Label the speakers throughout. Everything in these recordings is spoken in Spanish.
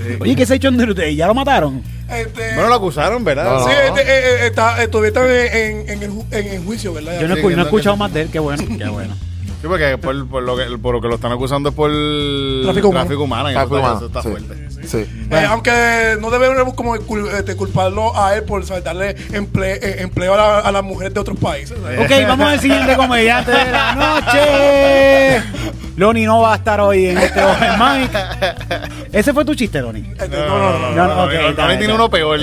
Speaker 1: Oye, ¿qué se ha hecho? ¿Ya lo mataron?
Speaker 2: Bueno, lo acusaron, ¿verdad?
Speaker 3: No.
Speaker 4: Sí, todavía está en el juicio, ¿verdad?
Speaker 1: Yo no he escuchado más de él, qué bueno. Qué bueno.
Speaker 2: Sí, porque por lo que lo están acusando es por
Speaker 4: Tráfico
Speaker 2: humano. Y eso está
Speaker 3: Sí.
Speaker 2: fuerte.
Speaker 3: Sí.
Speaker 4: Aunque no debemos como culparlo a él por darle empleo a las mujeres de otros países.
Speaker 1: Ok, vamos al siguiente comediante de la noche. Loni no va a estar hoy en este Open Mic. ¿Ese fue tu chiste, Loni?
Speaker 4: No.
Speaker 1: No, ok, está
Speaker 2: También tiene
Speaker 1: bien.
Speaker 2: uno peor.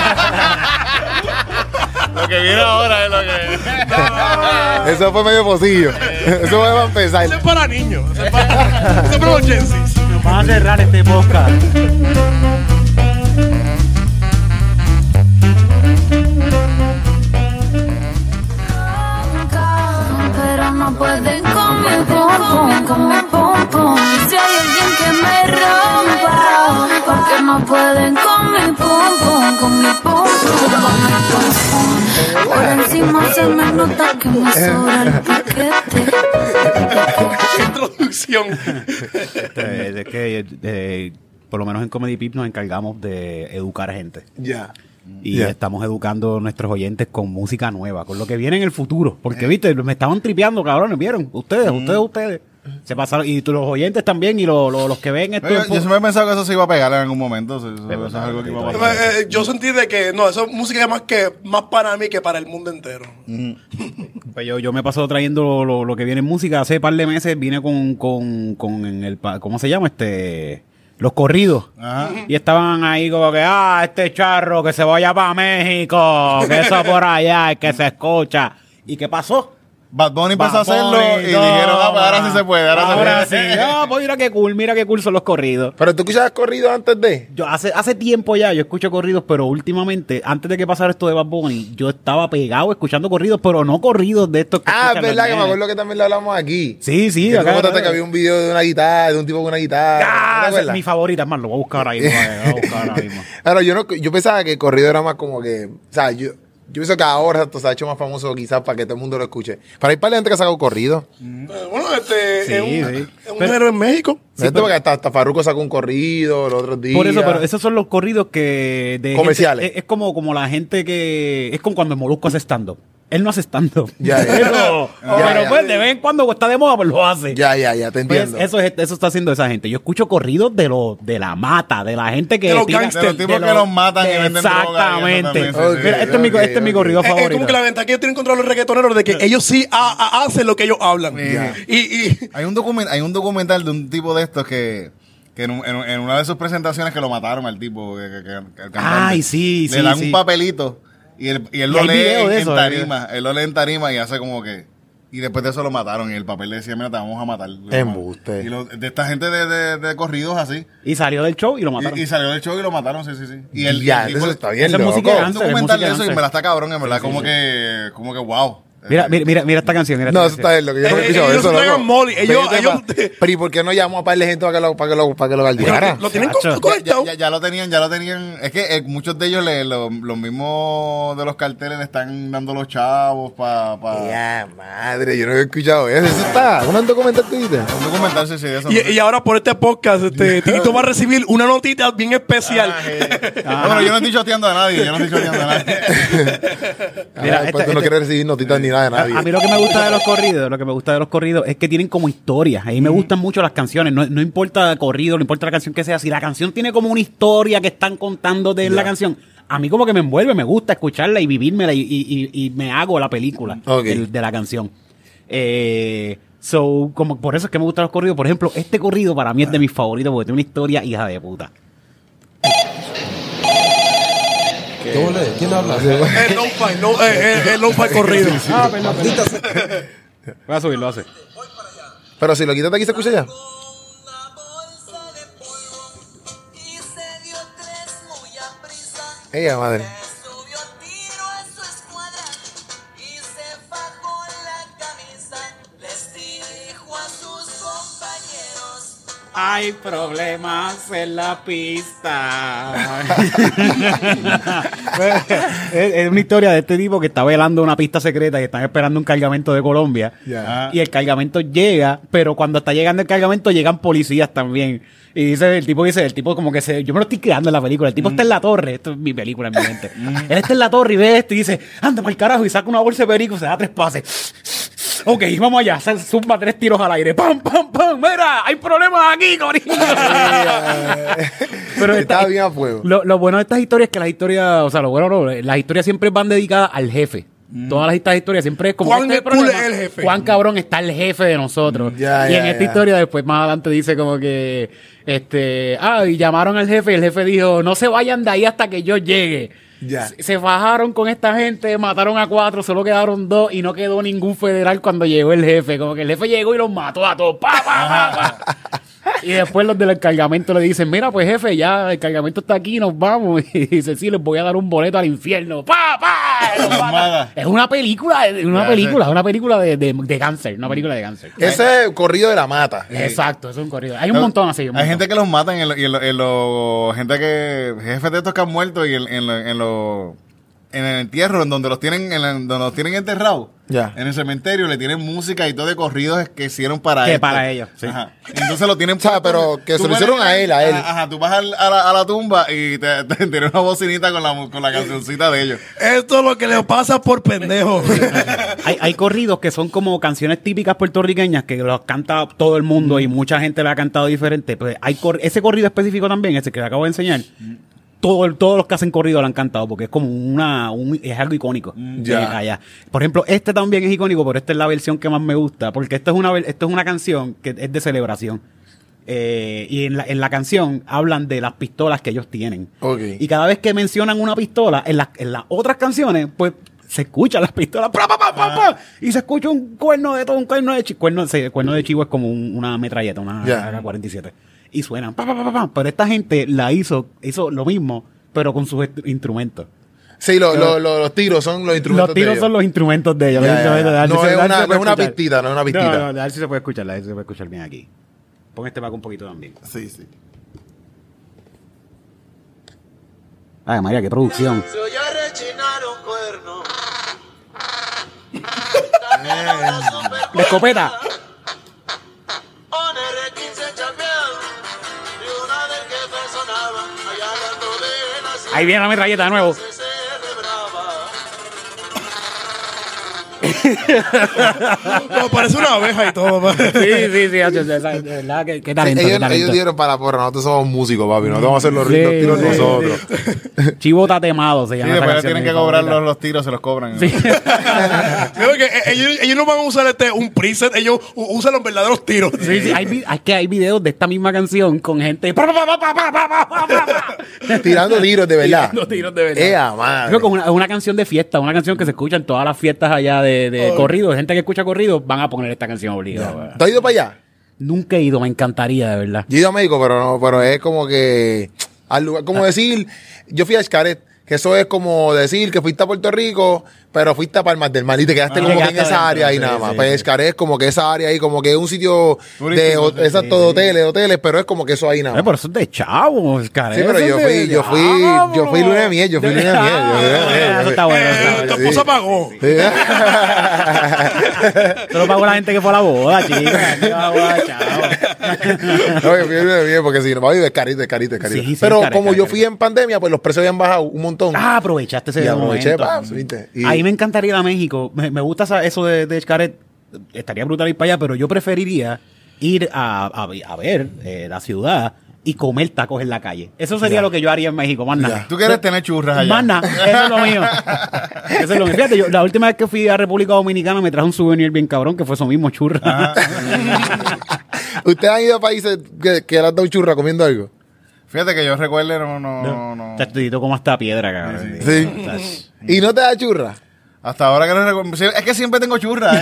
Speaker 2: Lo que viene ahora es lo que...
Speaker 3: Eso fue medio pocillo. Eso fue para empezar.
Speaker 4: Eso es para niños. Eso es para los Gen Zs.
Speaker 1: Nos van a cerrar este podcast.
Speaker 5: Pero no pueden con mi pum, con mi pum. Y si hay alguien que me rompa, porque no pueden con mi pum, con mi pum, con mi pum. Por encima se me nota que me sobra el paquete.
Speaker 4: Qué introducción.
Speaker 1: Es que por lo menos en Comedy Pip nos encargamos de educar gente.
Speaker 4: Ya.
Speaker 1: Y
Speaker 3: Ya.
Speaker 1: estamos educando a nuestros oyentes con música nueva, con lo que viene en el futuro. Porque, viste, me estaban tripeando, cabrones, ¿vieron? Ustedes. Se pasaron, y los oyentes también, y los que ven esto.
Speaker 2: Yo siempre he pensado que eso se iba a pegar en algún momento. Eso es algo que iba a pasar.
Speaker 4: Yo sentí de que no, esa música es más para mí que para el mundo entero.
Speaker 1: Pues yo me paso trayendo lo que viene en música. Hace par de meses vine con ¿cómo se llama? Los corridos.
Speaker 2: Ajá.
Speaker 1: Y estaban ahí como que, este charro que se vaya para México, que eso por allá, que se escucha. ¿Y qué pasó?
Speaker 2: Bad Bunny empezó a hacerlo
Speaker 1: Bunny,
Speaker 2: y dijeron, pues ahora sí se puede.
Speaker 1: Ahora
Speaker 2: se
Speaker 1: sí.
Speaker 2: puede.
Speaker 1: Pues mira qué cool son los corridos.
Speaker 3: Pero tú escuchabas corrido antes de.
Speaker 1: Yo hace tiempo ya, yo escucho corridos, pero últimamente, antes de que pasara esto de Bad Bunny, yo estaba pegado escuchando corridos, pero no corridos de estos que
Speaker 3: Ah, es
Speaker 1: escuchan los
Speaker 3: verdad que me
Speaker 1: nenes.
Speaker 3: acuerdo que también lo hablamos aquí.
Speaker 1: Sí,
Speaker 3: Que tú
Speaker 1: acá.
Speaker 3: contaste que había un video de una guitarra, de un tipo con una guitarra. ¿No te
Speaker 1: Esa es
Speaker 3: acuerdas?
Speaker 1: mi favorita, es más, lo voy a buscar ahora mismo.
Speaker 3: Claro, yo pensaba que el corrido era más como que, o sea, yo pienso que ahora esto se ha hecho más famoso quizás para que todo el mundo lo escuche. Pero hay par de gente que ha sacado corrido.
Speaker 4: Bueno,
Speaker 1: Sí,
Speaker 4: es un
Speaker 1: Pero-
Speaker 4: género en México.
Speaker 3: Porque hasta Farruko sacó un corrido los otros días.
Speaker 1: Por eso, pero esos son los corridos que... de
Speaker 3: Comerciales.
Speaker 1: gente- es como la gente que... Es como cuando el Molusco hace stand-up. Él no hace stand-up.
Speaker 3: Ya.
Speaker 1: Pero
Speaker 3: Ya.
Speaker 1: pues de vez en cuando está de moda, pues lo hace.
Speaker 3: Ya, te
Speaker 1: Pues
Speaker 3: entiendo.
Speaker 1: eso está haciendo esa gente. Yo escucho corridos de la mata, de la gente que...
Speaker 4: De los
Speaker 1: tira-
Speaker 4: gangsters.
Speaker 2: De los tipos que los matan y venden droga y eso
Speaker 1: Exactamente.
Speaker 2: también, sí, sí.
Speaker 1: Mira, este es mi corrido
Speaker 4: Es
Speaker 1: favorito.
Speaker 4: como que la ventaja que ellos tienen contra los reggaetoneros de que ellos sí hacen lo que ellos hablan.
Speaker 2: Ya.
Speaker 4: Y
Speaker 2: Hay un documental de un tipo de estos que en una de sus presentaciones que lo mataron al tipo, el cantante.
Speaker 1: Ay, sí,
Speaker 2: Le
Speaker 1: sí,
Speaker 2: dan
Speaker 1: sí.
Speaker 2: un papelito y él
Speaker 1: Y
Speaker 2: lo
Speaker 1: hay
Speaker 2: lee
Speaker 1: video de
Speaker 2: en
Speaker 1: eso,
Speaker 2: tarima. Él lo lee en tarima y hace como que... Y después de eso lo mataron y el papel le decía, mira, te vamos a matar.
Speaker 3: Embuste.
Speaker 2: Y de esta gente de corridos así.
Speaker 1: Y salió del show y lo mataron.
Speaker 2: Y salió del show y lo mataron, sí. Y el
Speaker 3: Ya,
Speaker 2: tipo-
Speaker 3: eso está bien
Speaker 1: esa es
Speaker 3: loco.
Speaker 1: música de
Speaker 2: un
Speaker 1: Gánster,
Speaker 2: documental de
Speaker 1: música
Speaker 2: eso y
Speaker 1: gánster.
Speaker 2: me la está cabrón, en verdad, como que wow.
Speaker 1: Mira esta canción. Mira
Speaker 3: No,
Speaker 1: esta
Speaker 3: eso
Speaker 1: canción.
Speaker 3: está bien, lo que yo no he escuchado
Speaker 4: ellos
Speaker 3: eso,
Speaker 4: traigan
Speaker 3: loco.
Speaker 4: molly, ellos-
Speaker 3: Pero ¿y por qué no llamó a par de gente para que lo guardiara?
Speaker 4: lo tienen
Speaker 1: Chacho.
Speaker 4: conectado.
Speaker 2: Ya lo tenían. Es que muchos de ellos, los mismos de los carteles, le están dando los chavos para
Speaker 3: Ya, madre, yo no había escuchado eso. Eso está, un documental tuyo.
Speaker 2: un documental sí, de eso.
Speaker 4: Y ahora por este podcast, Tito va a recibir una notita bien especial.
Speaker 2: No, pero yo no estoy choteando a nadie.
Speaker 1: Mira,
Speaker 3: Después tú no quieres recibir notitas ni nada de nadie.
Speaker 1: A mí lo que me gusta de los corridos es que tienen como historias. A mí me gustan mucho las canciones. No importa el corrido, no importa la canción que sea. Si la canción tiene como una historia que están contando de la canción, a mí como que me envuelve, me gusta escucharla y vivírmela y me hago la película
Speaker 3: Ok.
Speaker 1: de la canción. Como por eso es que me gustan los corridos. Por ejemplo, este corrido para mí es de mis favoritos porque tiene una historia hija de puta.
Speaker 6: ¿Quién habla?
Speaker 4: El lo-fi, el lo-fi corrido.
Speaker 1: Voy a subirlo, hace.
Speaker 3: Pero si lo quitas de aquí, ¿se escucha ya? Ella, madre.
Speaker 1: Hay problemas en la pista. Es una historia de este tipo que está velando una pista secreta y están esperando un cargamento de Colombia.
Speaker 3: Ya.
Speaker 1: Y el cargamento llega, pero cuando está llegando el cargamento llegan policías también. Y dice, el tipo como que yo me lo estoy creando en la película. El tipo está en la torre. Esto es mi película en mi mente. Él está en la torre y ve esto y dice, anda para el carajo, y saca una bolsa de perico, se da 3 pases. Ok, vamos allá, zumba 3 tiros al aire. ¡Pam, pam, pam! ¡Mira! ¡Hay problemas aquí, corillo! Pero
Speaker 3: Está bien a fuego.
Speaker 1: Lo bueno de estas historias es que las historias, o sea, lo bueno no, las historias siempre van dedicadas al jefe. Todas estas historias siempre es como
Speaker 4: Juan
Speaker 1: este
Speaker 4: es cool
Speaker 1: problema,
Speaker 4: el jefe.
Speaker 1: Juan cabrón está el jefe de nosotros.
Speaker 3: Ya,
Speaker 1: y
Speaker 3: ya,
Speaker 1: en esta
Speaker 3: ya.
Speaker 1: historia después más adelante dice como que y llamaron al jefe y el jefe dijo, no se vayan de ahí hasta que yo llegue.
Speaker 3: Ya.
Speaker 1: Se fajaron con esta gente, mataron a 4, solo quedaron 2 y no quedó ningún federal cuando llegó el jefe. Como que el jefe llegó y los mató a todos. ¡Pa, pa, pa, pa! Y después los del cargamento le dicen, mira pues jefe, ya el cargamento está aquí, nos vamos. Y dice, sí, les voy a dar un boleto al infierno. ¡Pa, pa! Los matan. Es una película, es una película de cáncer, una película de cáncer.
Speaker 3: Ese corrido de la mata.
Speaker 1: Exacto, es un corrido. Hay un montón así.
Speaker 2: Hay gente que los matan gente que jefes de estos que han muerto y en el entierro, en donde los tienen, donde los tienen enterrados.
Speaker 3: Ya.
Speaker 2: En el cementerio le tienen música y todo de corridos que hicieron para
Speaker 1: Que
Speaker 2: esto.
Speaker 1: para ellos, sí.
Speaker 2: Ajá. Entonces lo tienen.
Speaker 3: O sea, pero que se lo hicieron a él.
Speaker 2: Ajá, tú vas a la tumba y te tiene una bocinita con la cancioncita de ellos.
Speaker 4: Esto es lo que le pasa por pendejo.
Speaker 1: Hay corridos que son como canciones típicas puertorriqueñas que los canta todo el mundo y mucha gente le ha cantado diferente. Pues ese corrido específico también, ese que le acabo de enseñar, todos los que hacen corrido lo han cantado porque es como es algo icónico.
Speaker 3: Ya.
Speaker 1: Allá. Por ejemplo, este también es icónico, pero esta es la versión que más me gusta porque esto es una canción que es de celebración. Y en la canción hablan de las pistolas que ellos tienen.
Speaker 3: Okay.
Speaker 1: Y cada vez que mencionan una pistola, en las otras canciones, pues se escuchan las pistolas, ¡pa, pa, pa, pa, pa! Y se escucha un cuerno de todo, un cuerno de chivo. El cuerno de chivo es como una metralleta, una AK-47. Y suenan, pa, pa, pa, pa. Pero esta gente hizo lo mismo, pero con sus instrumentos.
Speaker 3: Sí, los tiros son los instrumentos
Speaker 1: Los tiros
Speaker 3: de
Speaker 1: son los instrumentos de ellos.
Speaker 3: Ya. No es una pistita, no es una pistita.
Speaker 1: No, a ver si se puede escuchar, a ver si se puede escuchar bien aquí. Pon este pack un poquito también.
Speaker 2: Sí, sí.
Speaker 1: Ay, María, qué producción.
Speaker 6: Se oye rechinar un cuerno.
Speaker 1: De escopeta. Ahí viene la metralleta de nuevo.
Speaker 4: No, parece una abeja y todo.
Speaker 1: Sí, de verdad, qué talento.
Speaker 3: Ellos dieron para la porra, nosotros somos músicos, papi, nosotros vamos a hacer los tiros
Speaker 1: sí,
Speaker 3: nosotros.
Speaker 1: Sí. Chivo tatemado se
Speaker 2: Sí,
Speaker 1: llama.
Speaker 2: después tienen que cobrar los tiros, se los cobran.
Speaker 1: Sí.
Speaker 4: Creo que ellos no van a usar un preset, ellos usan los verdaderos tiros.
Speaker 1: Sí, hay videos de esta misma canción con gente
Speaker 3: Tirando tiros de verdad.
Speaker 1: tirando tiros de verdad.
Speaker 3: Madre.
Speaker 1: Creo que es una canción de fiesta, una canción que se escucha en todas las fiestas allá de corrido. Gente que escucha corrido van a poner esta canción obligada.
Speaker 3: ¿Tú has ido para allá?
Speaker 1: Nunca he ido, me encantaría, de verdad.
Speaker 3: Yo he ido a México, pero es como que al lugar, como decir, yo fui a Xcaret, que eso es como decir que fuiste a Puerto Rico, pero fuiste a Palmas del Mar y te quedaste como que en esa área ahí nada más. Pues Xcaret es como que esa área ahí, como que es un sitio de hoteles, pero es como que eso ahí nada más.
Speaker 1: Pero eso es de chavos, cara.
Speaker 3: Sí, pero yo fui luna de miel, yo fui luna de miel.
Speaker 1: Eso está bueno.
Speaker 4: Tu esposa pagó.
Speaker 1: Solo pagó la gente que fue a la boda, chica.
Speaker 3: No, yo fui luna de miel porque si no, va a vivir carito.
Speaker 1: Sí,
Speaker 3: Pero
Speaker 1: caro,
Speaker 3: como
Speaker 1: caro,
Speaker 3: yo
Speaker 1: caro.
Speaker 3: fui en pandemia, pues los precios habían bajado un montón.
Speaker 1: Aprovechaste ese
Speaker 3: Y aproveché,
Speaker 1: momento.
Speaker 3: ¿viste?
Speaker 1: Ahí me encantaría ir a México. Me gusta eso de Xcaret. Estaría brutal ir para allá, pero yo preferiría ir a ver la ciudad y comer tacos en la calle. Eso sería lo que yo haría en México, más nada.
Speaker 2: ¿Tú quieres tener churras allá?
Speaker 1: Más nada, eso es lo mío. Eso es lo mío. Fíjate, yo la última vez que fui a República Dominicana me trajo un souvenir bien cabrón, que fue eso mismo, churra.
Speaker 3: ¿Ustedes han ido a países que le han dado churra comiendo algo?
Speaker 2: Fíjate que yo recuerde, no.
Speaker 1: Chastito como hasta piedra, cabrón.
Speaker 3: Sí. ¿Y no te da churra?
Speaker 2: Hasta ahora que no recuerdo. Es que siempre tengo churras.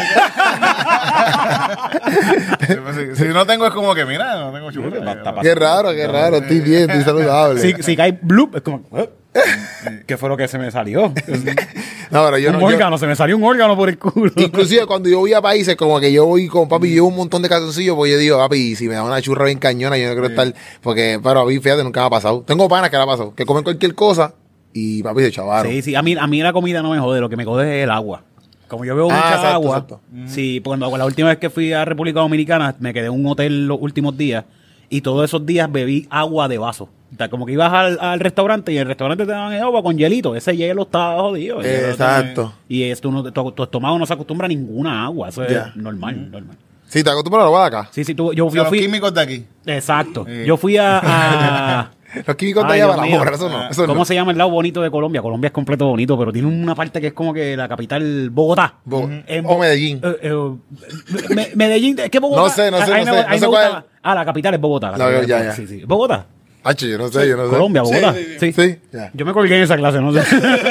Speaker 2: Si no tengo, es como que, mira, no tengo churras.
Speaker 3: Qué raro, estoy bien, estoy saludable.
Speaker 1: Si cae bloop, es como... ¿qué fue lo que se me salió?
Speaker 3: No, pero yo
Speaker 1: un
Speaker 3: no.
Speaker 1: órgano, se me salió un órgano por el culo.
Speaker 3: Inclusive cuando yo voy a países, como que yo voy con papi, llevo un montón de calzoncillos, pues yo digo, papi, si me da una churra bien cañona, yo no quiero estar, pero a mí, fíjate, nunca me ha pasado. Tengo panas que le ha pasado, que comen cualquier cosa y papi se chavaron.
Speaker 1: Sí, a mí la comida no me jode, lo que me jode es el agua. Como yo bebo mucha
Speaker 3: exacto,
Speaker 1: agua,
Speaker 3: exacto.
Speaker 1: sí, cuando la última vez que fui a República Dominicana, me quedé en un hotel los últimos días y todos esos días bebí agua de vaso. O sea, como que ibas al restaurante y el restaurante te daban agua con hielito. Ese hielo estaba jodido.
Speaker 3: Exacto.
Speaker 1: Y tu estómago no se acostumbra a ninguna agua. Eso es normal.
Speaker 3: Sí, te acostumbras a la agua de acá.
Speaker 1: Sí, yo
Speaker 2: O sea, los
Speaker 1: fui.
Speaker 2: químicos de aquí.
Speaker 1: Exacto. Yo fui a
Speaker 3: Los químicos de
Speaker 1: Ay,
Speaker 3: allá
Speaker 1: Dios
Speaker 3: para la
Speaker 1: mío.
Speaker 3: morra, eso no. Eso
Speaker 1: ¿Cómo
Speaker 3: no.
Speaker 1: se llama el lado bonito de Colombia? Colombia es completo bonito, pero tiene una parte que es como que la capital, Bogotá.
Speaker 3: O Medellín.
Speaker 1: Medellín, ¿qué Bogotá?
Speaker 3: No sé, no sé,
Speaker 1: Ahí
Speaker 3: no sé,
Speaker 1: ahí
Speaker 3: no sé
Speaker 1: me
Speaker 3: cuál
Speaker 1: gusta- la capital es Bogotá. La
Speaker 3: La
Speaker 1: capital
Speaker 3: veo, ya,
Speaker 1: es Bogotá.
Speaker 3: ya.
Speaker 1: Sí. ¿Bogotá?
Speaker 3: Hacho, yo no sé, yo no sé.
Speaker 1: Colombia, Bogotá.
Speaker 4: Sí.
Speaker 3: Sí, ya.
Speaker 1: Yo me colgué en esa clase, no sé.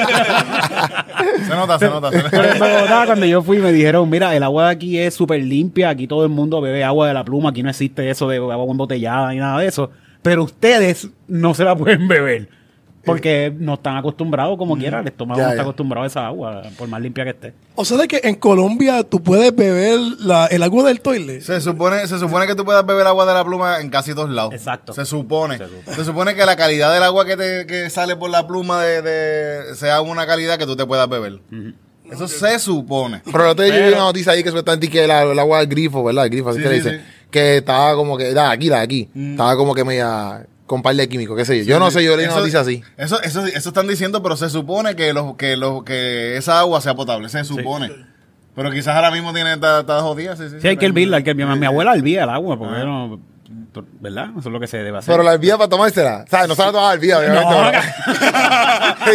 Speaker 2: Se nota.
Speaker 1: Pero en Bogotá, cuando yo fui, me dijeron, mira, el agua de aquí es súper limpia, aquí todo el mundo bebe agua de la pluma, aquí no existe eso de agua embotellada ni nada de eso, pero ustedes no se la pueden beber, porque no están acostumbrados como quiera, el estómago
Speaker 3: Ya,
Speaker 1: no está
Speaker 3: ya.
Speaker 1: acostumbrado a esa agua, por más limpia que esté.
Speaker 4: O sea, de que en Colombia tú puedes beber el agua del toilet.
Speaker 2: Se supone que tú puedas beber agua de la pluma en casi todos lados.
Speaker 1: Exacto.
Speaker 2: Se supone que la calidad del agua que sale por la pluma sea una calidad que tú te puedas beber. Eso se supone.
Speaker 3: Pero el otro día yo vi una noticia ahí que supuestamente que el agua del grifo, ¿verdad? El grifo, así
Speaker 2: Sí,
Speaker 3: que le
Speaker 2: sí,
Speaker 3: dicen.
Speaker 2: sí.
Speaker 3: Que estaba como que, la de aquí. Estaba como que media con par de químicos, qué sé yo. Yo no sé, yo leí una noticia así.
Speaker 2: Eso están diciendo, pero se supone que esa agua sea potable. Se supone. Pero quizás ahora mismo está jodida.
Speaker 1: Sí, hay que hervirla, mi abuela hervía el agua, porque no, ¿verdad? Eso es lo que se debe hacer.
Speaker 3: Pero la hervía para tomársela. ¿Sabes? No se la tomaba hervía, obviamente.
Speaker 1: No,
Speaker 3: pero-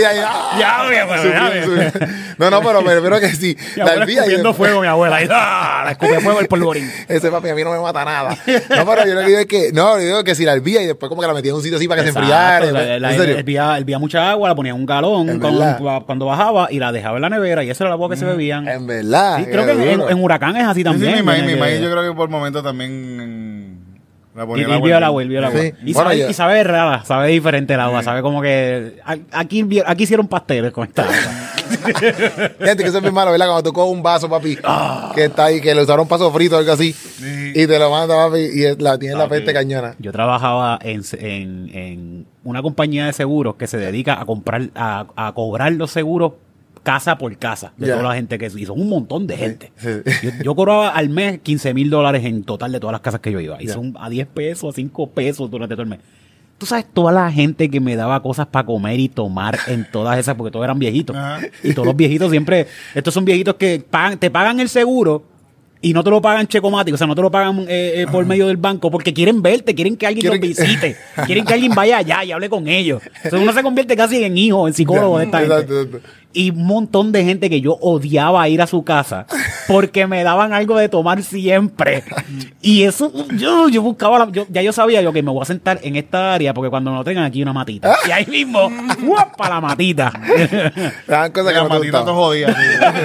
Speaker 1: Ya,
Speaker 3: No, pero me refiero que sí.
Speaker 1: Mi
Speaker 3: La
Speaker 1: abuela
Speaker 3: hervía y
Speaker 1: escupiendo
Speaker 3: después-
Speaker 1: fuego, mi abuela. Y, la escupe fuego el polvorín.
Speaker 3: Ese papi a mí no me mata nada. No, pero yo lo que digo es que, no, yo digo que si la hervía y después como que la metía en un sitio así para que se enfriara. ¿En serio?
Speaker 1: Hervía mucha agua, la ponía en un galón
Speaker 3: En verdad.
Speaker 1: cuando bajaba y la dejaba en la nevera y esa era la agua que se bebían.
Speaker 3: En verdad.
Speaker 1: Sí, creo que en Huracán es así también.
Speaker 2: mi
Speaker 1: tiene
Speaker 2: maíz
Speaker 1: que-
Speaker 2: yo creo que por momento también la ponía
Speaker 1: Hirvió el agua, hirvió el agua.
Speaker 3: Sí.
Speaker 1: Y,
Speaker 3: Bueno,
Speaker 1: sabe,
Speaker 3: ya.
Speaker 1: y sabe rara, sabe diferente el agua, sabe como que aquí hicieron pasteles con esta agua.
Speaker 3: Gente, que eso es bien malo, ¿verdad? Cuando tú coges un vaso, papi, que está ahí, que le usaron paso frito o algo así, y te lo manda, papi, y tiene la peste cañona.
Speaker 1: Yo trabajaba en una compañía de seguros que se dedica a comprar, a cobrar los seguros casa por casa de
Speaker 3: Ya.
Speaker 1: toda la gente que hizo un montón de gente.
Speaker 3: sí.
Speaker 1: Yo cobraba al mes $15,000 en total de todas las casas que yo iba. Y
Speaker 3: Ya.
Speaker 1: son a 10 pesos, a 5 pesos durante todo el mes. Tú sabes, toda la gente que me daba cosas para comer y tomar en todas esas, porque todos eran viejitos.
Speaker 2: Ajá.
Speaker 1: Y todos los viejitos siempre, estos son viejitos que te pagan el seguro y no te lo pagan checomático, o sea, no te lo pagan por medio del banco, porque quieren verte, quieren que alguien los visite, quieren que alguien vaya allá y hable con ellos. Entonces uno se convierte casi en hijo, en psicólogo de esta gente.
Speaker 3: Exacto.
Speaker 1: Y un montón de gente que yo odiaba ir a su casa porque me daban algo de tomar siempre. Y eso, yo buscaba, ya yo sabía yo que me voy a sentar en esta área porque cuando me lo tengan aquí una matita. Y ahí mismo, para la matita.
Speaker 3: Te dan cosas que
Speaker 2: La
Speaker 3: no te
Speaker 2: matita
Speaker 3: gustaban.
Speaker 2: todo jodida.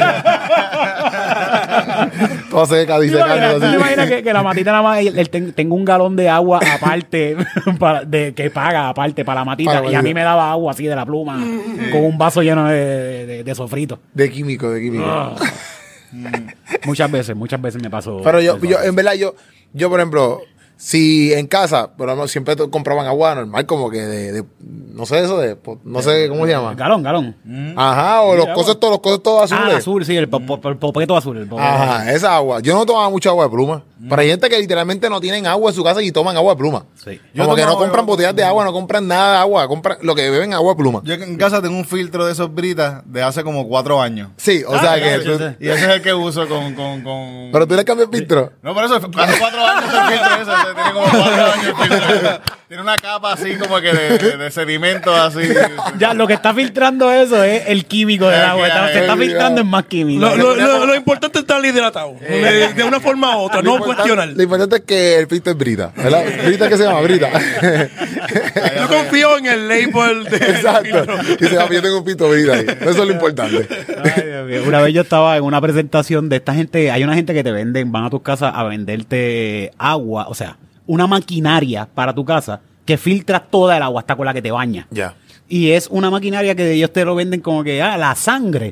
Speaker 3: Todo seca, dice
Speaker 1: ¿Tú te
Speaker 3: así.
Speaker 1: imaginas que la matita nada más, tengo un galón de agua aparte, que paga aparte para la matita,
Speaker 3: Para la
Speaker 1: y a mí
Speaker 3: matita.
Speaker 1: me daba agua así de la pluma, con un vaso lleno de sofrito.
Speaker 3: De químico, de químico.
Speaker 1: Muchas veces me pasó.
Speaker 3: Pero yo,
Speaker 1: eso.
Speaker 3: en verdad, yo, por ejemplo, si en casa, pero siempre compraban agua normal, como que no sé eso, no sé cómo se llama.
Speaker 1: Galón.
Speaker 3: Ajá, o los
Speaker 1: agua.
Speaker 3: cosas todos azules.
Speaker 1: El azul, sí, el popeto azul. El popeto azul.
Speaker 3: Ajá, esa agua. Yo no tomaba mucha agua de pluma. Pero hay gente que literalmente no tienen agua en su casa y toman agua de pluma.
Speaker 1: Sí.
Speaker 3: Como que no
Speaker 2: tomaba-
Speaker 3: compran botellas de agua, no compran nada de agua, compran lo que beben agua de pluma.
Speaker 2: Yo en casa tengo un filtro de esos britas de hace como 4 años.
Speaker 3: Sí, o sea que...
Speaker 1: yo sé.
Speaker 2: Y ese es el que uso con...
Speaker 3: Pero tú le cambias el filtro.
Speaker 2: No, por eso, hace 4 años el filtro ese, tiene como 4 años el filtro. Tiene una capa así como que de sedimento así.
Speaker 1: Ya, lo que está filtrando eso es el químico del agua. Se está filtrando en más químico.
Speaker 4: Lo importante es estar hidratado. De una forma u otra, no cuestionar.
Speaker 3: Lo importante es que el filtro es Brita, ¿verdad? ¿Brita qué se llama? Brita.
Speaker 4: Yo confío en el label de.
Speaker 3: Exacto. Y se va, yo tengo un filtro Brita ahí. Eso es lo importante.
Speaker 1: Ay, Dios mío. Una vez yo estaba en una presentación de esta gente, hay una gente que te venden, van a tus casas a venderte agua, o sea, una maquinaria para tu casa que filtra toda el agua hasta con la que te bañas.
Speaker 3: Ya.
Speaker 1: Y es una maquinaria que ellos te lo venden como que, la sangre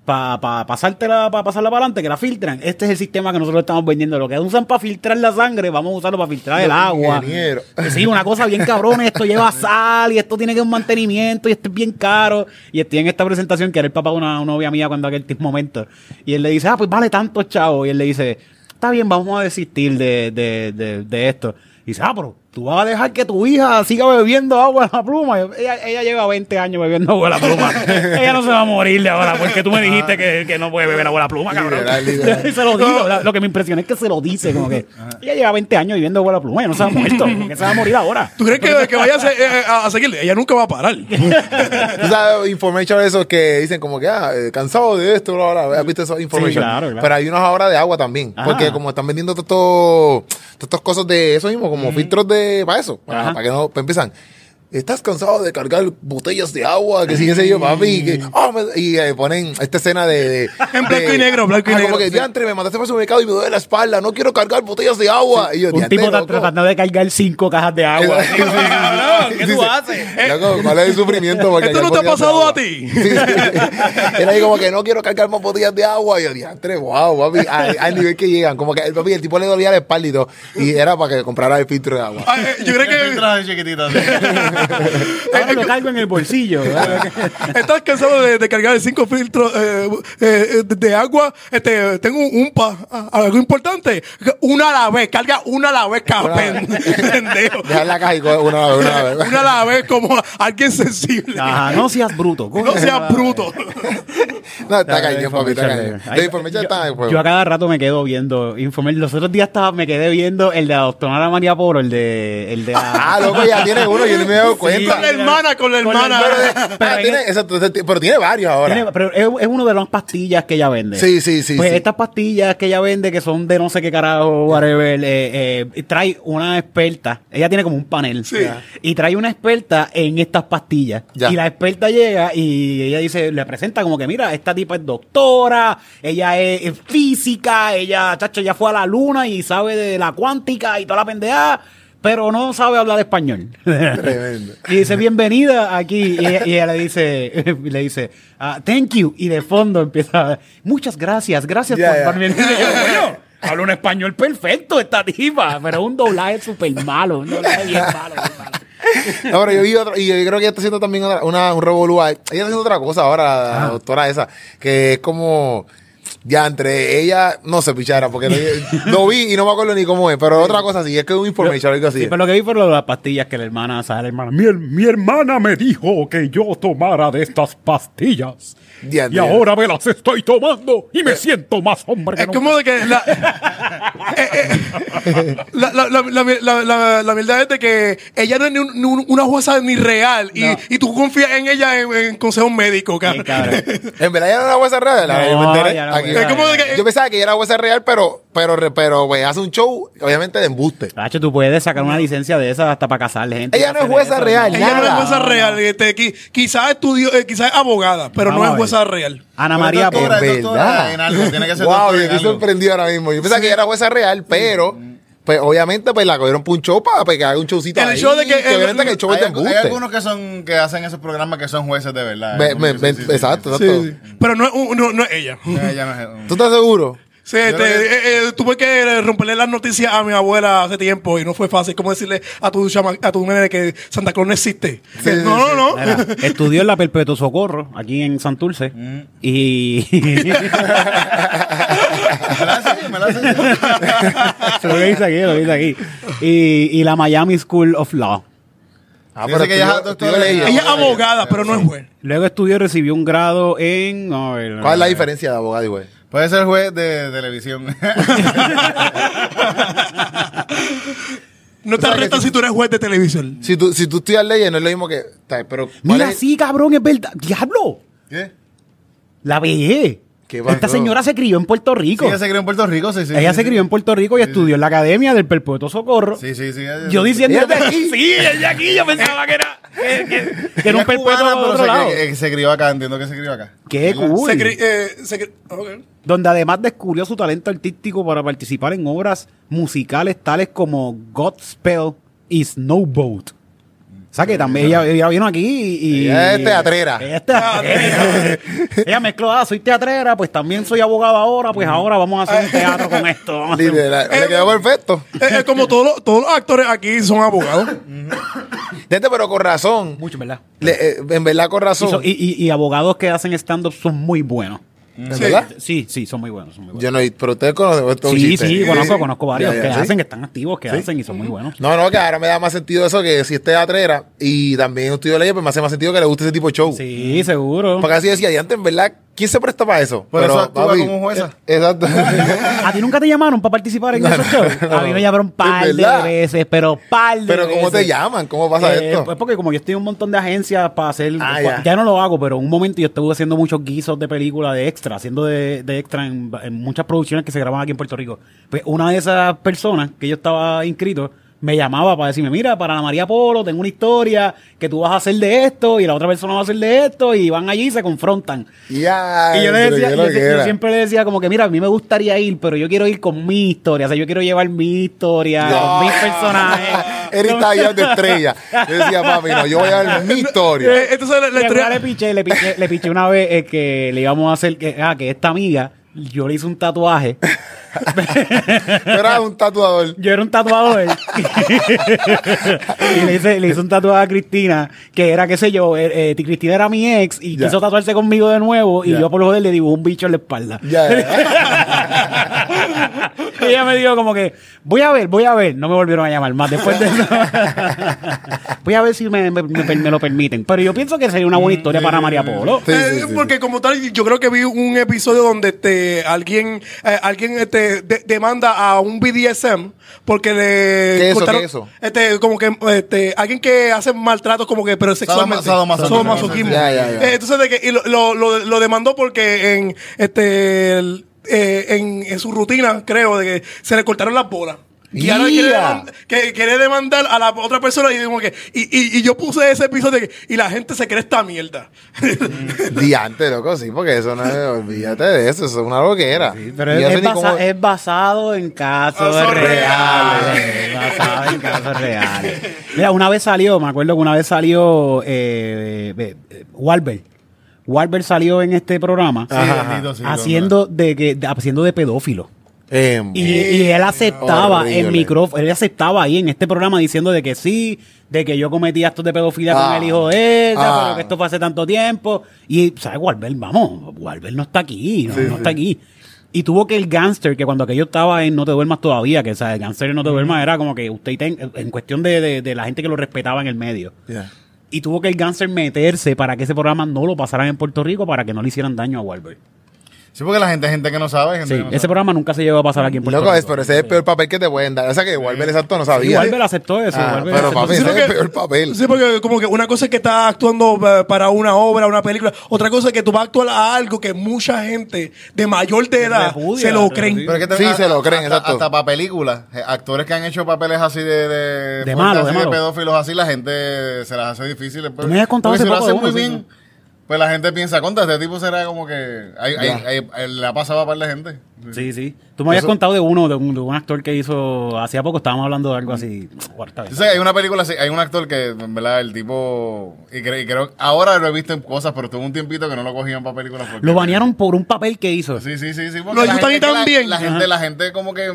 Speaker 1: pasártela, para pasarla para adelante, que la filtran. Este es el sistema que nosotros estamos vendiendo. Lo que usan para filtrar la sangre, vamos a usarlo para filtrar el agua.
Speaker 3: Ingeniero.
Speaker 1: Sí, una cosa bien cabrón, esto lleva sal y esto tiene que un mantenimiento y esto es bien caro. Y estoy en esta presentación que era el papá de una novia mía cuando aquel momento. Y él le dice, pues vale tanto, chavo. Y él le dice, está bien, vamos a desistir de esto. Y dice, pero tú vas a dejar que tu hija siga bebiendo agua de la pluma. Ella lleva 20 años bebiendo agua de la pluma. Ella no se va a morir de ahora porque tú me dijiste que no puede beber agua de la pluma, cabrón.
Speaker 3: Literal.
Speaker 1: Y se lo digo. Lo que me impresiona es que se lo dice. Como que ella lleva 20 años viviendo agua de la pluma. Ella no se ha muerto. ¿Por qué se va a morir ahora?
Speaker 4: ¿Tú crees que vaya a seguirle? Ella nunca va a parar.
Speaker 3: Tú sabes, information esos que dicen como que, cansado de esto, ahora, ¿has visto esos information?
Speaker 1: Sí, claro.
Speaker 3: Pero hay unas ahora de agua también.
Speaker 1: Ajá.
Speaker 3: Porque como están vendiendo todas estas cosas de eso mismo, como filtros para eso, para que no, empiezan. ¿Estás cansado de cargar botellas de agua? Que sigue yo, papi. Y ponen esta escena de
Speaker 4: En blanco y negro.
Speaker 3: Como que, diantre, me mandaste para el supermercado y me duele la espalda. No quiero cargar botellas de agua.
Speaker 1: Sí.
Speaker 3: Y yo,
Speaker 1: un tipo
Speaker 3: loco,
Speaker 1: tratando de cargar 5 cajas de agua. ¿Qué tú haces?
Speaker 3: Loco, ¿cuál es el sufrimiento? Porque
Speaker 4: ¿Esto
Speaker 3: ya
Speaker 4: no te ha
Speaker 3: botellas de
Speaker 4: pasado
Speaker 3: agua.
Speaker 4: a ti?
Speaker 3: Sí. Era ahí como que no quiero cargar más botellas de agua. Y yo, diantre, wow, papi. Al nivel que llegan. Como que el tipo le dolía la espalda y todo. Y era para que comprara el filtro de agua.
Speaker 4: Yo creo que
Speaker 2: Filtros chiquititos.
Speaker 1: Ahora lo cargo en el bolsillo.
Speaker 4: estás cansado de cargar 5 filtros de agua. Tengo algo importante. Una a la vez. Carga una a la vez, cabrón. Pendejo.
Speaker 3: Dejar la caja y coger una vez.
Speaker 4: Una a la vez como alguien sensible.
Speaker 1: Ajá, no seas bruto.
Speaker 4: No seas bruto.
Speaker 3: No, está cañón, papi, está cañón.
Speaker 1: Ay,
Speaker 3: De información está en juego.
Speaker 1: Yo a cada rato me quedo viendo Infomer. Los otros días me quedé viendo el de la doctora María Poro, el de
Speaker 3: Loco, ya tiene uno, yo no me he dado cuenta.
Speaker 4: Con la hermana.
Speaker 3: Pero tiene varios ahora.
Speaker 1: pero es uno de las pastillas que ella vende.
Speaker 3: Sí.
Speaker 1: Pues
Speaker 3: sí.
Speaker 1: estas pastillas que ella vende, que son de no sé qué carajo, whatever, trae una experta. Ella tiene como un panel.
Speaker 4: Sí.
Speaker 1: Y trae una experta en estas pastillas.
Speaker 3: Ya.
Speaker 1: Y la experta llega y ella dice, le presenta como que, mira, esta tipa es doctora, ella es física, ella fue a la luna y sabe de la cuántica y toda la pendeja, pero no sabe hablar español.
Speaker 3: Tremendo.
Speaker 1: Y dice, bienvenida aquí. Y ella le dice, thank you. Y de fondo empieza, muchas gracias
Speaker 3: Ya.
Speaker 1: por venir. Y yo, bueno, habla un español perfecto esta tipa, pero un doblaje súper malo, un doblaje bien malo.
Speaker 3: No, pero yo vi otro, y yo creo que ella está haciendo también un revolú. Ella está haciendo otra cosa ahora, la doctora esa, que es como, ya entre ella, no sé, pichara, porque lo vi y no me acuerdo ni cómo es, pero otra cosa así, es que es un information, algo así.
Speaker 1: Sí, pero lo que vi fueron las pastillas que la hermana, mi hermana me dijo que yo tomara de estas pastillas.
Speaker 3: Diantre.
Speaker 1: Y ahora me las estoy tomando y me siento más hombre que
Speaker 4: Es
Speaker 1: nunca.
Speaker 4: como de que la verdad es de que ella no es ni una jueza ni real
Speaker 1: No.
Speaker 4: y tú confías en ella en consejos médicos,
Speaker 1: Sí, cabrón.
Speaker 3: En verdad ella no era jueza real.
Speaker 1: No,
Speaker 3: yo me enteré
Speaker 1: ella no
Speaker 3: aquí.
Speaker 1: era.
Speaker 4: Es como de que
Speaker 3: Yo pensaba que ella era jueza real, pero pues, hace un show, obviamente, de embuste.
Speaker 1: Tacho, tú puedes sacar una licencia de esas hasta para casarle gente.
Speaker 3: Ella no es jueza real,
Speaker 4: ella no es
Speaker 3: nada.
Speaker 4: jueza real. Quizás estudió, quizás es abogada, pero
Speaker 1: Vamos
Speaker 4: no
Speaker 1: a
Speaker 4: es
Speaker 1: ver.
Speaker 4: jueza real.
Speaker 1: Ana María
Speaker 2: Doctora,
Speaker 1: Poro.
Speaker 3: ¿verdad?
Speaker 2: doctora en algo. Tiene que ser
Speaker 3: Wow,
Speaker 2: doctora
Speaker 3: yo
Speaker 2: en
Speaker 3: estoy
Speaker 2: algo.
Speaker 3: sorprendido ahora mismo. Yo pensaba que ella era jueza real, pero pues obviamente pues la cogieron por un show para que haga un showcito
Speaker 4: En el
Speaker 3: ahí,
Speaker 4: show de que-
Speaker 3: obviamente que el show es de
Speaker 2: Hay
Speaker 3: embuste.
Speaker 2: algunos que hacen esos programas que son jueces de verdad.
Speaker 3: Exacto.
Speaker 4: Pero no es ella.
Speaker 2: Ella no es-
Speaker 3: ¿Tú estás seguro?
Speaker 4: Sí, tuve que romperle las noticias a mi abuela hace tiempo y no fue fácil. Como decirle a tu nene que Santa Claus no existe. No.
Speaker 1: Mira, estudió en la Perpetuo Socorro, aquí en Santurce. Y.
Speaker 2: Me la hace.
Speaker 1: lo que dice aquí. Y la Miami School of Law.
Speaker 2: Dice que ella es doctora en
Speaker 4: Ella es abogada, pero no es juez.
Speaker 1: Luego estudió y recibió un grado en.
Speaker 3: ¿Cuál es la diferencia de abogado y juez?
Speaker 2: Puede ser juez de televisión.
Speaker 4: No te arrestan si tú eres juez de televisión.
Speaker 3: Si tú estudias leyes, no es lo mismo que. Pero, ¿cuál
Speaker 1: Mira,
Speaker 3: es?
Speaker 1: sí, cabrón, es verdad. ¡Diablo!
Speaker 2: ¿Qué?
Speaker 1: La veía.
Speaker 3: ¿Qué pasó?
Speaker 1: Esta señora se crió en Puerto Rico.
Speaker 2: Sí, ella se crió en Puerto Rico, sí.
Speaker 1: Ella se crió en Puerto Rico y estudió en la Academia del Perpetuo Socorro.
Speaker 2: Sí.
Speaker 1: Yo diciendo
Speaker 3: ¿Ella es de aquí?
Speaker 1: sí, ella es de aquí. Yo pensaba que era que era un perpetuo
Speaker 2: cubana,
Speaker 1: de
Speaker 2: pero
Speaker 1: otro lado.
Speaker 2: se crió acá, entiendo que se crió acá.
Speaker 1: Qué cool.
Speaker 4: Ok.
Speaker 1: Donde además descubrió su talento artístico para participar en obras musicales tales como Godspell y Snowboat. O sea que también ella vino aquí y...
Speaker 3: Ella es teatrera.
Speaker 1: Ella es teatrera. Ella mezcló, soy teatrera, pues también soy abogado ahora, pues ahora vamos a hacer un teatro con esto. Vamos a hacer un-
Speaker 3: Literal, le quedó perfecto.
Speaker 4: Es como todos los actores aquí son abogados.
Speaker 3: Pero con razón.
Speaker 1: Mucho, ¿verdad?
Speaker 3: En verdad, con
Speaker 1: Y,
Speaker 3: razón.
Speaker 1: y abogados que hacen stand-up son muy buenos.
Speaker 3: ¿En verdad?
Speaker 1: Sí, son muy buenos. Son muy buenos.
Speaker 3: Yo no, pero ustedes conocen estos
Speaker 1: Sí,
Speaker 3: chistes.
Speaker 1: sí, conozco varios
Speaker 3: Ya,
Speaker 1: que
Speaker 3: ¿sí?
Speaker 1: hacen, que están activos, que hacen y son muy buenos.
Speaker 3: No, que ahora me da más sentido eso que si es teatrera y también estudio leyes, pues me hace más sentido que le guste ese tipo de show.
Speaker 1: Sí, seguro.
Speaker 3: Porque así decía, y antes, en verdad, ¿quién se presta para eso?
Speaker 2: Por eso actúa
Speaker 3: papi,
Speaker 2: como jueza.
Speaker 3: Exacto.
Speaker 1: ¿A ti nunca te llamaron para participar en esos shows?
Speaker 3: no.
Speaker 1: A mí me llamaron par
Speaker 3: ¿Es
Speaker 1: de
Speaker 3: verdad?
Speaker 1: veces, pero par de
Speaker 3: Pero
Speaker 1: veces.
Speaker 3: ¿cómo te llaman? ¿Cómo pasa esto?
Speaker 1: Pues porque como yo estoy en un montón de agencias para hacer...
Speaker 3: Ya.
Speaker 1: ya no lo hago, pero en un momento yo estuve haciendo muchos guisos de película de extra, haciendo de extra en muchas producciones que se graban aquí en Puerto Rico. Pues una de esas personas que yo estaba inscrito me llamaba para decirme, mira, para Ana María Polo tengo una historia que tú vas a hacer de esto y la otra persona va a hacer de esto y van allí y se confrontan.
Speaker 3: Ya,
Speaker 1: Y yo le
Speaker 3: pero
Speaker 1: decía,
Speaker 3: qué lo que
Speaker 1: yo
Speaker 3: era.
Speaker 1: siempre le decía como que mira, a mí me gustaría ir, pero yo quiero ir con mi historia, o sea, yo quiero llevar mi historia, con mis personajes.
Speaker 3: Eric está allá de estrella. Yo decía, papi, no, yo voy a ver mi historia.
Speaker 4: Entonces la
Speaker 1: Y
Speaker 4: historia...
Speaker 1: le piché una vez que le íbamos a hacer que esta amiga, yo le hice un tatuaje.
Speaker 3: Tú eras un tatuador.
Speaker 1: Yo era un tatuador. Y le hice un tatuaje a Cristina, que era, qué sé yo, Cristina era mi ex y
Speaker 3: Ya.
Speaker 1: quiso tatuarse conmigo de nuevo y
Speaker 3: Ya.
Speaker 1: yo por lo joder le dibujé un bicho en la espalda.
Speaker 3: Ya.
Speaker 1: Y ella me dijo como que, voy a ver, no me volvieron a llamar más después de eso. Voy a ver si me lo permiten. Pero yo pienso que sería una buena historia para María Polo.
Speaker 3: Sí, sí, sí.
Speaker 4: Porque como tal, yo creo que vi un episodio donde alguien demanda a un BDSM porque le
Speaker 3: ¿Qué es eso?
Speaker 4: cortaron-
Speaker 3: ¿Qué es eso?
Speaker 4: como que alguien que hace maltratos como que pero sexualmente.
Speaker 2: Sadomasoquismo.
Speaker 4: Sadomasoquismo.
Speaker 3: Ya.
Speaker 4: Entonces de que y lo demandó porque en su rutina, creo, de que se le cortaron las bolas. Y ahora quiere demandar a la otra persona y digo que y yo puse ese episodio de que, y la gente se cree esta mierda.
Speaker 3: Diante, loco, sí, porque eso no es, olvídate de eso es una loquera.
Speaker 1: Pero
Speaker 3: Y yo sé
Speaker 1: es,
Speaker 3: ni cómo-
Speaker 1: es basado en casos
Speaker 4: Casos
Speaker 1: reales. Es basado en casos reales. Mira, una vez salió, me acuerdo que una vez salió Wahlberg. Wahlberg salió en este programa haciendo de pedófilo. Y él aceptaba
Speaker 3: Horrible.
Speaker 1: en micrófono, él aceptaba ahí en este programa diciendo de que sí, de que yo cometí actos de pedofilia con el hijo de ella, pero que esto fue hace tanto tiempo. Y, ¿sabes? Wahlberg no está aquí, no está aquí. Y tuvo que el gangster, que cuando aquello estaba en No Te Duermas Todavía, que ¿sabes? El gangster en No Te Duermas era como que usted en cuestión de la gente que lo respetaba en el medio.
Speaker 3: Ya.
Speaker 1: Y tuvo que el gangster meterse para que ese programa no lo pasaran en Puerto Rico para que no le hicieran daño a Wahlberg.
Speaker 2: Sí, porque la gente que no sabe. Gente
Speaker 1: Sí,
Speaker 2: que no
Speaker 1: ese
Speaker 2: sabe.
Speaker 1: programa nunca se llegó a pasar aquí en Puerto
Speaker 3: Loco,
Speaker 1: Rico.
Speaker 3: pero ese es el peor papel que te pueden dar. O sea que Wahlberg exacto no
Speaker 1: Sí,
Speaker 3: sabía.
Speaker 1: Wahlberg aceptó eso.
Speaker 3: Ah,
Speaker 1: Wahlberg
Speaker 3: pero
Speaker 1: aceptó
Speaker 3: papi,
Speaker 1: eso.
Speaker 3: ese es el peor papel.
Speaker 4: Sí, porque como que una cosa es que estás actuando para una obra, una película. Otra cosa es que tú vas a actuar a algo que mucha gente de mayor de edad
Speaker 1: repudia,
Speaker 4: se lo
Speaker 1: repudia.
Speaker 4: creen.
Speaker 2: Pero es que
Speaker 3: Sí, se lo creen, exacto.
Speaker 2: Hasta para películas. Actores que han hecho papeles así de
Speaker 1: malo,
Speaker 2: así
Speaker 1: de malo.
Speaker 2: pedófilos así, la gente se las hace difíciles.
Speaker 1: Tú me habías contado
Speaker 2: Porque
Speaker 1: hace
Speaker 2: si lo
Speaker 1: poco
Speaker 2: hacen
Speaker 1: de
Speaker 2: muy
Speaker 1: uno, sí,
Speaker 2: bien, pues la gente piensa, contra este tipo será como que le ha pasado a par de gente.
Speaker 1: Sí. Tú me habías contado de un actor que hizo, hacía poco estábamos hablando de algo así.
Speaker 2: Yo sé, hay una película así, hay un actor que, en verdad, el tipo, y creo, ahora lo he visto en cosas, pero tuvo un tiempito que no lo cogían para películas. porque-
Speaker 1: Lo banearon por un papel que hizo.
Speaker 2: Sí. porque
Speaker 4: Lo
Speaker 2: la
Speaker 4: disfrutan
Speaker 2: gente-
Speaker 4: y también.
Speaker 2: La gente como que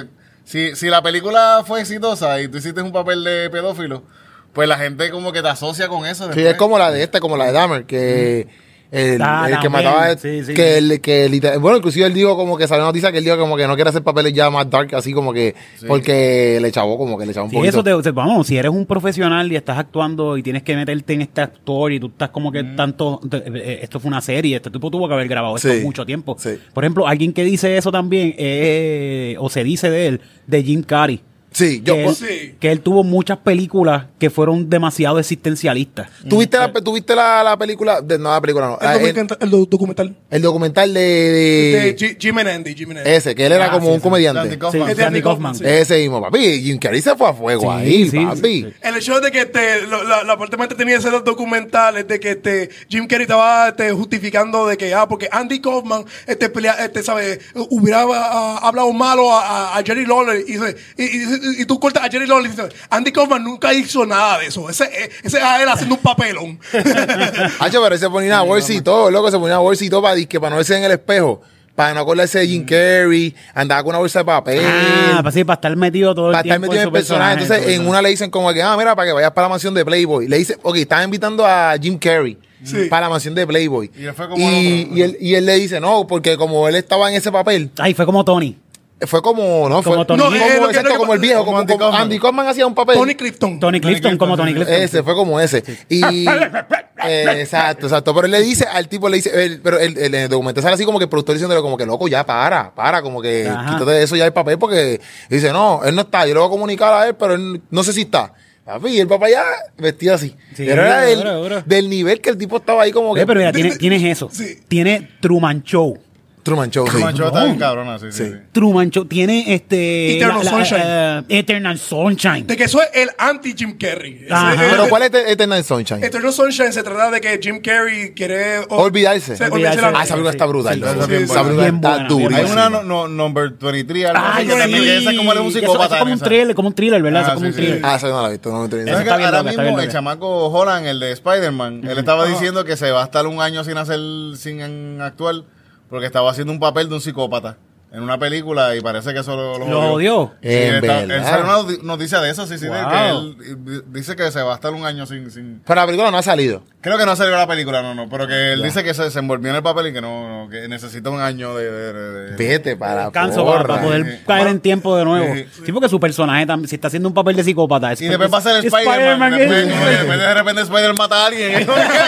Speaker 2: si la película fue exitosa y tú hiciste un papel de pedófilo, pues la gente como que te asocia con eso.
Speaker 3: Sí,
Speaker 2: después.
Speaker 3: es como la de como la de Dahmer, que el que
Speaker 1: también,
Speaker 3: mataba,
Speaker 1: sí.
Speaker 3: bueno, inclusive él dijo como que salió noticia que él dijo como que no quiere hacer papeles ya más dark, así como que, porque le echavó un
Speaker 1: Sí,
Speaker 3: poquito.
Speaker 1: eso vamos, si eres un profesional y estás actuando y tienes que meterte en este actor y tú estás como que esto fue una serie, este tipo tuvo que haber grabado esto
Speaker 3: Sí,
Speaker 1: mucho tiempo.
Speaker 3: sí.
Speaker 1: Por ejemplo, alguien que dice eso también, o se dice de él, de Jim Carrey.
Speaker 3: Sí,
Speaker 1: Que él tuvo muchas películas que fueron demasiado existencialistas.
Speaker 3: ¿Tuviste la película? No, la película no.
Speaker 4: El documental
Speaker 3: El documental
Speaker 4: de
Speaker 3: de
Speaker 4: Jim and Andy.
Speaker 3: ese, que él era como un comediante.
Speaker 2: Andy Kaufman.
Speaker 1: Sí,
Speaker 4: de
Speaker 1: Andy Kaufman.
Speaker 4: sí.
Speaker 3: Ese mismo, papi. Jim Carrey se fue a fuego
Speaker 1: Sí,
Speaker 3: ahí,
Speaker 1: sí,
Speaker 3: papi.
Speaker 1: sí.
Speaker 4: El hecho de que la parte más tenía ese documental es de que Jim Carrey estaba justificando de que porque Andy Kaufman hubiera hablado malo a Jerry Lawler y y tú cortas a Jerry Lawler y dices, Andy Kaufman nunca hizo nada de eso. Ese es a él haciendo un papelón.
Speaker 3: Hacho, pero él se ponía una bolsa y todo, loco, se ponía una bolsa y todo para no verse en el espejo. Para no acordarse de Jim Carrey, andaba con una bolsa de papel.
Speaker 1: Para estar metido todo el
Speaker 3: para
Speaker 1: tiempo.
Speaker 3: Estar metido en el personaje. Entonces, en una le dicen como que, mira, para que vayas para la mansión de Playboy. Le dice, ok, están invitando a Jim Carrey para la mansión de Playboy.
Speaker 2: Y él fue como
Speaker 3: y él le dice, no, porque como él estaba en ese papel.
Speaker 1: Ay, fue como Tony.
Speaker 3: Fue como, ¿no?
Speaker 1: Como
Speaker 3: Fue
Speaker 1: Tony.
Speaker 3: como el viejo, como Andy Kaufman hacía un papel.
Speaker 4: Tony Clifton.
Speaker 1: Tony Clifton, como Tony Clifton.
Speaker 3: Ese fue como ese. Y exacto. Pero él le dice al tipo, pero el documental sale así como que el productor diciéndole como que loco, ya para, como que quítate de eso ya el papel, porque dice, no, él no está, yo le voy a comunicar a él, pero él no sé si está. Papi, y el papá ya vestido así.
Speaker 1: Sí,
Speaker 3: pero era
Speaker 1: duro.
Speaker 3: del nivel que el tipo estaba ahí como que.
Speaker 1: Pero mira, tienes eso.
Speaker 4: Sí.
Speaker 1: Tiene Truman Show.
Speaker 3: Truman Show, sí.
Speaker 2: Truman Show está bien cabrona, sí.
Speaker 1: Truman Show tiene
Speaker 4: Eternal Sunshine.
Speaker 1: Eternal Sunshine.
Speaker 4: De que eso es el anti-Jim Carrey.
Speaker 1: Ajá.
Speaker 3: Pero ¿cuál es Eternal Sunshine?
Speaker 4: Eternal Sunshine se trata de que Jim Carrey quiere
Speaker 3: Olvidarse.
Speaker 1: Olvidarse.
Speaker 3: Ah, esa película está brutal.
Speaker 1: Sí,
Speaker 3: loco.
Speaker 2: sí, sí,
Speaker 3: Esa película
Speaker 1: bien
Speaker 3: está
Speaker 1: buena, bien
Speaker 3: durísima.
Speaker 2: Hay una number 23, algo así,
Speaker 1: Ay,
Speaker 2: que también
Speaker 1: sí.
Speaker 2: esa es como de un
Speaker 1: Eso
Speaker 2: psicópata.
Speaker 1: es como un thriller, ¿verdad? Eso es como un
Speaker 2: sí,
Speaker 1: thriller.
Speaker 3: Ah, esa no la he visto. No me
Speaker 2: Eso
Speaker 3: interesa.
Speaker 1: está
Speaker 2: que
Speaker 1: bien
Speaker 2: ahora
Speaker 1: loca, está
Speaker 2: mismo
Speaker 1: bien
Speaker 2: el
Speaker 1: loca.
Speaker 2: chamaco Holland, el de Spider-Man, él estaba diciendo que se va a estar un año sin actuar porque estaba haciendo un papel de un psicópata en una película y parece que eso
Speaker 1: Lo odió.
Speaker 2: Sí,
Speaker 3: En
Speaker 2: él
Speaker 3: verdad.
Speaker 2: sale una noticia de eso, sí, de
Speaker 1: Wow.
Speaker 2: que él dice que se va a estar un año sin...
Speaker 3: Pero la película no ha salido.
Speaker 2: Creo que no salió la película, no, pero que él dice que se envolvió en el papel y que no que necesita un año de
Speaker 3: Vete para
Speaker 1: Descanso
Speaker 3: porra.
Speaker 1: para poder caer en tiempo de nuevo. Sí, porque su personaje también, si está haciendo un papel de psicópata.
Speaker 2: Y después va a ser Spider-Man. Después de repente Spider-Man mata a alguien.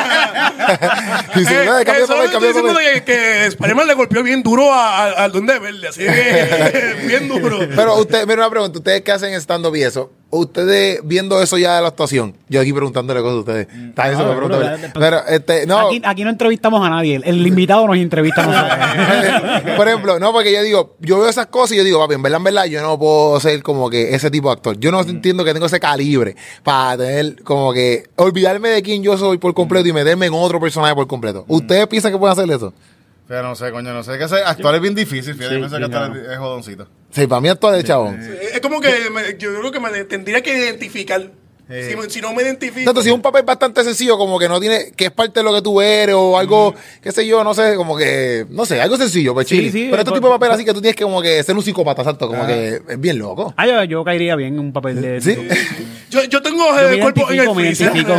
Speaker 3: Y dice, "No, cambia de
Speaker 4: Solo
Speaker 3: papel,
Speaker 4: estoy
Speaker 3: cambia de
Speaker 4: diciendo
Speaker 3: papel".
Speaker 4: que Spider-Man le golpeó bien duro al Duende Verde, así que bien duro.
Speaker 3: Pero usted, mira una pregunta, ustedes que hacen stand-up y eso, ustedes viendo eso ya de la actuación, yo aquí preguntándole cosas a ustedes. Está eso me pregunto. Pero no.
Speaker 1: Aquí no entrevistamos a nadie. El invitado nos entrevista a nosotros.
Speaker 3: Por ejemplo, no, porque yo digo, yo veo esas cosas y yo digo, papi, en verdad, yo no puedo ser como que ese tipo de actor. Yo no entiendo que tengo ese calibre para tener como que olvidarme de quién yo soy por completo y meterme en otro personaje por completo. ¿Ustedes piensan que pueden hacer eso?
Speaker 2: Pero no sé, coño, no sé. Que actuar es bien difícil, fíjate. Yo pienso que actuar es jodoncito.
Speaker 3: Sí, para mí actuar de chabón.
Speaker 4: Es como que yo creo que me tendría que identificar. Si no me identifico.
Speaker 3: Entonces, si es un papel bastante sencillo, como que no tiene, que es parte de lo que tú eres, o algo, qué sé yo, no sé, como que, no sé, algo sencillo, pues
Speaker 1: Sí,
Speaker 3: chile.
Speaker 1: sí,
Speaker 3: Pero este
Speaker 1: pues,
Speaker 3: tipo de papel así que tú tienes que como que ser un psicópata, exacto, como que es bien loco.
Speaker 1: Yo caería bien en un papel de...
Speaker 3: ¿Sí?
Speaker 4: Yo tengo
Speaker 1: Yo
Speaker 4: el cuerpo en el
Speaker 1: me
Speaker 4: freezer.
Speaker 1: identifico.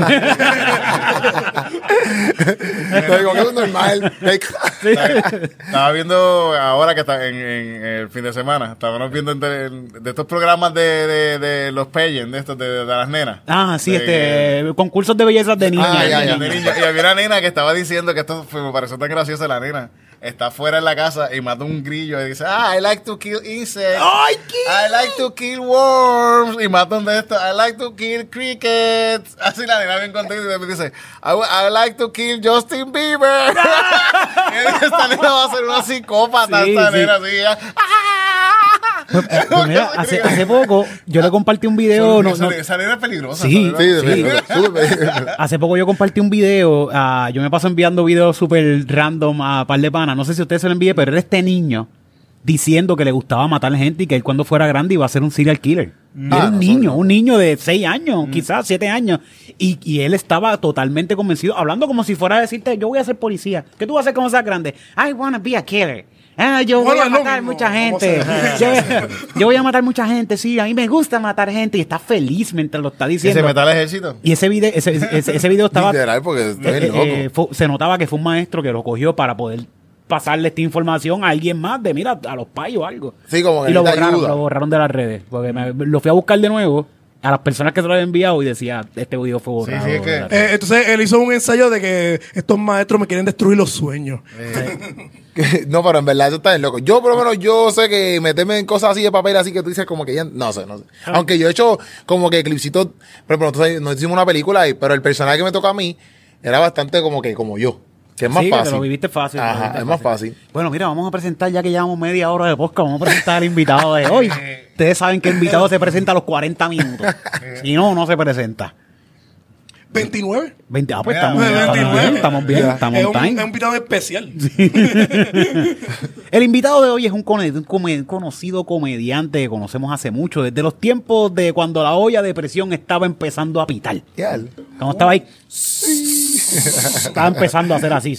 Speaker 3: Como que es normal.
Speaker 2: Estaba viendo ahora que está en el fin de semana. Estábamos viendo de estos programas de los pageants, de estos de las nenas.
Speaker 1: Ah, sí, concursos de bellezas de niñas.
Speaker 3: ya.
Speaker 2: De niños. Y había una nena que estaba diciendo que esto me pareció tan gracioso la nena. Está fuera en la casa y mata un grillo y dice, I like to kill insects.
Speaker 1: ¡Ay, qué!
Speaker 2: I like to kill worms. Y mata un de estos. I like to kill crickets. Así la nena bien contenta y después dice, I like to kill Justin Bieber. Y esta nena va a ser una psicópata.
Speaker 1: Sí,
Speaker 2: Esta
Speaker 1: sí.
Speaker 2: nena así.
Speaker 1: Pues mira, hace poco yo le compartí un video.
Speaker 2: Esa nena es peligrosa.
Speaker 1: Sí,
Speaker 2: ¿sabes?
Speaker 3: Sí,
Speaker 1: Sí.
Speaker 3: súper.
Speaker 1: Hace poco yo compartí un video. Yo me paso enviando videos súper random a par de panas. No sé si ustedes se lo envié, pero era este niño diciendo que le gustaba matar gente y que él cuando fuera grande iba a ser un serial killer. Era un niño de 6 años, quizás 7 años. Y él estaba totalmente convencido, hablando como si fuera a decirte, yo voy a ser policía. ¿Qué tú vas a hacer cuando seas grande? I wanna be a killer. Yo voy a matar mucha gente. Yo voy a matar mucha gente, sí. A mí me gusta matar gente. Y está feliz mientras lo está
Speaker 2: ¿Y se
Speaker 1: diciendo.
Speaker 2: mete al ejército?
Speaker 1: Y ese video estaba...
Speaker 3: Literal, porque está bien loco.
Speaker 1: se notaba que fue un maestro que lo cogió para poder pasarle esta información a alguien más de, mira, a los pais o algo.
Speaker 3: Sí, como que
Speaker 1: y lo
Speaker 3: necesita ayuda.
Speaker 1: borraron de las redes. Porque lo fui a buscar de nuevo a las personas que se lo habían enviado y decía, este video fue borrado.
Speaker 2: Sí, es que-
Speaker 1: de las redes.
Speaker 4: Entonces él hizo un ensayo de que estos maestros me quieren destruir los sueños.
Speaker 3: No, pero en verdad eso está bien loco. Yo, por lo menos, yo sé que meterme en cosas así de papel, así que tú dices como que ya, no sé. Aunque yo he hecho como que clipsitos, por ejemplo, nosotros nos hicimos una película ahí, pero el personaje que me toca a mí era bastante como yo. Que es más
Speaker 1: Sí, que te
Speaker 3: fácil.
Speaker 1: lo viviste fácil. te lo
Speaker 3: Ajá,
Speaker 1: viviste
Speaker 3: es más fácil.
Speaker 1: Bueno, mira, vamos a presentar, ya que llevamos media hora de podcast, vamos a presentar al invitado de hoy. Ustedes saben que el invitado se presenta a los 40 minutos. Si no, no se presenta.
Speaker 4: 29.
Speaker 1: 20, pues
Speaker 2: Mira,
Speaker 1: estamos bien,
Speaker 4: Es
Speaker 1: estamos
Speaker 4: un
Speaker 1: time.
Speaker 4: invitado especial.
Speaker 1: El invitado de hoy es un conocido comediante que conocemos hace mucho, desde los tiempos de cuando la olla de presión estaba empezando a pitar. Cuando estaba ahí, estaba empezando a hacer así.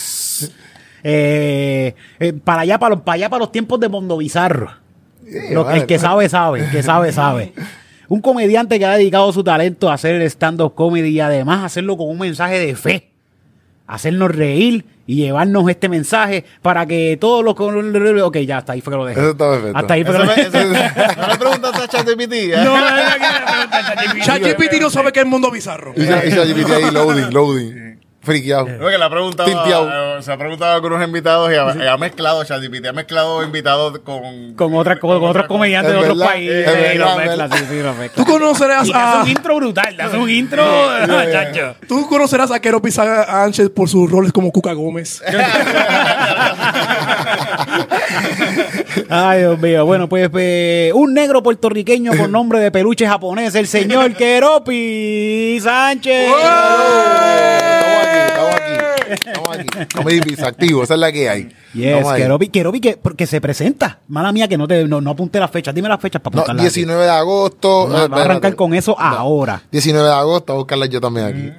Speaker 1: Para allá para los tiempos de Mundo Bizarro. El que sabe, sabe. El que sabe, sabe. Un comediante que ha dedicado su talento a hacer stand-up comedy y además hacerlo con un mensaje de fe. Hacernos reír y llevarnos este mensaje para que todos los... Ok, ya, hasta ahí fue que lo dejé.
Speaker 3: Eso está perfecto.
Speaker 1: Hasta ahí fue que lo dejé.
Speaker 2: ¿No le preguntaste a ChatGPT?
Speaker 1: No, no,
Speaker 4: ChatGPT no sabe qué es el mundo bizarro.
Speaker 3: Y ChatGPT ahí, loading. Friqueado.
Speaker 2: Porque le ha preguntado,
Speaker 3: Tinteado.
Speaker 2: se ha preguntado con unos invitados y ha mezclado ChatGPT, ha mezclado invitados con
Speaker 1: otros comediantes de
Speaker 3: Es
Speaker 1: otros
Speaker 3: verdad,
Speaker 1: países.
Speaker 3: es verdad,
Speaker 1: Y lo
Speaker 3: es
Speaker 1: mezcla,
Speaker 3: verdad.
Speaker 1: sí, lo mezcla.
Speaker 4: Tú conocerás
Speaker 1: Y te hace
Speaker 4: a...
Speaker 1: un intro brutal, te hace un intro, chacho.
Speaker 4: Tú conocerás a Quero Sánchez por sus roles como Cuca Gómez.
Speaker 1: Ay, Dios mío. Bueno, pues un negro puertorriqueño con nombre de peluche japonés, el señor Keropi Sánchez.
Speaker 3: Estamos aquí. Comedy Biz activo, esa es la que hay.
Speaker 1: Yes,
Speaker 3: Vamos ahí.
Speaker 1: Keropi que se presenta. Mala mía que no apunté las fechas. Dime las fechas para
Speaker 3: No,
Speaker 1: apuntarlas.
Speaker 3: 19 de agosto.
Speaker 1: Vamos a arrancar con eso ahora.
Speaker 3: 19 de agosto, a buscarla yo también aquí.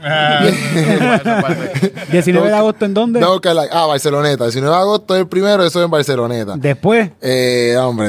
Speaker 1: 19 de agosto, ¿en dónde?
Speaker 3: Voy a buscarla. Barceloneta. 19 de agosto es el primero, eso es en Barceloneta.
Speaker 1: Después.
Speaker 3: Hombre.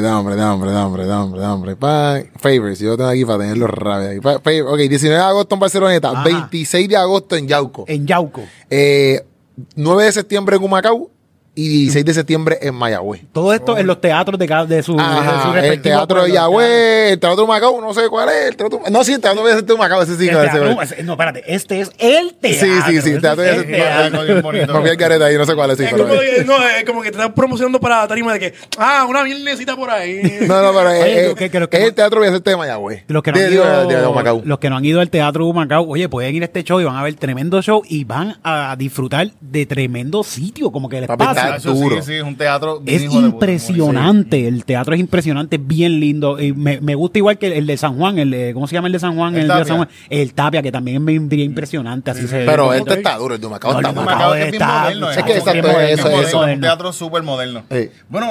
Speaker 3: Favorites, yo lo tengo aquí para tenerlo rápido ahí. Ok, 19 de agosto en Barceloneta,
Speaker 1: Ajá.
Speaker 3: 26 de agosto en Yauco.
Speaker 1: En Yauco.
Speaker 3: 9 de septiembre en Humacao y 16 de septiembre en Mayagüez.
Speaker 1: Todo esto en los teatros de su
Speaker 3: Ajá, el
Speaker 1: respectivo
Speaker 3: teatro de
Speaker 1: pueblo.
Speaker 3: Yagüez, el teatro de Humacao, no sé cuál es. El teatro, no, sí, el teatro de Humacao, ese sí.
Speaker 1: El teatro, no, espérate, este es el teatro.
Speaker 3: Sí,
Speaker 1: Este
Speaker 3: el teatro
Speaker 1: es el teatro.
Speaker 3: Me fui al careta ahí, no sé cuál es. Sí,
Speaker 4: Es
Speaker 3: pero-
Speaker 4: como que te están promocionando para la tarima de que, una viernesita por ahí.
Speaker 3: No, pero
Speaker 1: Oye,
Speaker 3: es
Speaker 1: que
Speaker 3: el teatro voy a hacerte de Mayagüez.
Speaker 1: Los que, no han
Speaker 3: de Humacao.
Speaker 1: ido, los que no han ido al Teatro Humacao, oye, pueden ir a este show y van a ver tremendo show y van a disfrutar de tremendo sitio, como que el
Speaker 3: Papi,
Speaker 1: espacio.
Speaker 3: está duro.
Speaker 2: Sí, es un teatro bien
Speaker 1: Es
Speaker 2: hijo de puta,
Speaker 1: impresionante, el teatro es impresionante, bien lindo. Y me gusta igual que el de San Juan, ¿cómo se llama el de San Juan?
Speaker 2: El
Speaker 1: de
Speaker 2: Tapia.
Speaker 1: San Juan. El Tapia, que también es bien impresionante. Así se ve
Speaker 3: Pero
Speaker 1: bonito.
Speaker 3: este está duro, el de Humacao
Speaker 1: No,
Speaker 3: está
Speaker 1: el de
Speaker 3: duro.
Speaker 1: Humacao
Speaker 2: Es bien
Speaker 1: está-
Speaker 2: moderno,
Speaker 3: es que
Speaker 1: bien
Speaker 3: exacto,
Speaker 1: moderno,
Speaker 3: eso,
Speaker 1: bien
Speaker 3: eso.
Speaker 2: Es
Speaker 1: moderno.
Speaker 2: un teatro súper moderno.
Speaker 3: Sí.
Speaker 2: Bueno,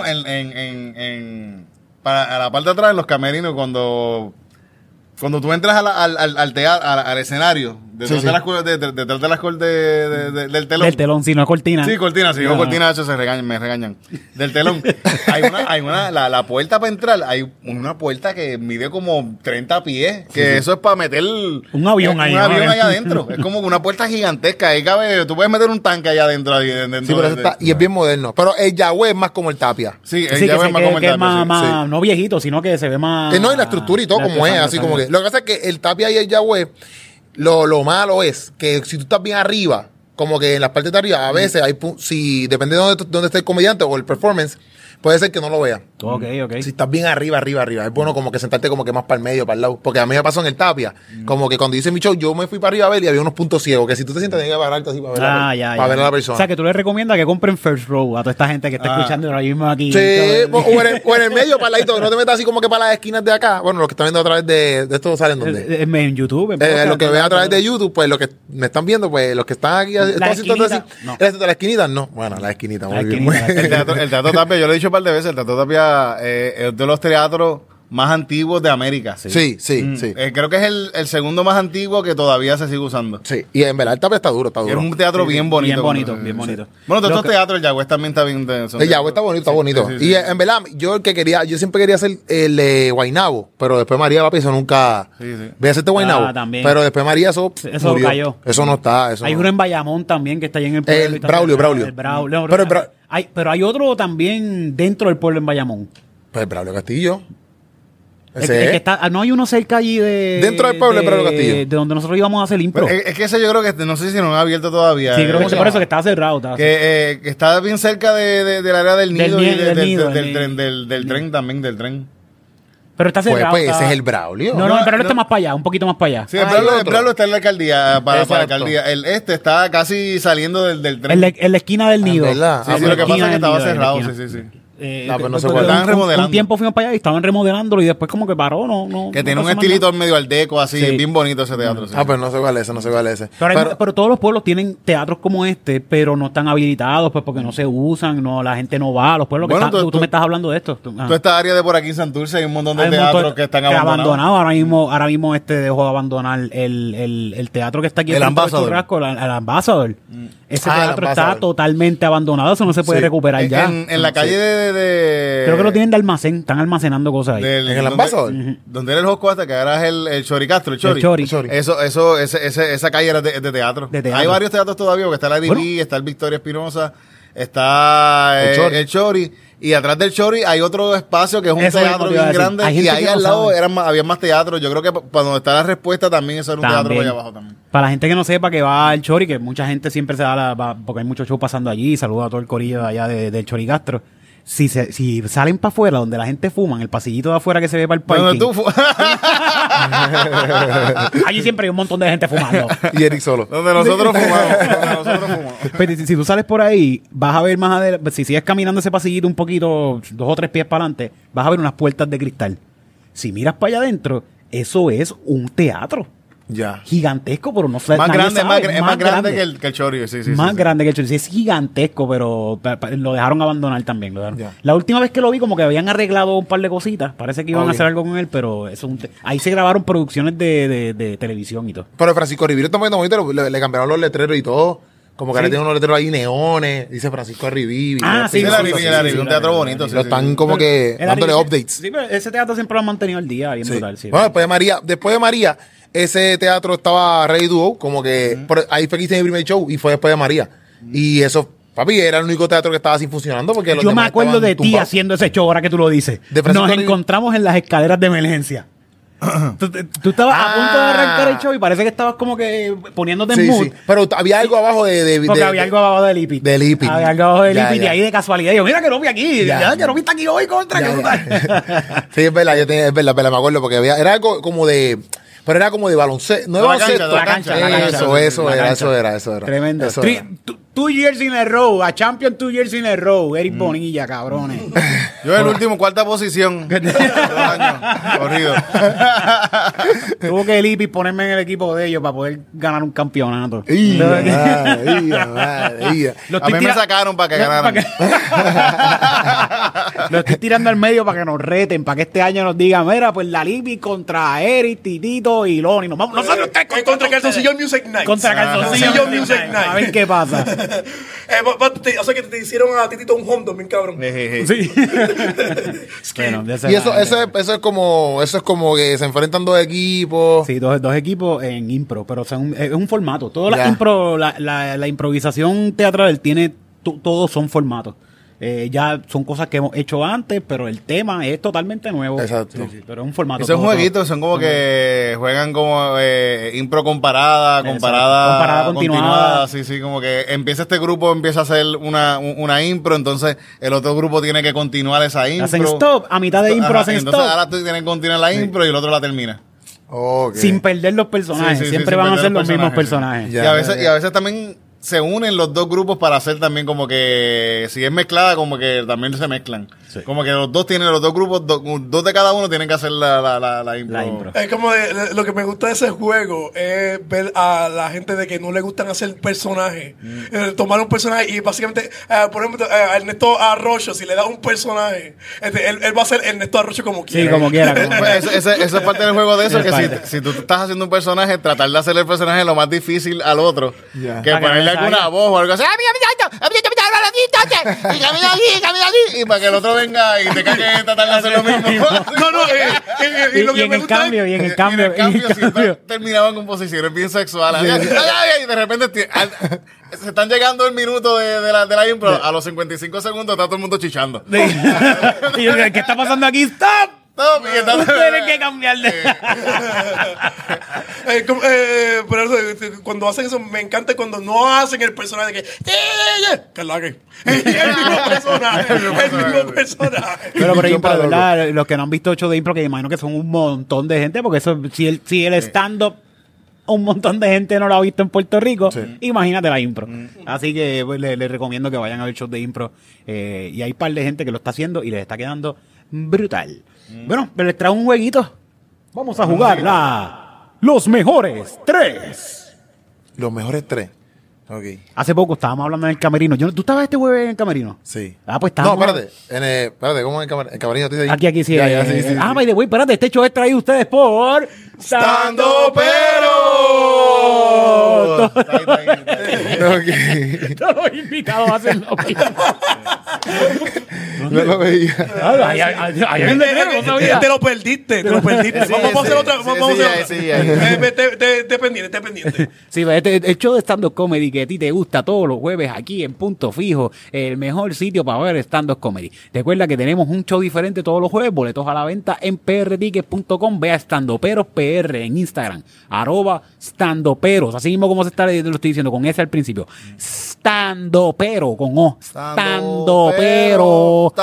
Speaker 2: para a la parte de atrás, en los camerinos, cuando tú entras al teatro, al escenario, detrás
Speaker 3: Sí,
Speaker 2: de
Speaker 3: sí.
Speaker 2: detrás de las del telón.
Speaker 1: Del telón, si no es cortina.
Speaker 2: Sí, cortina, si digo
Speaker 1: Ah.
Speaker 2: cortina, eso me regañan. Del telón. La puerta para entrar, hay una puerta que mide como 30 pies, que eso es para meter
Speaker 1: Un avión ahí,
Speaker 2: Un
Speaker 1: ¿no?
Speaker 2: avión allá adentro. Es como una puerta gigantesca. Ahí cabe, tú puedes meter un tanque allá adentro.
Speaker 3: Sí, pero eso está, y es bien moderno. Pero el Yagüez es más como el Tapia.
Speaker 2: Sí,
Speaker 1: Sí,
Speaker 2: ya
Speaker 1: que,
Speaker 2: ves más como el
Speaker 1: que es
Speaker 2: Tapia, sí.
Speaker 1: más, no viejito, sino que se ve más...
Speaker 3: No, y la estructura y todo como es, así como que. Lo que pasa es que el Tapia y el Yagüez, lo malo es que si tú estás bien arriba, como que en las partes de arriba, a veces hay si depende de dónde esté el comediante o el performance, puede ser que no lo vea.
Speaker 1: Ok.
Speaker 3: Si estás bien arriba. Es bueno como que sentarte como que más para el medio, para el lado. Porque a mí me pasó en el Tapia. Como que cuando hice mi show, yo me fui para arriba a ver y había unos puntos ciegos. Que si tú te sientas, tienes que pararte así para ver, para ver a la persona.
Speaker 1: O sea, que tú le recomiendas que compren first row a toda esta gente que está escuchando ahora mismo aquí.
Speaker 3: Sí, o en el medio, para el ladito. No te metas así como que para las esquinas de acá. Bueno, los que están viendo a través de esto salen donde.
Speaker 1: En YouTube. En podcast,
Speaker 3: Los que ven a través de YouTube, pues los que me están viendo, pues los que están aquí.
Speaker 1: esquinita, no.
Speaker 3: ¿La esquinita? No. Bueno, la esquinita, muy
Speaker 1: La
Speaker 3: bien.
Speaker 1: esquinita,
Speaker 2: El teatro Tapia, yo lo he dicho un par de veces, el teatro Tapia es de los teatros más antiguos de América.
Speaker 3: Sí.
Speaker 2: Creo que es el segundo más antiguo que todavía se sigue usando.
Speaker 3: Sí. Y en verdad el Tapia está duro.
Speaker 2: Es un teatro bien bonito.
Speaker 1: Bien bonito.
Speaker 2: Bueno, todos
Speaker 1: Lo
Speaker 2: estos teatros, el Yagüez también está bien.
Speaker 3: El Yagüez está bonito.
Speaker 2: Sí, sí,
Speaker 3: Y
Speaker 2: sí.
Speaker 3: en verdad, yo siempre quería hacer el de Guaynabo, pero después María, papi, eso nunca.
Speaker 2: Sí, sí.
Speaker 3: Voy a hacerte Guaynabo.
Speaker 1: También.
Speaker 3: Pero después María, eso murió.
Speaker 1: cayó.
Speaker 3: Eso no está. Eso
Speaker 1: Hay
Speaker 3: no.
Speaker 1: uno en Bayamón también que está ahí en el pueblo.
Speaker 3: El
Speaker 1: y está-
Speaker 3: Braulio.
Speaker 1: El Braulio.
Speaker 3: Pero
Speaker 1: Pero hay otro también dentro del pueblo en Bayamón.
Speaker 3: Pues Braulio Castillo.
Speaker 1: El
Speaker 3: Ese
Speaker 1: que
Speaker 3: es.
Speaker 1: está, no hay uno cerca allí de...
Speaker 3: Dentro del pueblo, el Braulio Castillo.
Speaker 1: De donde nosotros íbamos a hacer impro.
Speaker 2: Es que ese yo creo que no sé si no han abierto todavía.
Speaker 1: Sí, creo
Speaker 2: ¿Cómo
Speaker 1: que
Speaker 2: se
Speaker 1: por
Speaker 2: llama?
Speaker 1: eso que estaba cerrado.
Speaker 2: Que está bien cerca del área del nido y
Speaker 1: Del nido,
Speaker 2: del tren también, del tren.
Speaker 1: Pero está cerrado.
Speaker 3: Pues ese
Speaker 1: está-
Speaker 3: es el Braulio.
Speaker 1: No, pero él está
Speaker 2: no.
Speaker 1: más para allá, un poquito más para allá.
Speaker 2: Sí, el
Speaker 3: el
Speaker 2: Braulio
Speaker 3: otro.
Speaker 2: está en la alcaldía, para la
Speaker 3: Exacto.
Speaker 2: alcaldía. El está casi saliendo del tren.
Speaker 1: En la esquina del nido.
Speaker 3: ¿verdad?
Speaker 2: Sí,
Speaker 3: Ah,
Speaker 2: sí, lo que
Speaker 1: esquina
Speaker 2: pasa es que
Speaker 1: del
Speaker 2: estaba
Speaker 1: nido, en la
Speaker 2: cerrado,
Speaker 1: esquina.
Speaker 2: sí.
Speaker 3: pues no se
Speaker 1: porque
Speaker 3: puede.
Speaker 2: Estaban remodelando.
Speaker 1: un tiempo fuimos para allá y estaban remodelándolo y después como que paró,
Speaker 2: Que tiene un
Speaker 1: pasó más
Speaker 2: estilito
Speaker 1: nada.
Speaker 2: medio al deco, así,
Speaker 1: Sí.
Speaker 2: bien bonito ese teatro. sí.
Speaker 3: Pues no sé cuál es ese, no sé cuál es ese.
Speaker 1: Pero todos los pueblos tienen teatros como este, pero no están habilitados, pues porque no se usan, no, la gente no va. Los pueblos
Speaker 2: Bueno,
Speaker 1: que tú me estás hablando de esto.
Speaker 2: Toda esta área de por aquí en Santurce hay un montón de
Speaker 1: Hay un
Speaker 2: teatros
Speaker 1: montón
Speaker 2: que están abandonados.
Speaker 1: Ahora mismo dejó de abandonar el teatro que está aquí.
Speaker 2: El
Speaker 1: en Puerto
Speaker 2: Ambassador.
Speaker 1: Churrasco, el Ambassador. Ese
Speaker 3: Ah, el
Speaker 1: teatro está
Speaker 3: Ambassador.
Speaker 1: totalmente abandonado, eso no se puede
Speaker 3: Sí.
Speaker 1: recuperar ya.
Speaker 2: En la calle de
Speaker 1: Creo que lo tienen de almacén, están almacenando cosas ahí.
Speaker 2: del-
Speaker 3: ¿En el
Speaker 2: donde-
Speaker 3: Ambassador?
Speaker 2: Donde era el Josco hasta que ahora es el Chori Castro, el Chori.
Speaker 1: El Chori.
Speaker 2: Esa calle era de teatro.
Speaker 1: De teatro.
Speaker 2: Hay varios teatros todavía, porque está la IDB,
Speaker 1: Bueno.
Speaker 2: está el Victoria Espinosa, está el Chori. Y atrás del Chori hay otro espacio que es un
Speaker 1: Eso es lo
Speaker 2: teatro
Speaker 1: que te iba a
Speaker 2: bien
Speaker 1: decir.
Speaker 2: grande.
Speaker 1: Hay
Speaker 2: Y
Speaker 1: gente
Speaker 2: ahí
Speaker 1: que no
Speaker 2: al lado
Speaker 1: sabe.
Speaker 2: había más teatro. Yo creo que cuando está la respuesta también eso era un teatro allá abajo también.
Speaker 1: Para la gente que no sepa que va al Chori, que mucha gente siempre se va, porque hay muchos shows pasando allí, saluda a todo el corillo de allá del Chori Castro. Si salen para afuera, donde la gente fuma, en el pasillito de afuera que se ve para el
Speaker 2: Donde
Speaker 1: parking,
Speaker 2: tú
Speaker 1: allí siempre hay un montón de gente fumando.
Speaker 3: Y Eric solo.
Speaker 2: donde nosotros fumamos.
Speaker 1: Pero si tú sales por ahí, vas a ver más adelante, si sigues caminando ese pasillito un poquito, 2 o 3 pies para adelante, vas a ver unas puertas de cristal. Si miras para allá adentro, eso es un teatro
Speaker 3: Ya.
Speaker 1: gigantesco, pero no sé.
Speaker 2: Más
Speaker 1: nadie
Speaker 2: grande,
Speaker 1: sabe,
Speaker 2: es más grande que el Chori. Sí,
Speaker 1: más
Speaker 2: sí.
Speaker 1: grande que el Chori. Sí, es gigantesco, pero lo dejaron abandonar también.
Speaker 3: Ya.
Speaker 1: La última vez que lo vi, como que habían arreglado un par de cositas. Parece que iban
Speaker 3: Ok.
Speaker 1: a hacer algo con él, pero eso es ahí se grabaron producciones de televisión y todo.
Speaker 3: Pero Francisco Riviero está muy bonito, le cambiaron los letreros y todo. Como que ahora
Speaker 1: Sí.
Speaker 3: tiene unos letreros ahí neones, dice Francisco Rivivi.
Speaker 1: Ah, sí,
Speaker 2: Sí, un teatro bonito.
Speaker 3: Lo están como que
Speaker 1: El
Speaker 3: dándole
Speaker 1: Ari-
Speaker 3: updates.
Speaker 1: Sí, pero ese teatro siempre lo han mantenido al día, bien
Speaker 3: Sí.
Speaker 1: brutal. Sí.
Speaker 3: Bueno, después de María, ese teatro estaba ready to go, como que ahí fue que hice mi primer show y fue después de María. Y eso, papi, era el único teatro que estaba así funcionando porque los
Speaker 1: Yo me
Speaker 3: demás
Speaker 1: acuerdo
Speaker 3: estaban
Speaker 1: de ti
Speaker 3: tumbados.
Speaker 1: haciendo ese show, ahora que tú lo dices.
Speaker 3: De Francisco
Speaker 1: Nos
Speaker 3: Rivi-
Speaker 1: encontramos en las escaleras de emergencia. Tú estabas a punto de arrancar el show y parece que estabas como que poniéndote en
Speaker 3: Sí,
Speaker 1: mood.
Speaker 3: sí. Pero había algo abajo
Speaker 1: Porque había algo abajo del IPI.
Speaker 3: del IPI.
Speaker 1: Había algo abajo del
Speaker 3: Ya,
Speaker 1: IPI y
Speaker 3: ya.
Speaker 1: ahí de casualidad. Yo, mira que no vi aquí.
Speaker 3: Ya,
Speaker 1: Ya, que
Speaker 3: ya.
Speaker 1: no vi está aquí hoy contra.
Speaker 3: Ya,
Speaker 1: que brutal.
Speaker 3: ya. Sí, es verdad, es verdad, me acuerdo, porque era algo como de. Pero era como de baloncesto. No de
Speaker 2: La cancha,
Speaker 3: baloncesto.
Speaker 2: la cancha,
Speaker 1: la cancha.
Speaker 3: Eso era.
Speaker 1: Tremendo.
Speaker 3: Eso era.
Speaker 1: 2 years in a row. A champion 2 years in a row. Eric Bonilla, cabrones.
Speaker 2: Yo en el último, cuarta posición. 2 años. Corrido.
Speaker 1: Tuvo que el IPI ponerme en el equipo de ellos para poder ganar un campeonato. Lo
Speaker 2: A
Speaker 1: estoy
Speaker 2: mí me
Speaker 1: tira-
Speaker 2: sacaron para que
Speaker 1: No,
Speaker 2: ganaran.
Speaker 1: Lo estoy tirando al medio para que nos reten, para que este año nos digan, mira, pues la Lipi contra Eric, Titito y Loni. Nos vamos nosotros tres
Speaker 4: Contra Calzoncillo Music Night.
Speaker 1: Contra Calzoncillo
Speaker 4: Calzoncillo Music Night.
Speaker 1: A ver qué pasa.
Speaker 4: O sea que te hicieron a Titito un home bien cabrón.
Speaker 1: Sí. Bueno, de ese
Speaker 3: Y eso
Speaker 1: lado.
Speaker 3: es como que se enfrentan dos equipos.
Speaker 1: Sí, dos equipos en impro, pero es un formato. Todas
Speaker 3: Ya.
Speaker 1: las la improvisación teatral tiene, todos son formatos. Ya son cosas que hemos hecho antes, pero el tema es totalmente nuevo.
Speaker 3: Exacto.
Speaker 1: Sí, pero es un formato.
Speaker 2: Y son
Speaker 1: todo,
Speaker 2: jueguitos, son como que juegan como impro comparada
Speaker 1: Comparada continuada.
Speaker 2: Sí, como que empieza este grupo, empieza a hacer una impro, entonces el otro grupo tiene que continuar esa impro.
Speaker 1: Hacen stop, a mitad de impro hacen
Speaker 2: entonces
Speaker 1: stop.
Speaker 2: ahora tú tienes que continuar la impro y el otro la termina.
Speaker 3: Ok.
Speaker 1: Sin perder los personajes.
Speaker 2: Sí, sí,
Speaker 1: Siempre
Speaker 2: sin
Speaker 1: van a
Speaker 2: perder
Speaker 1: ser
Speaker 2: los
Speaker 1: los mismos
Speaker 2: personajes,
Speaker 1: personajes.
Speaker 3: Ya.
Speaker 2: Y a veces también se unen los dos grupos para hacer también como que, si es mezclada, como que también se mezclan.
Speaker 1: Sí.
Speaker 2: Como que los dos grupos, dos de cada uno tienen que hacer la impro.
Speaker 1: La impro.
Speaker 4: Es como lo que me gusta de ese juego es ver a la gente de que no le gustan hacer personajes. Tomar un personaje y básicamente, por ejemplo, a Ernesto Arroyo, si le das un personaje, él va a ser Ernesto Arroyo como
Speaker 1: Sí,
Speaker 4: quiera.
Speaker 1: como quiera.
Speaker 2: Pues eso es parte del juego de eso,
Speaker 1: Es
Speaker 2: que
Speaker 1: parte.
Speaker 2: si tú estás haciendo un personaje, tratar de hacer el personaje lo más difícil al otro,
Speaker 3: Ya.
Speaker 2: que
Speaker 1: Para que
Speaker 2: ponerle
Speaker 1: no
Speaker 2: alguna
Speaker 1: salga.
Speaker 2: voz o algo así, y camina aquí, y para que el otro venga y te cague en tratar de hacer lo mismo.
Speaker 1: Y
Speaker 4: lo que
Speaker 1: en
Speaker 4: me
Speaker 1: el
Speaker 4: gusta es-
Speaker 1: cambio, y en el
Speaker 2: Y
Speaker 1: cambio,
Speaker 2: en el cambio,
Speaker 1: y en el
Speaker 2: siempre
Speaker 1: cambio.
Speaker 2: terminaban con posiciones bien sexuales. Y de repente se están llegando el minuto de la impro. A los 55 segundos está todo el mundo chichando.
Speaker 1: Y yo, ¿qué está pasando aquí? ¡Stop!
Speaker 2: Stop, y está-
Speaker 1: Tienen que cambiar de...
Speaker 4: Pero cuando hacen eso, me encanta cuando no hacen el personaje de que la que el mismo personaje, el mismo personaje.
Speaker 1: Pero por
Speaker 3: Bicho
Speaker 1: ejemplo,
Speaker 3: para
Speaker 1: de verdad, los que no han visto 8 de impro, que imagino que son un montón de gente, porque eso, si el stand-up un montón de gente no lo ha visto en Puerto Rico. Imagínate la impro. Así que pues, les recomiendo que vayan a ver shows de impro. Y hay un par de gente que lo está haciendo y les está quedando brutal. Bueno, pero les traigo un jueguito. Vamos a jugar los mejores 3.
Speaker 3: Los mejores 3. Ok.
Speaker 1: Hace poco estábamos hablando en el camerino. ¿Tú estabas este jueves en el camerino?
Speaker 3: Sí.
Speaker 1: Pues
Speaker 3: No,
Speaker 1: estábamos...
Speaker 3: espérate, ¿cómo en el camerino? ¿Tú dices ahí?
Speaker 1: Aquí, sí.
Speaker 3: Ya, sí.
Speaker 1: By the way, espérate, este show es traído ustedes por...
Speaker 3: ¡Stando Pero! Ok.
Speaker 1: Todos los invitados hacen lo mismo.
Speaker 3: No lo veía.
Speaker 1: Hay un letrero, no sabía.
Speaker 4: Te lo perdiste. Vamos a hacer otra. Vamos a hacer otra. Te pendiente.
Speaker 1: Sí, el show de stand-up comedy que a ti te gusta todos los jueves aquí en Punto Fijo, el mejor sitio para ver stand-up comedy. Recuerda que tenemos un show diferente todos los jueves, boletos a la venta en prtickets.com. Ve a Standoperos PR en Instagram, @standoperos, así mismo como lo estoy diciendo, con S al principio. Standopero, con O. Standopero.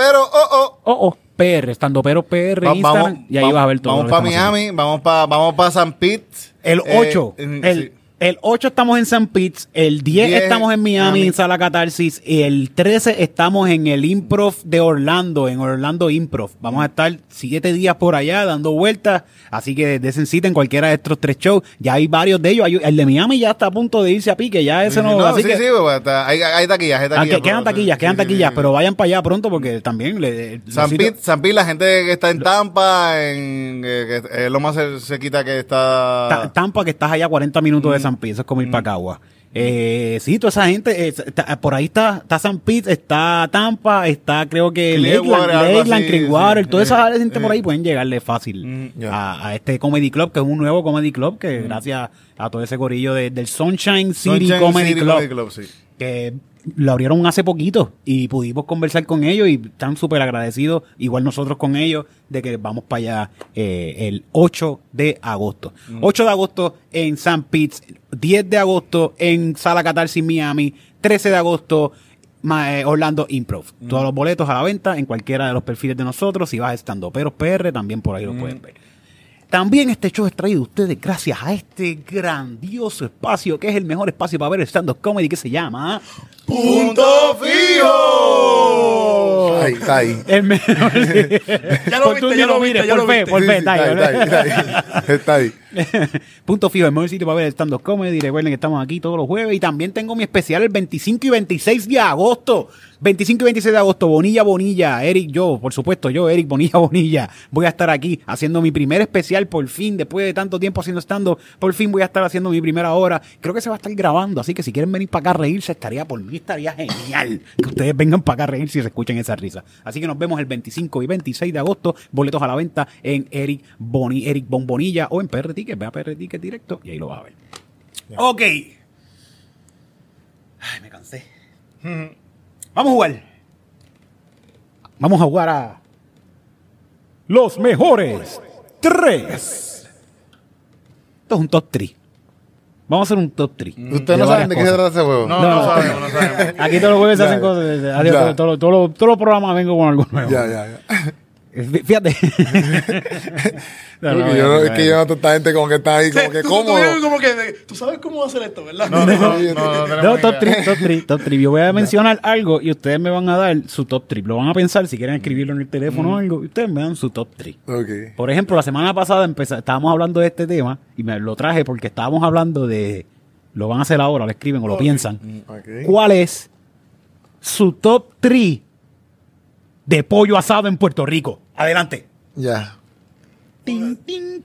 Speaker 1: PR, Standopero PR en Instagram, y ahí vas a ver todo.
Speaker 2: Vamos para Miami, vamos para San Pete.
Speaker 1: El 8, el 8 estamos en San Pete, el 10 estamos en Miami, en Sala Catarsis, y el 13 estamos en el Improv de Orlando, en Orlando Improv. Vamos a estar 7 días por allá dando vueltas, así que desen cita en cualquiera de estos 3 shows. Ya hay varios de ellos, el de Miami ya está a punto de irse a pique, ya ese no... así que,
Speaker 2: hay taquillas.
Speaker 1: Quedan taquillas, pero vayan para allá pronto porque también...
Speaker 2: San Pete, la gente que está en Tampa, que es lo más cerquita que está...
Speaker 1: Tampa, que estás allá 40 minutos de San Pete, eso es como ir para Cagua. Sí, toda esa gente, por ahí está San Pete, está Tampa, está creo que Lakeland, Clearwater, toda esa gente por ahí pueden llegarle fácil a este Comedy Club, que es un nuevo Comedy Club, que gracias a todo ese corillo del Sunshine City Comedy Club, sí, que lo abrieron hace poquito y pudimos conversar con ellos y están súper agradecidos, igual nosotros con ellos, de que vamos para allá el 8 de agosto. 8 de agosto en San Pete, 10 de agosto en Sala Catarsis Miami, 13 de agosto Orlando Improv. Todos los boletos a la venta en cualquiera de los perfiles de nosotros. Si vas a Standoperos PR, también por ahí lo pueden ver. También este show es traído a ustedes gracias a este grandioso espacio, que es el mejor espacio para ver el stand-up comedy, que se llama...
Speaker 2: ¡Punto Fijo!
Speaker 3: Ahí, está ahí.
Speaker 1: El mejor...
Speaker 4: Ya lo viste.
Speaker 1: Por fe,
Speaker 3: está ahí.
Speaker 1: Punto Fijo, el mejor sitio para ver el stand-up comedy. Recuerden que estamos aquí todos los jueves. Y también tengo mi especial el 25 y 26 de agosto. 25 y 26 de agosto, Bonilla, Eric, Eric Bonilla. Voy a estar aquí haciendo mi primer especial por fin, después de tanto tiempo haciendo stand-up. Por fin voy a estar haciendo mi primera hora. Creo que se va a estar grabando, así que si quieren venir para acá a reírse, estaría genial que ustedes vengan para acá a reírse y se escuchen esa risa. Así que nos vemos el 25 y 26 de agosto. Boletos a la venta en Eric Bonilla o en PR Ticket. Ve a PR Ticket directo y ahí lo vas a ver. Yeah. Ok. Ay, me cansé. Vamos a jugar a los mejores 3. Esto es un top 3. Vamos a hacer un top 3.
Speaker 3: ¿Ustedes no saben de qué se trata ese juego?
Speaker 2: No sabemos.
Speaker 1: Aquí todos los jueves se hacen cosas. Todos los programas vengo con algo nuevo.
Speaker 3: Ya.
Speaker 1: Fíjate.
Speaker 3: Es que yo noto esta gente como que está ahí, como que cómodo.
Speaker 4: Tú sabes cómo hacer esto, ¿verdad?
Speaker 1: No, top 3. Yo voy a mencionar algo y ustedes me van a dar su top 3. Lo van a pensar, si quieren escribirlo en el teléfono o algo, y ustedes me dan su top 3.
Speaker 3: Okay.
Speaker 1: Por ejemplo, la semana pasada estábamos hablando de este tema y me lo traje porque estábamos hablando de... Lo van a hacer ahora, lo escriben o lo piensan.
Speaker 3: Okay.
Speaker 1: ¿Cuál es su top 3 de pollo asado en Puerto Rico? Adelante.
Speaker 3: Ya.
Speaker 1: Tin.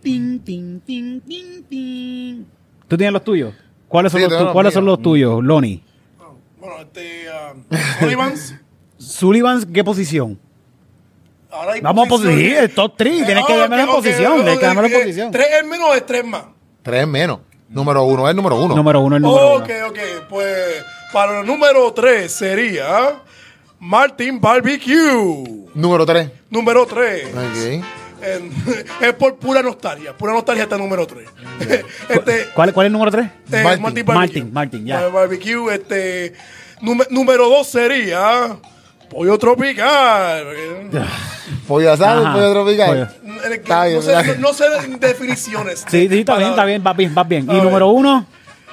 Speaker 1: ¿Tú tienes los tuyos? ¿Cuáles son los tuyos, Lonnie?
Speaker 4: Bueno, Sullivan's.
Speaker 1: ¿Sullivan's qué posición?
Speaker 4: Ahora
Speaker 1: vamos a posición, el top 3. Tienes que darme la posición.
Speaker 4: 3 es menos o es 3 más.
Speaker 3: 3 es menos. Número 1 es el número 1.
Speaker 1: Número 1 es el número 1.
Speaker 4: Ok. Pues para el número 3 sería Martin Barbecue.
Speaker 3: Número 3.
Speaker 4: Número 3.
Speaker 3: Ok.
Speaker 4: Es por pura nostalgia. Pura nostalgia está el número 3.
Speaker 1: ¿Cuál es el número 3?
Speaker 4: Martin,
Speaker 1: ya.
Speaker 4: Barbecue. Número 2 sería Pollo tropical.
Speaker 3: Pollo asado,
Speaker 1: Ajá.
Speaker 3: pollo tropical. Está bien,
Speaker 4: No sé definiciones.
Speaker 1: Sí, está bien, vas bien, vas bien. Y número 1,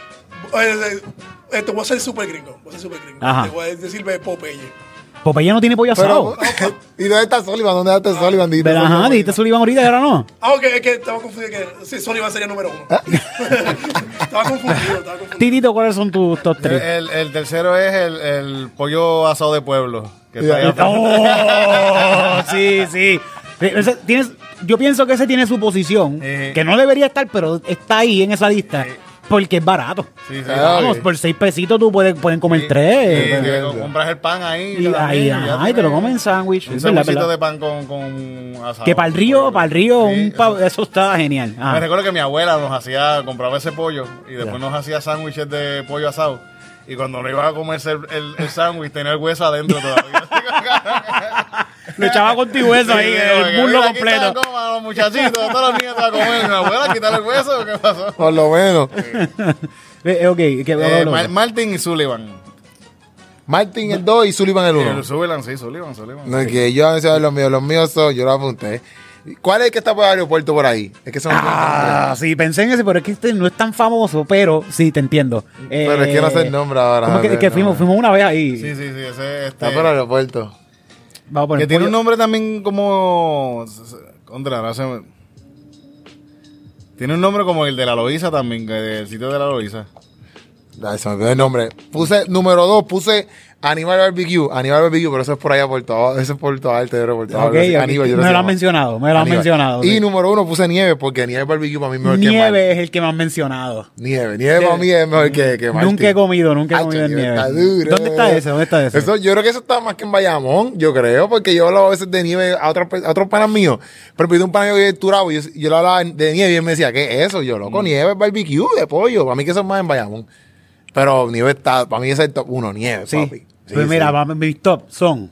Speaker 4: Te voy a hacer super gringo.
Speaker 1: Ajá.
Speaker 4: Te voy a decir Popeye.
Speaker 1: Popeye no tiene pollo asado.
Speaker 3: Pero, ¿y dónde está Sullivan? ¿Dónde está Sullivan? Dijiste
Speaker 1: Pero ajá, dijiste Sullivan ahorita y ahora no.
Speaker 4: Ah, ok, es que estaba confundido que sí, Sullivan sería número 1. Estaba confundido.
Speaker 1: Titito, ¿cuáles son tus top 3?
Speaker 2: El tercero es el pollo asado de pueblo. Que está ahí
Speaker 1: ¡Oh! Sí, sí. Yo pienso que ese tiene su posición, que no debería estar, pero está ahí en esa lista, porque es barato.
Speaker 2: Sí, sí.
Speaker 1: Vamos,
Speaker 3: ok.
Speaker 1: por 6 pesitos tú pueden comer 3.
Speaker 2: Sí, compras el pan ahí.
Speaker 1: Y ahí,
Speaker 2: ya
Speaker 1: y te lo
Speaker 2: tienes
Speaker 1: comen en sándwich.
Speaker 2: Un
Speaker 1: Es verdad,
Speaker 2: sándwichito
Speaker 1: verdad.
Speaker 2: de pan con asado.
Speaker 1: Que para el río,
Speaker 2: Sí,
Speaker 1: eso está genial. Ah.
Speaker 2: Me recuerdo que mi abuela compraba ese pollo y después nos hacía sándwiches de pollo asado. Y cuando no iba a comerse el sándwich, tenía el hueso adentro todavía.
Speaker 1: Lo echaba con tu hueso ahí, el muslo completo.
Speaker 2: Como los muchachitos, todos los niños a comer. Mi abuela, quitarle el hueso, ¿qué pasó?
Speaker 3: Por lo menos.
Speaker 1: Ok,
Speaker 2: Martin y Sullivan.
Speaker 3: Martin el 2 y Sullivan el 1.
Speaker 2: Sullivan.
Speaker 3: No, es que yo a veces los míos son, yo lo apunté. ¿Cuál es el que está por el aeropuerto por ahí? Es que son
Speaker 1: Sí, pensé en ese, pero es que este no es tan famoso, pero sí, te entiendo.
Speaker 3: pero es que no sé el nombre ahora.
Speaker 1: ¿Cómo que fuimos una vez ahí?
Speaker 2: Sí, ese
Speaker 3: Está por el aeropuerto.
Speaker 1: Vamos a poner
Speaker 2: que tiene un
Speaker 1: pollo.
Speaker 2: nombre también como... Contra, no sé. Tiene un nombre como el de la Loíza también, el sitio de la Loíza.
Speaker 3: Ay, se me olvidó el nombre. Número 2, puse Animal Barbecue, pero eso es por allá por todo, eso es por todo arte, por todo.
Speaker 1: Ok,
Speaker 3: Aníbal, yo
Speaker 1: me
Speaker 3: sé
Speaker 1: lo has
Speaker 3: llama.
Speaker 1: mencionado,
Speaker 3: Y
Speaker 1: sí.
Speaker 3: número 1 puse Nieve, porque Nieve Barbecue para mí es mejor que Martin.
Speaker 1: Nieve es el que me has mencionado.
Speaker 3: Nieve para mí es mejor que Martin.
Speaker 1: Nunca he comido en
Speaker 3: Hacho,
Speaker 1: nieve.
Speaker 3: está duro.
Speaker 1: ¿Dónde está ese?
Speaker 3: Eso, yo creo que eso está más que en Bayamón, yo creo, porque yo hablo a veces de nieve a otros panas míos. Pero pido un pana que es Turabo, yo le hablaba de nieve y él me decía, ¿qué es eso? Yo, loco, nieve es barbecue de pollo. Para mí que eso es más en Bayamón. Pero nieve está, para mí ese es el top 1, nieve,
Speaker 1: Sí.
Speaker 3: papi. Sí,
Speaker 1: Pues mira, mis top son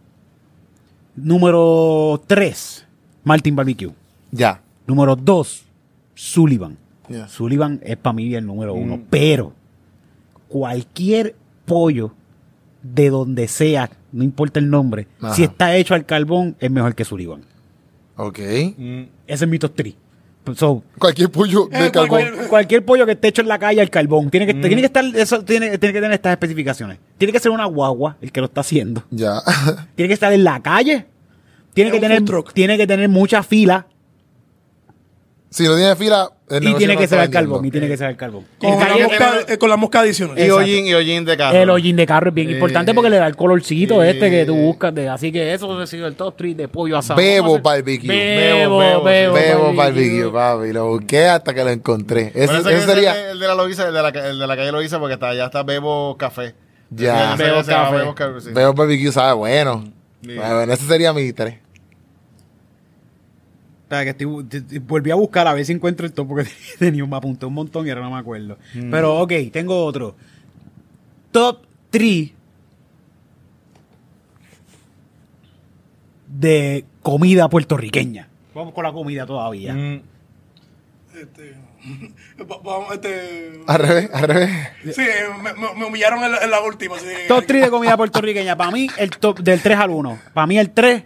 Speaker 1: número 3, Martin Barbecue.
Speaker 3: Ya.
Speaker 1: Número 2, Sullivan.
Speaker 3: Ya.
Speaker 1: Sullivan es para mí el número 1. Pero cualquier pollo de donde sea, no importa el nombre,
Speaker 3: Ajá.
Speaker 1: si está hecho al carbón, es mejor que Sullivan.
Speaker 3: Ok.
Speaker 1: Ese es mi top 3. So,
Speaker 3: Cualquier pollo de carbón.
Speaker 1: cualquier pollo que esté hecho en la calle al carbón tiene que estar tiene que tener estas especificaciones. Tiene que ser una guagua el que lo está haciendo.
Speaker 3: Ya.
Speaker 1: Tiene que estar en la calle. Tiene
Speaker 4: Es
Speaker 1: que
Speaker 4: un
Speaker 1: tener
Speaker 4: food truck.
Speaker 1: tiene que tener mucha fila
Speaker 3: Si no tiene fila, el
Speaker 1: y
Speaker 3: negocio
Speaker 1: tiene
Speaker 3: no
Speaker 1: que
Speaker 3: está
Speaker 1: ser al
Speaker 3: vendiendo.
Speaker 1: carbón y tiene que ser al carbón.
Speaker 4: Con la mosca adicional.
Speaker 2: Y hollín de carro.
Speaker 1: El hollín de carro es bien importante porque le da el colorcito que tú buscas. Así que eso ha sido el top 3 de pollo asado.
Speaker 3: Bebo
Speaker 1: Vamos a hacer-
Speaker 3: Barbecue.
Speaker 1: Bebo
Speaker 3: Barbecue, papi. Lo busqué hasta que lo encontré.
Speaker 2: Pero
Speaker 3: Ese sería.
Speaker 2: el de la Loíza, el de la calle Loíza, porque allá está Bebo Café.
Speaker 3: Ya.
Speaker 2: Ese
Speaker 1: Bebo
Speaker 2: se llama
Speaker 1: Café.
Speaker 2: Bebo Café, sí.
Speaker 3: Bebo Barbecue sabe bueno.
Speaker 2: Sí.
Speaker 3: Bueno, ese sería mi 3.
Speaker 1: Espera, que volví a buscar a ver si encuentro el top porque me apunté un montón y ahora no me acuerdo. Pero ok, tengo otro. Top 3 de comida puertorriqueña. Vamos con la comida todavía.
Speaker 4: Vamos,
Speaker 3: Al revés.
Speaker 4: Sí, me humillaron en la última. Sí.
Speaker 1: Top 3 de comida puertorriqueña. Para mí, el top del 3 al 1. Para mí, el 3.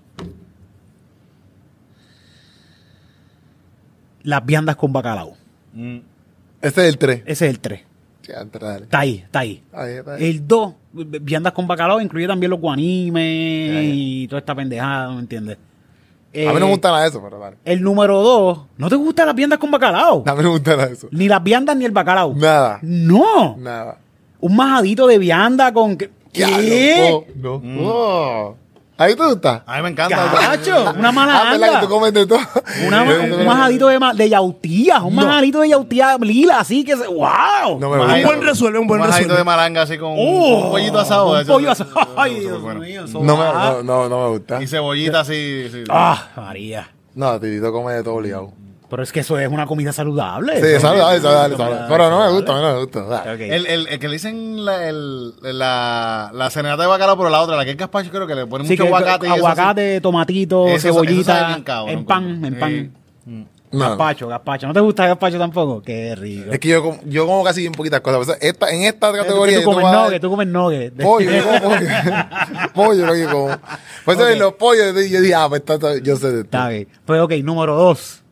Speaker 1: Las viandas con bacalao.
Speaker 3: Este es el 3.
Speaker 1: Ese es el 3.
Speaker 3: Ya, dale.
Speaker 1: Está ahí.
Speaker 3: Ahí.
Speaker 1: El 2, viandas con bacalao, incluye también los guanimes y toda esta pendejada, ¿no me entiendes?
Speaker 3: A mí no me gusta nada de eso, pero vale.
Speaker 1: El número 2, ¿no te gustan las viandas con bacalao?
Speaker 3: A mí no me gusta nada de eso.
Speaker 1: Ni las viandas ni el bacalao.
Speaker 3: Nada.
Speaker 1: No.
Speaker 3: Nada.
Speaker 1: Un majadito de vianda con... ¿Qué?
Speaker 3: No. No. ¿Ahí te gusta?
Speaker 2: A mí me encanta.
Speaker 1: Cacho, una mala
Speaker 3: Ah, ¿verdad que tú comes de todo?
Speaker 1: un majadito de yautía, un majadito de yautía lila, así que... ¡Wow!
Speaker 3: No me
Speaker 2: Un
Speaker 3: gusta.
Speaker 4: Un buen resuelve, un buen
Speaker 2: Un majadito de
Speaker 4: resuelve.
Speaker 2: malanga así con un pollito asado.
Speaker 1: Un
Speaker 2: eso-
Speaker 1: pollo
Speaker 2: eso-
Speaker 1: asado. Ay,
Speaker 2: eso-
Speaker 1: Dios
Speaker 2: bueno.
Speaker 1: mío.
Speaker 3: No me gusta.
Speaker 2: Y cebollita así. Sí.
Speaker 1: María.
Speaker 3: No, Titito come de todo obligado.
Speaker 1: Pero es que eso es una comida saludable.
Speaker 3: Sí,
Speaker 1: Eso es
Speaker 3: saludable.
Speaker 1: comida
Speaker 3: Pero no me
Speaker 1: saludable.
Speaker 3: gusta, a mí no me gusta.
Speaker 1: Ok.
Speaker 2: El que le dicen la serenata de bacalao, pero la otra, la que es gazpacho, creo que le ponen
Speaker 1: Sí,
Speaker 2: mucho
Speaker 1: que
Speaker 2: aguacate. y eso
Speaker 1: aguacate, tomatito,
Speaker 2: Eso sabe
Speaker 1: cebollita,
Speaker 2: bien cabrón,
Speaker 1: en pan,
Speaker 2: coño.
Speaker 1: en pan.
Speaker 3: No.
Speaker 1: Gazpacho. ¿No te gusta el gazpacho tampoco? Qué rico.
Speaker 3: Es que yo como casi bien poquitas cosas. O sea, en esta categoría...
Speaker 1: Tú comes nugget, tú comes nugget.
Speaker 3: Pollo, yo como pollo. Pollo lo que como. Por eso los pollos, yo dije, pues yo sé de esto.
Speaker 1: Está bien. Pues ok, número 2.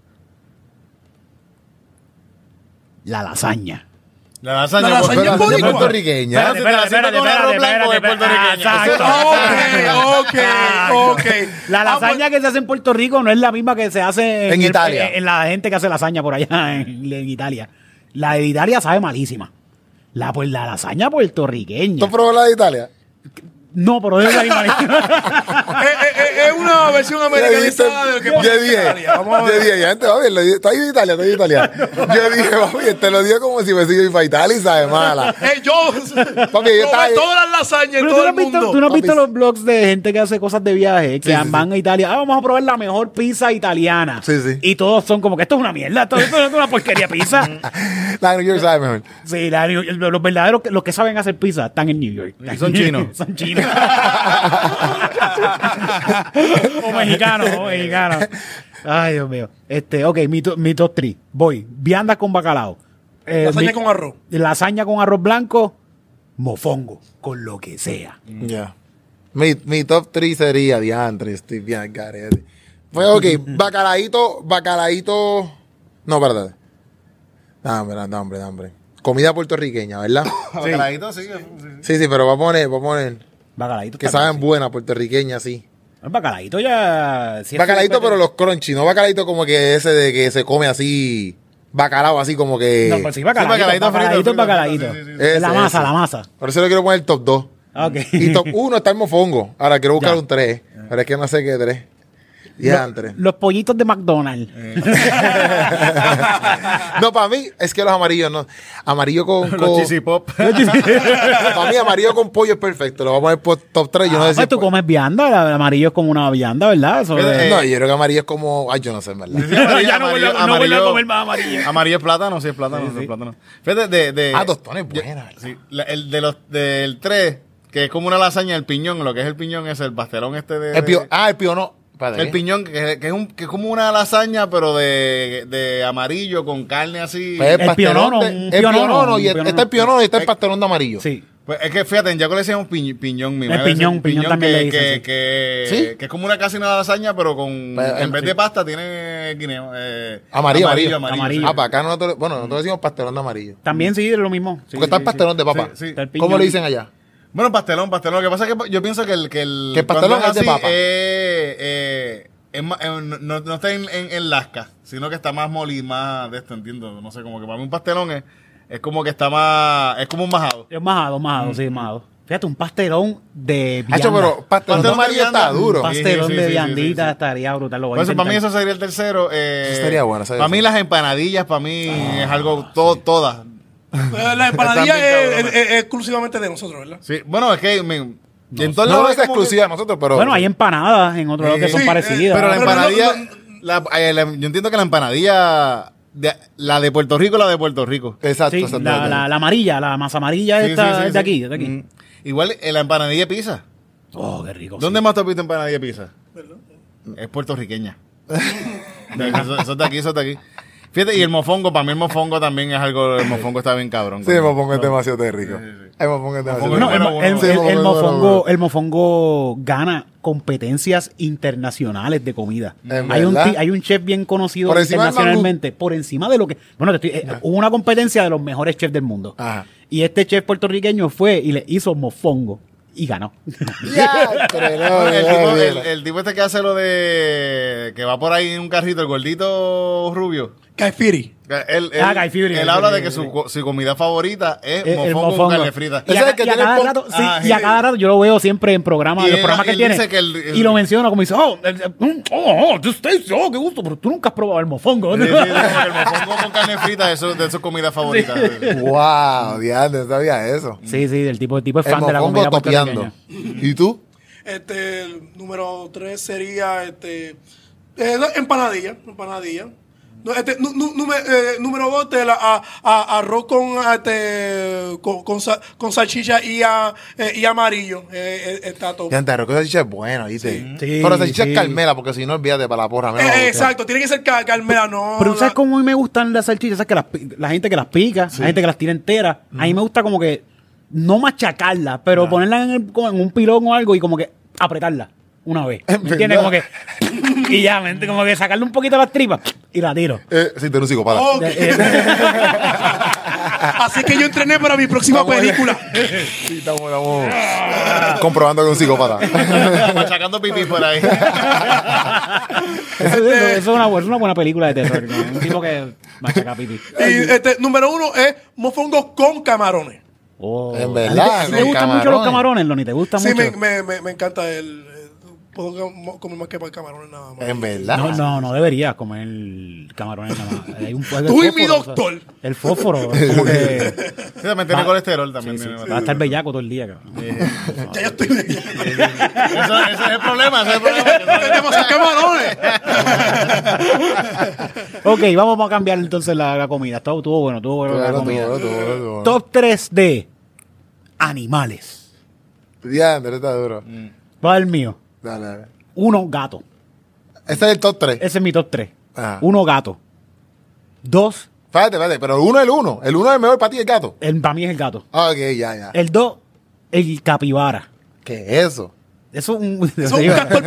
Speaker 1: La lasaña.
Speaker 2: La lasaña,
Speaker 4: La lasaña
Speaker 3: Pero
Speaker 4: es
Speaker 3: la lasaña
Speaker 4: boricua.
Speaker 3: puertorriqueña.
Speaker 2: Espérate,
Speaker 1: Exacto.
Speaker 4: Ok.
Speaker 1: La lasaña que se hace en Puerto Rico no es la misma que se hace
Speaker 3: En Italia.
Speaker 1: en la gente que hace lasaña por allá en Italia. La de Italia sabe malísima. La lasaña puertorriqueña.
Speaker 3: ¿Tú probó la de Italia?
Speaker 1: No, pero es la misma.
Speaker 4: Es una versión americanizada de lo que pasa en Italia. Vamos a ver.
Speaker 3: Yo dije, ya antes, papi, estoy en Italia. Yo dije, papi, te lo dio como si me sigo para Italia y sabe mala.
Speaker 4: Yo
Speaker 3: Papi, yo estaba ahí.
Speaker 4: todas las lasañas en
Speaker 1: Pero
Speaker 4: todo el mundo.
Speaker 1: ¿tú no has visto
Speaker 3: Papi.
Speaker 1: los blogs de gente que hace cosas de viaje? Que
Speaker 3: Sí, sí,
Speaker 1: van a Italia. Vamos a probar la mejor pizza italiana.
Speaker 3: Sí, sí.
Speaker 1: Y todos son como que esto es una mierda. Esto es una porquería pizza.
Speaker 3: La New York sabe mejor.
Speaker 1: Sí, los verdaderos, los que saben hacer pizza están en New York.
Speaker 2: Y son chinos.
Speaker 1: Son chinos. o mexicanos. Ay, Dios mío. Ok, mi top 3. Voy. Viandas con bacalao.
Speaker 4: Lasaña con arroz.
Speaker 1: Lasaña con arroz blanco. Mofongo. Con lo que sea.
Speaker 3: Ya. Mi top 3 sería diantre, estoy bien carete. Pues ok, bacalaíto. No, espérate. Dame. Comida puertorriqueña, ¿verdad?
Speaker 2: Bacalaíto, sí.
Speaker 3: Sí, pero va a poner
Speaker 1: Bacalaíto.
Speaker 3: que saben buena puertorriqueña, sí.
Speaker 1: El bacalaíto ya... si es
Speaker 3: Bacalaíto,
Speaker 1: que-
Speaker 3: pero los crunchy, no bacalaíto como que ese de que se come así, bacalao así como que...
Speaker 1: No, pero sí, bacalaíto.
Speaker 2: Sí, bacalaíto
Speaker 1: Bacalaíto,
Speaker 2: frito,
Speaker 1: bacalaíto.
Speaker 2: sí, sí, sí.
Speaker 3: Ese,
Speaker 1: La masa,
Speaker 3: ese.
Speaker 1: la masa.
Speaker 3: Por eso le quiero poner el top 2.
Speaker 1: Ok.
Speaker 3: Y top 1 está el mofongo. Ahora quiero buscar
Speaker 1: Ya.
Speaker 3: un 3. Pero es que no sé qué 3. Diantre.
Speaker 1: Los pollitos de McDonald's.
Speaker 3: No, para mí, es que los amarillos no. Amarillo con...
Speaker 2: Los cheesy pop.
Speaker 3: Para mí, amarillo con pollo es perfecto. Lo vamos a poner por top 3. Yo no sé si
Speaker 1: Pues tú
Speaker 3: es-
Speaker 1: comes vianda, el amarillo es como una vianda, ¿verdad? Eso es-
Speaker 3: No, yo creo que amarillo es como... Ay, yo no sé, en verdad.
Speaker 1: Ya no vuelvo a comer más amarillo.
Speaker 2: Amarillo es plátano, sí es plátano, sí es plátano. Fíjate,
Speaker 3: Tostones buena.
Speaker 2: Sí, del 3, que es como una lasaña, el piñón, lo que es el piñón es el pastelón este de...
Speaker 3: El pío no. Espérate,
Speaker 2: El
Speaker 3: ¿qué?
Speaker 2: piñón, que es como una lasaña, pero de amarillo, con carne así.
Speaker 3: Pues
Speaker 1: El pionono, un
Speaker 3: el
Speaker 1: pionono,
Speaker 3: pionono, y
Speaker 1: un pionono.
Speaker 3: está el pionono y está el pastelón de amarillo.
Speaker 1: Sí.
Speaker 2: Pues es que fíjate, en Yaco le decíamos piñón. Mi
Speaker 1: El
Speaker 2: madre decía
Speaker 1: piñón también le dicen, sí.
Speaker 3: ¿Sí?
Speaker 2: Que es como casi una lasaña, pero
Speaker 3: Pero,
Speaker 2: en vez
Speaker 3: sí.
Speaker 2: de pasta tiene guineo.
Speaker 3: Amarillo.
Speaker 1: Amarillo.
Speaker 3: Ah, para acá nosotros decimos pastelón de amarillo.
Speaker 1: También sí, es lo mismo. Sí,
Speaker 3: Porque está el
Speaker 1: sí,
Speaker 3: pastelón de papa.
Speaker 2: Sí, sí.
Speaker 1: Está el
Speaker 3: ¿Cómo
Speaker 1: piñón.
Speaker 3: le dicen allá?
Speaker 2: Bueno, pastelón. Lo que pasa es que yo pienso que el
Speaker 3: Que el pastelón
Speaker 2: cuando
Speaker 3: es de
Speaker 2: así,
Speaker 3: papa.
Speaker 2: no está en lasca, sino que está más más de esto, entiendo. No sé, como que para mí un pastelón es como que está más... Es como un majado.
Speaker 1: Es majado, sí, majado. Fíjate, un pastelón de vianda.
Speaker 3: Hacho, pero pastelón de
Speaker 2: Pastelón de
Speaker 3: amarillo está
Speaker 2: vianda.
Speaker 3: duro.
Speaker 2: Sí,
Speaker 1: pastelón
Speaker 2: sí,
Speaker 1: de
Speaker 2: sí,
Speaker 1: viandita
Speaker 2: sí.
Speaker 1: estaría brutal. Lo voy a
Speaker 2: Por eso, para mí
Speaker 1: intentar.
Speaker 2: eso sería el tercero.
Speaker 3: Eso estaría bueno, ¿sabes?
Speaker 2: Para mí las empanadillas, para mí es algo todas.
Speaker 4: La empanadilla
Speaker 2: Están bien cabronas.
Speaker 4: es exclusivamente de nosotros, ¿verdad?
Speaker 2: Sí, bueno, es que en todos
Speaker 3: No
Speaker 2: lados
Speaker 3: es
Speaker 2: como que-
Speaker 3: exclusiva de nosotros, pero...
Speaker 1: Bueno, hay empanadas en otros lados que son
Speaker 4: Sí,
Speaker 1: parecidas.
Speaker 2: Pero la
Speaker 4: Pero
Speaker 2: empanadilla, yo entiendo que la empanadilla, la de Puerto Rico,
Speaker 3: Exacto,
Speaker 1: Sí,
Speaker 3: exacto.
Speaker 1: la amarilla, la masa amarilla
Speaker 2: Sí,
Speaker 1: esta
Speaker 2: sí, sí,
Speaker 1: es de
Speaker 2: sí.
Speaker 1: aquí, de aquí.
Speaker 2: Mm. Igual la empanadilla de pizza.
Speaker 1: Oh, qué rico.
Speaker 2: ¿Dónde
Speaker 1: sí.
Speaker 2: más te has visto empanadilla de pizza? Es puertorriqueña. Eso es de aquí. Fíjate, y el mofongo, para mí el mofongo también es algo, el mofongo está bien cabrón.
Speaker 3: Sí, el mofongo es demasiado rico. El mofongo es demasiado
Speaker 2: Mofongo
Speaker 3: rico.
Speaker 1: No,
Speaker 2: bueno,
Speaker 1: el,
Speaker 2: bueno.
Speaker 1: el-
Speaker 3: Sí,
Speaker 1: el
Speaker 3: mofongo,
Speaker 1: el mofongo gana competencias internacionales de comida.
Speaker 3: ¿En
Speaker 1: Hay
Speaker 3: verdad?
Speaker 1: hay un chef bien conocido
Speaker 3: Por encima del
Speaker 1: internacionalmente, por encima de lo que... Bueno, hubo una competencia de los mejores chefs del mundo.
Speaker 3: Ajá.
Speaker 1: Y este chef puertorriqueño fue y le hizo mofongo y ganó.
Speaker 3: Diantre, no,
Speaker 2: El tipo este que hace lo de que va por ahí en un carrito, el gordito rubio.
Speaker 4: Caifiri.
Speaker 2: Él
Speaker 1: Guy Fieri,
Speaker 2: él
Speaker 1: Guy
Speaker 2: habla de
Speaker 1: Fieri,
Speaker 2: que su comida favorita es
Speaker 1: El
Speaker 2: mofongo con carne frita.
Speaker 1: Y
Speaker 3: Ese
Speaker 1: a,
Speaker 3: es el que
Speaker 1: y a
Speaker 3: tiene
Speaker 1: cada
Speaker 3: el
Speaker 1: rato, sí,
Speaker 2: Ah,
Speaker 1: y a
Speaker 2: sí.
Speaker 1: cada rato yo lo veo siempre en programas,
Speaker 2: Y
Speaker 1: los
Speaker 2: él-
Speaker 1: programas que
Speaker 2: él
Speaker 1: tiene.
Speaker 2: dice que
Speaker 1: y lo menciona como dice, this tastes, qué gusto, pero tú nunca has probado el mofongo.
Speaker 2: Sí, sí, como que el mofongo con carne frita es de sus comidas favoritas.
Speaker 3: Wow, diantre, no sabía eso.
Speaker 1: Sí, el tipo es
Speaker 3: El
Speaker 1: fan de la
Speaker 3: mofongo
Speaker 1: comida
Speaker 3: topeando.
Speaker 1: puertorriqueña.
Speaker 3: ¿Y tú?
Speaker 4: El número 3 sería empanadilla. No, número 2, arroz con salchicha y amarillo. Está todo.
Speaker 3: Ya arroz con salchicha es bueno, ¿viste?
Speaker 1: Sí,
Speaker 3: Pero salchicha
Speaker 1: sí.
Speaker 3: es Carmela, porque si no, olvídate para la porra.
Speaker 4: Exacto, tiene que ser Carmela, no.
Speaker 1: Pero ¿sabes cómo a mí me gustan las salchichas? ¿Sabes que la gente que las pica, la gente que las tira enteras? A mí me gusta como que no machacarlas, pero ponerlas en un pilón o algo y como que apretarla una vez. ¿Me entiendes? Como que y ya, ¿me entiendes? Como que sacarle un poquito las tripas y la tiro.
Speaker 3: Sí, tú no psicópata.
Speaker 4: Ok. Así que yo entrené para mi próxima película.
Speaker 3: Sí, estamos comprobando que es un psicópata.
Speaker 2: Machacando pipí por ahí.
Speaker 1: Eso es una buena película de terror, ¿no? Un tipo que machaca pipí.
Speaker 4: Y número 1 es mofongos con camarones.
Speaker 1: Oh.
Speaker 3: En verdad,
Speaker 1: ¿Te gustan mucho los camarones, Loni? ¿Te gustan
Speaker 4: Sí,
Speaker 1: mucho?
Speaker 4: me encanta puedo comer más que camarones nada más.
Speaker 3: En verdad.
Speaker 1: No deberías comer camarones nada más. Hay un
Speaker 4: Tú y mi doctor.
Speaker 1: El fósforo, es como que
Speaker 2: Sí, también tiene colesterol también.
Speaker 1: sí,
Speaker 2: tiene-
Speaker 1: va a estar bellaco todo el día, cabrón.
Speaker 4: Ya yo estoy.
Speaker 2: Ese es el problema, ese es el problema.
Speaker 4: Tenemos camarones.
Speaker 1: Ok, vamos a cambiar entonces la comida. Estuvo bueno la comida.
Speaker 3: Todo.
Speaker 1: Top 3 de animales.
Speaker 3: Ya, Andrés, está duro.
Speaker 1: Va el mío.
Speaker 3: Dale.
Speaker 1: 1, gato.
Speaker 3: Este es el top 3.
Speaker 1: Ese es mi top 3.
Speaker 3: Ajá.
Speaker 1: 1, gato. 2,
Speaker 3: Espérate, pero uno es el uno. El uno es el mejor para ti, el gato.
Speaker 1: para mí es el gato.
Speaker 3: Ah, ok, ya.
Speaker 1: El 2, el capibara.
Speaker 3: ¿Qué es eso?
Speaker 1: Eso es un...
Speaker 4: Es un castor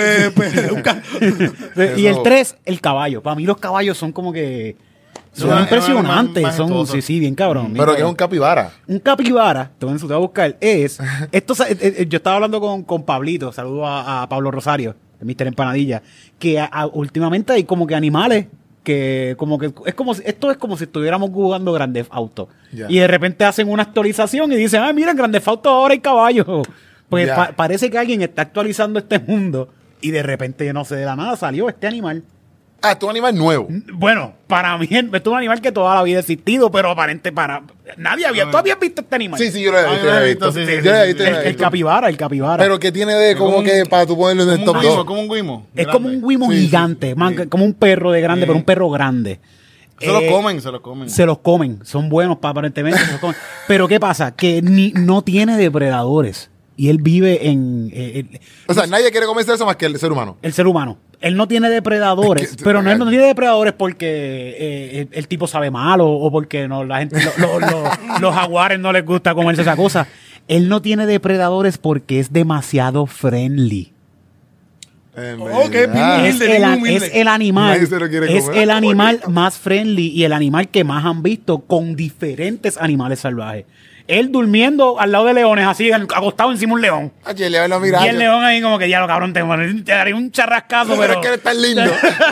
Speaker 1: Y el 3, el caballo. Para mí los caballos son como que... Son
Speaker 2: Son
Speaker 1: impresionantes.
Speaker 2: más
Speaker 1: Son,
Speaker 2: majestuosos.
Speaker 1: sí, bien cabrón. bien
Speaker 3: Pero que es
Speaker 1: cabrón.
Speaker 3: un capibara.
Speaker 1: Un capibara, te voy a buscar, es... yo estaba hablando con Pablito, saludo a Pablo Rosario, de Mr. Empanadilla, que últimamente hay como que animales que como que esto es como si estuviéramos jugando Grand Theft Auto.
Speaker 3: Ya.
Speaker 1: Y de repente hacen una actualización y dicen, mira, en Grand Theft Auto ahora hay caballos. Pues
Speaker 3: Ya.
Speaker 1: parece que alguien está actualizando este mundo y de repente, no sé, de la nada salió este animal.
Speaker 3: Ah, esto es un animal nuevo.
Speaker 1: Bueno, para mí esto es un animal que toda la vida ha existido, pero aparente para... Nadie había... ¿Tú habías visto este animal?
Speaker 3: Sí, yo lo he visto.
Speaker 2: Ah, yo lo he visto, sí, sí,
Speaker 3: Yo lo he
Speaker 2: sí,
Speaker 3: visto,
Speaker 2: sí.
Speaker 3: yo lo he
Speaker 1: El
Speaker 3: visto.
Speaker 1: capibara, el capibara.
Speaker 3: Pero ¿qué tiene de como que para tú ponerlo en el
Speaker 2: Como
Speaker 3: top
Speaker 2: un guimo,
Speaker 3: 2?
Speaker 2: como un guimo.
Speaker 1: es como un guimo
Speaker 3: Sí, sí,
Speaker 1: gigante, como un perro de grande, pero un perro grande.
Speaker 2: Se los comen, se los comen.
Speaker 1: Se los comen, son buenos aparentemente, se los comen. Pero ¿qué pasa? Que no tiene depredadores. Y él vive en
Speaker 3: O sea, nadie quiere comerse eso más que el ser humano.
Speaker 1: el ser humano. Él no tiene depredadores,
Speaker 3: Es que-
Speaker 1: pero no tiene depredadores porque el tipo sabe mal o porque no, la gente, los jaguares no les gusta comerse esa cosa. Él no tiene depredadores porque es demasiado friendly.
Speaker 4: Ok,
Speaker 3: verdad.
Speaker 1: Es
Speaker 4: humilde,
Speaker 1: el,
Speaker 4: bien humilde.
Speaker 1: es el animal,
Speaker 3: Nadie se lo quiere
Speaker 1: es
Speaker 3: comer.
Speaker 1: el animal más friendly y el animal que más han visto con diferentes animales salvajes. Él durmiendo al lado de leones, así, acostado encima de un león.
Speaker 3: Oye, le lo mira.
Speaker 1: Y el león ahí como que, ya lo cabrón, te daré un charrascazo,
Speaker 3: Pero
Speaker 1: pero...
Speaker 3: es que eres tan lindo.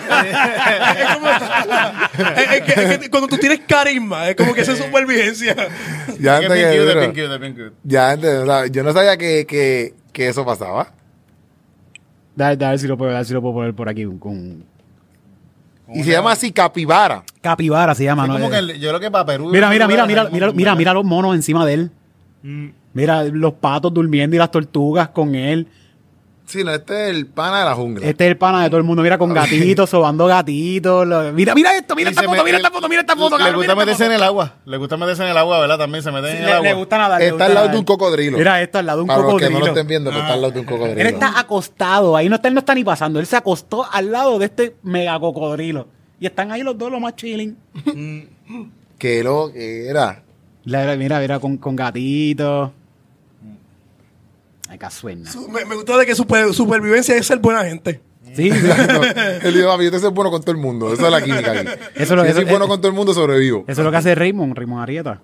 Speaker 4: Es que cuando tú tienes carisma, es como que esa es supervivencia.
Speaker 3: Ya
Speaker 2: Es
Speaker 3: antes
Speaker 2: bien
Speaker 3: que
Speaker 2: cute, es
Speaker 3: duro.
Speaker 2: bien cute, es bien cute.
Speaker 3: Ya antes, o sea, yo no sabía que eso pasaba.
Speaker 1: A ver si lo puedo poner por aquí con...
Speaker 3: Y se llama así capibara.
Speaker 1: Capibara se llama,
Speaker 2: Es
Speaker 1: ¿no?
Speaker 2: como que yo creo que para Perú.
Speaker 1: Mira los monos encima de él. Mira los patos durmiendo y las tortugas con él.
Speaker 3: Sí, no, este es el pana de la jungla.
Speaker 1: Este es el pana de todo el mundo. Mira con gatitos, sobando gatitos. Mira esto, mira esta foto, mira esta foto, mira esta foto.
Speaker 2: Le
Speaker 1: cabrón,
Speaker 2: gusta
Speaker 1: mira esta
Speaker 2: meterse en
Speaker 1: foto.
Speaker 2: el agua. Le gusta meterse en el agua, ¿verdad? También se meten
Speaker 1: Sí,
Speaker 2: en el agua.
Speaker 1: le gusta nadar. le
Speaker 3: Está
Speaker 1: gusta
Speaker 3: al lado de
Speaker 1: nadar.
Speaker 3: un cocodrilo.
Speaker 1: Mira esto, al lado de un
Speaker 3: Para los que
Speaker 1: cocodrilo.
Speaker 3: no lo estén viendo, pero está al lado de un cocodrilo.
Speaker 1: Él está acostado, ahí él no está ni pasando. Él se acostó al lado de este mega cocodrilo. Y están ahí los dos, los más chilling.
Speaker 3: Que lo que era.
Speaker 1: Mira, con gatitos. Ay, qué suena.
Speaker 4: Me gusta de que supervivencia es ser buena gente.
Speaker 1: Sí,
Speaker 3: Él dijo, papi, yo te soy bueno con todo el mundo. Esa es la química aquí.
Speaker 1: Eso lo-
Speaker 3: Si yo
Speaker 1: eso-
Speaker 3: soy bueno con todo el mundo, sobrevivo.
Speaker 1: eso es lo que hace Raymond Arieta.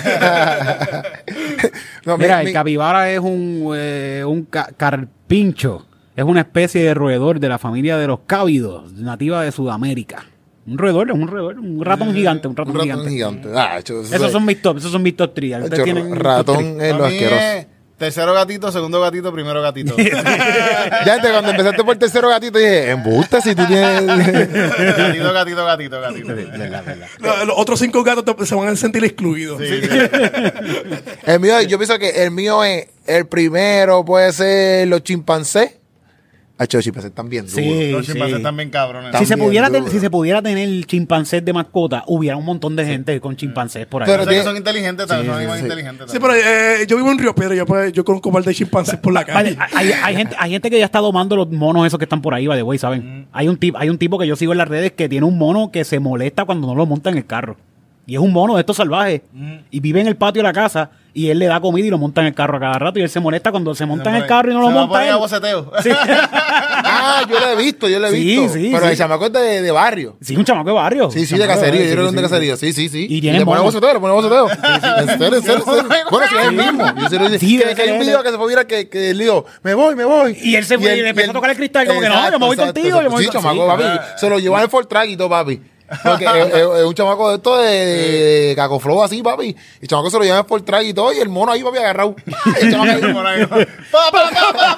Speaker 3: No,
Speaker 1: Mira, el capibara es un carpincho. Es una especie de roedor de la familia de los cávidos, nativa de Sudamérica. Un ratón gigante, un ratón
Speaker 3: un ratón
Speaker 1: gigante.
Speaker 3: gigante. Ah, hecho,
Speaker 1: Esos son mis top 3.
Speaker 3: hecho,
Speaker 1: Ustedes tienen un top
Speaker 3: ratón
Speaker 1: three.
Speaker 3: es lo
Speaker 2: Para mí
Speaker 3: asqueroso.
Speaker 2: es tercero gatito, segundo gatito, primero gatito.
Speaker 3: Ya antes, cuando empezaste por el tercero gatito, dije, embusta si tú tienes...
Speaker 2: gatito.
Speaker 4: Los otros 5 gatos se van a sentir excluidos.
Speaker 3: El mío, yo pienso que el mío es el primero, puede ser los chimpancés. Hacho, los chimpancés están bien duros.
Speaker 1: Sí,
Speaker 2: Los chimpancés
Speaker 1: sí.
Speaker 2: también cabrones.
Speaker 1: Si se,
Speaker 3: También
Speaker 1: pudiera
Speaker 3: duro.
Speaker 1: si se pudiera tener chimpancés de mascota, hubiera un montón de gente con chimpancés por ahí.
Speaker 3: Pero
Speaker 2: O sea, que
Speaker 3: tiene-
Speaker 2: son inteligentes, también son animales inteligentes.
Speaker 4: Sí,
Speaker 2: también.
Speaker 4: pero yo vivo en Río Piedra, yo conozco un par de chimpancés por la
Speaker 1: Vale,
Speaker 4: calle.
Speaker 1: hay gente que ya está domando los monos esos que están por ahí, by the way, ¿saben? Hay un tipo que yo sigo en las redes que tiene un mono que se molesta cuando no lo monta en el carro. Y es un mono de estos salvajes. Y vive en el patio de la casa y él le da comida y lo monta en el carro a cada rato. Y él se molesta cuando se monta en el carro y no lo
Speaker 2: Se va a
Speaker 1: monta
Speaker 2: poner
Speaker 1: él.
Speaker 2: a boceteo.
Speaker 1: Sí.
Speaker 3: Ah, yo lo he visto.
Speaker 1: Sí,
Speaker 3: visto.
Speaker 1: sí,
Speaker 3: Pero
Speaker 1: sí.
Speaker 3: el chamaco es de barrio.
Speaker 1: Sí, un chamaco de barrio.
Speaker 3: Sí, sí,
Speaker 1: Un
Speaker 3: de
Speaker 1: chamaco
Speaker 3: caserío. Yo creo que es
Speaker 1: sí,
Speaker 3: de
Speaker 1: sí.
Speaker 3: caserío. Sí, sí, sí.
Speaker 1: Y tiene
Speaker 3: le pone
Speaker 1: mono.
Speaker 3: boceteo, le pone boceteo. En serio, en serio. Bueno, sí, es el mismo. Yo se lo dije.
Speaker 1: Sí,
Speaker 3: que
Speaker 1: debe
Speaker 3: hay un
Speaker 1: ser
Speaker 3: video
Speaker 1: él.
Speaker 3: que se fue viral que él dijo, me voy.
Speaker 1: Y él se fue y le empezó a tocar el cristal como que no, yo me voy
Speaker 3: Exacto,
Speaker 1: contigo, yo me voy
Speaker 3: Sí,
Speaker 1: con-
Speaker 3: chamaco,
Speaker 1: sí,
Speaker 3: papi.
Speaker 1: claro.
Speaker 3: Se lo llevan en Ford Track y todo, papi. Porque es un chamaco de esto de cacoflow así, papi. Y el chamaco se lo lleva en Ford Track y todo, y el mono ahí, papi, agarrado. Y el chamaco ahí,
Speaker 2: Por ahí. Pa, pa, pa,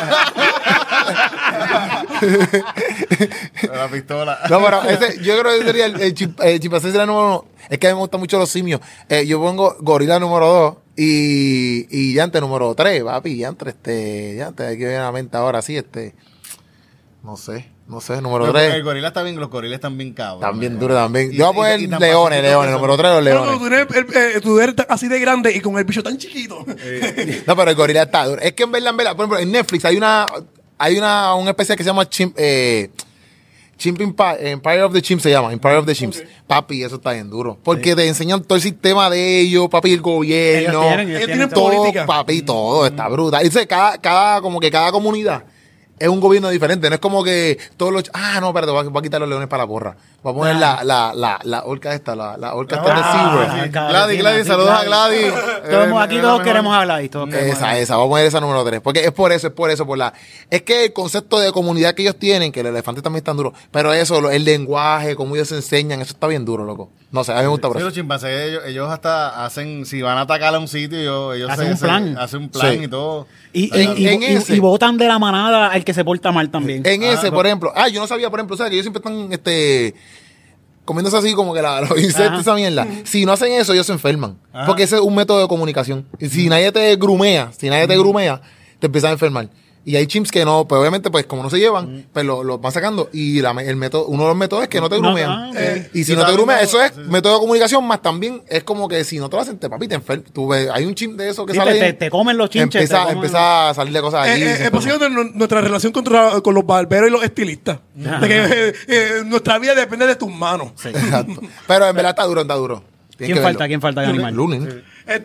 Speaker 2: pa. La pistola.
Speaker 3: No, pero yo creo que sería el chimpancé sería el número 1. Es que a mí me gustan mucho los simios. Yo pongo gorila número 2 y llante número 3, papi. Llante, hay que ver la mente ahora, sí, no sé, número
Speaker 2: El
Speaker 3: 3.
Speaker 2: gorila está bien, los gorilas están bien cabros.
Speaker 3: También duro, también.
Speaker 2: Y-
Speaker 3: Yo voy a
Speaker 2: y
Speaker 3: poner
Speaker 2: tan
Speaker 3: leones,
Speaker 2: pacifitos que
Speaker 3: número
Speaker 2: son.
Speaker 3: 3 los
Speaker 4: Pero
Speaker 3: leones.
Speaker 4: tú eres así de grande y con el bicho tan chiquito.
Speaker 3: No, pero el gorila está duro. Es que en verdad, por ejemplo, en Netflix hay un especial que se llama Chimp Empire of the Chimps se llama, Empire of the Chimps. Papi, eso está bien duro. Porque te enseñan todo el sistema de ellos, papi, el gobierno.
Speaker 1: Ellos
Speaker 4: tienen
Speaker 3: todo,
Speaker 4: política.
Speaker 3: papi, todo está brutal. Y entonces, cada comunidad es un gobierno diferente. No es como que todos los... no, espérate, voy a quitar los leones para la porra. Voy a poner la orca esta, la orca esta de SeaWorld.
Speaker 2: Gladys, saludos a Gladys.
Speaker 1: Aquí todos queremos hablar.
Speaker 3: Esa, vamos a poner esa número 3. Porque es por eso, es que el concepto de comunidad que ellos tienen, que el elefante también está duro, pero eso, el lenguaje, cómo ellos se enseñan, eso está bien duro, loco. No sé, a mí me gusta por
Speaker 2: Sí,
Speaker 3: eso.
Speaker 2: los chimpancés, ellos hasta hacen, si van a atacar a un sitio, ellos
Speaker 1: Hacen un plan.
Speaker 2: hacen un plan
Speaker 3: Sí.
Speaker 2: y todo.
Speaker 3: En ese.
Speaker 1: Y votan de la manada al que se porta mal también.
Speaker 3: En ese, por ejemplo, yo no sabía, por ejemplo, o sea, que ellos siempre están, comiéndose así como que los insectos,
Speaker 1: Ajá.
Speaker 3: esa mierda. Si no hacen eso, ellos se enferman.
Speaker 2: Ajá.
Speaker 3: Porque ese es un método de comunicación. Y si nadie te grumea, te empiezas a enfermar. Y hay chimps que no, pues obviamente, pues como no se llevan, pues los van sacando. Y el método, uno de los métodos es que no te grumean.
Speaker 1: ok.
Speaker 3: Y si
Speaker 2: Yo
Speaker 3: no te
Speaker 2: también
Speaker 3: grumean,
Speaker 2: no-
Speaker 3: eso es
Speaker 2: sí, sí.
Speaker 3: método de comunicación, más también es como que si no te lo hacen, papi, te enfermas. Tú ves, hay un chimp de eso que
Speaker 1: Sí,
Speaker 3: sale.
Speaker 1: te comen los chinches.
Speaker 3: Empieza a salir de cosas allí.
Speaker 4: Es básicamente nuestra relación con los barberos y los estilistas. De que nuestra vida depende de tus manos.
Speaker 3: Exacto. Pero en verdad está duro, está duro. Tienes que verlo.
Speaker 1: ¿Quién falta de animal?
Speaker 3: Lunes.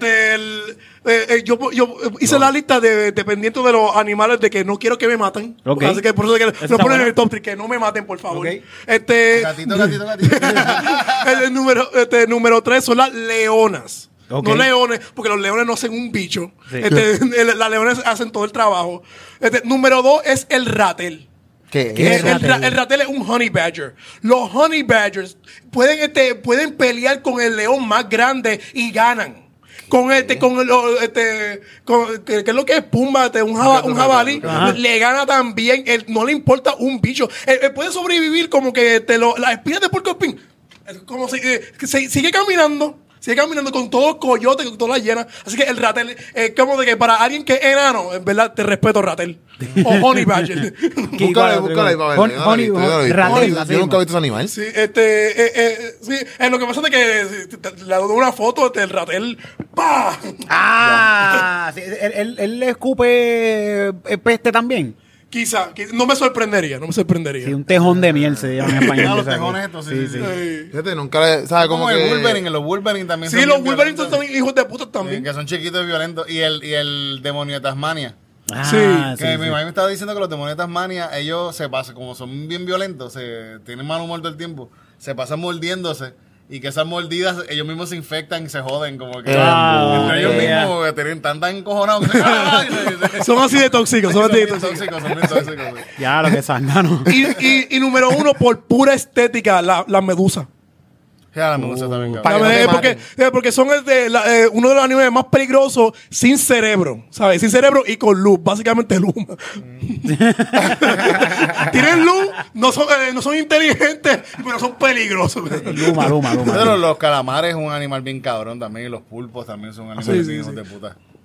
Speaker 4: Yo hice la lista dependiendo de los animales de que no quiero que me maten.
Speaker 1: Ok.
Speaker 4: Así que por eso que
Speaker 1: está
Speaker 4: lo ponen en
Speaker 1: bueno.
Speaker 4: el top 3, que no me maten, por favor.
Speaker 1: Ok.
Speaker 2: Gatito.
Speaker 4: El número 3 son las leonas.
Speaker 1: Ok.
Speaker 4: No leones, porque los leones no hacen un bicho.
Speaker 1: Sí.
Speaker 4: Las leones hacen todo el trabajo. Número 2 es el ratel.
Speaker 3: ¿Qué?
Speaker 1: ¿Qué es ratel?
Speaker 4: El ratel es un honey badger. Los honey badgers pueden pelear con el león más grande y ganan. ¿Qué es lo que es Pumba? Un jabalí.
Speaker 1: Ajá.
Speaker 4: Le gana también. No le importa un bicho. Él puede sobrevivir como que las espinas de puercoespín. Como sigue caminando. Sigue caminando con todos los coyotes, con todas las llenas. Así que el ratel es como de que para alguien que es enano, en verdad, te respeto, ratel. O honey badger.
Speaker 3: Búscala ahí para verlo.
Speaker 1: Honey, ratel, así
Speaker 3: Yo nunca he
Speaker 1: mismo.
Speaker 3: visto ese animal.
Speaker 4: Sí, sí, lo que pasa es que le doy una foto del ratel. ¡Pah!
Speaker 1: Sí, él le escupe peste también.
Speaker 4: Quizá, no me sorprendería.
Speaker 1: Sí, un tejón de miel se llama en español.
Speaker 2: Los tejones estos, sí.
Speaker 3: Fíjate, nunca le... ¿Sabes cómo
Speaker 2: Como el
Speaker 3: que...?
Speaker 2: Wolverine, los Wolverine también
Speaker 4: Sí,
Speaker 2: son
Speaker 4: los
Speaker 2: bien
Speaker 4: Wolverines
Speaker 2: violentos.
Speaker 4: son hijos de puta también.
Speaker 2: Que son chiquitos y violentos. Y el demonio de Tasmania.
Speaker 4: Sí,
Speaker 2: Que mi mamá me estaba diciendo que los demonios de Tasmania, ellos se pasan, como son bien violentos, tienen mal humor todo el tiempo, se pasan mordiéndose. Y que esas mordidas, ellos mismos se infectan y se joden. Como que entre ellos mismos tienen tan encojonados.
Speaker 4: Son así de tóxicos, son así de
Speaker 2: bien
Speaker 4: tóxicos.
Speaker 2: tóxicos, son bien tóxicos. Sí.
Speaker 1: Ya, lo que es zángano.
Speaker 4: Y número 1, por pura estética, la medusa.
Speaker 2: Ya, me gusta también, cabrón.
Speaker 3: Para que no te
Speaker 4: Porque son uno de los animales más peligrosos sin cerebro, ¿sabes? Sin cerebro y con luz, básicamente luz. Tienen luz, no son inteligentes, pero son peligrosos.
Speaker 1: Luma.
Speaker 2: Pero los calamares es un animal bien cabrón también. Y los pulpos también son animales bien hijos de puta.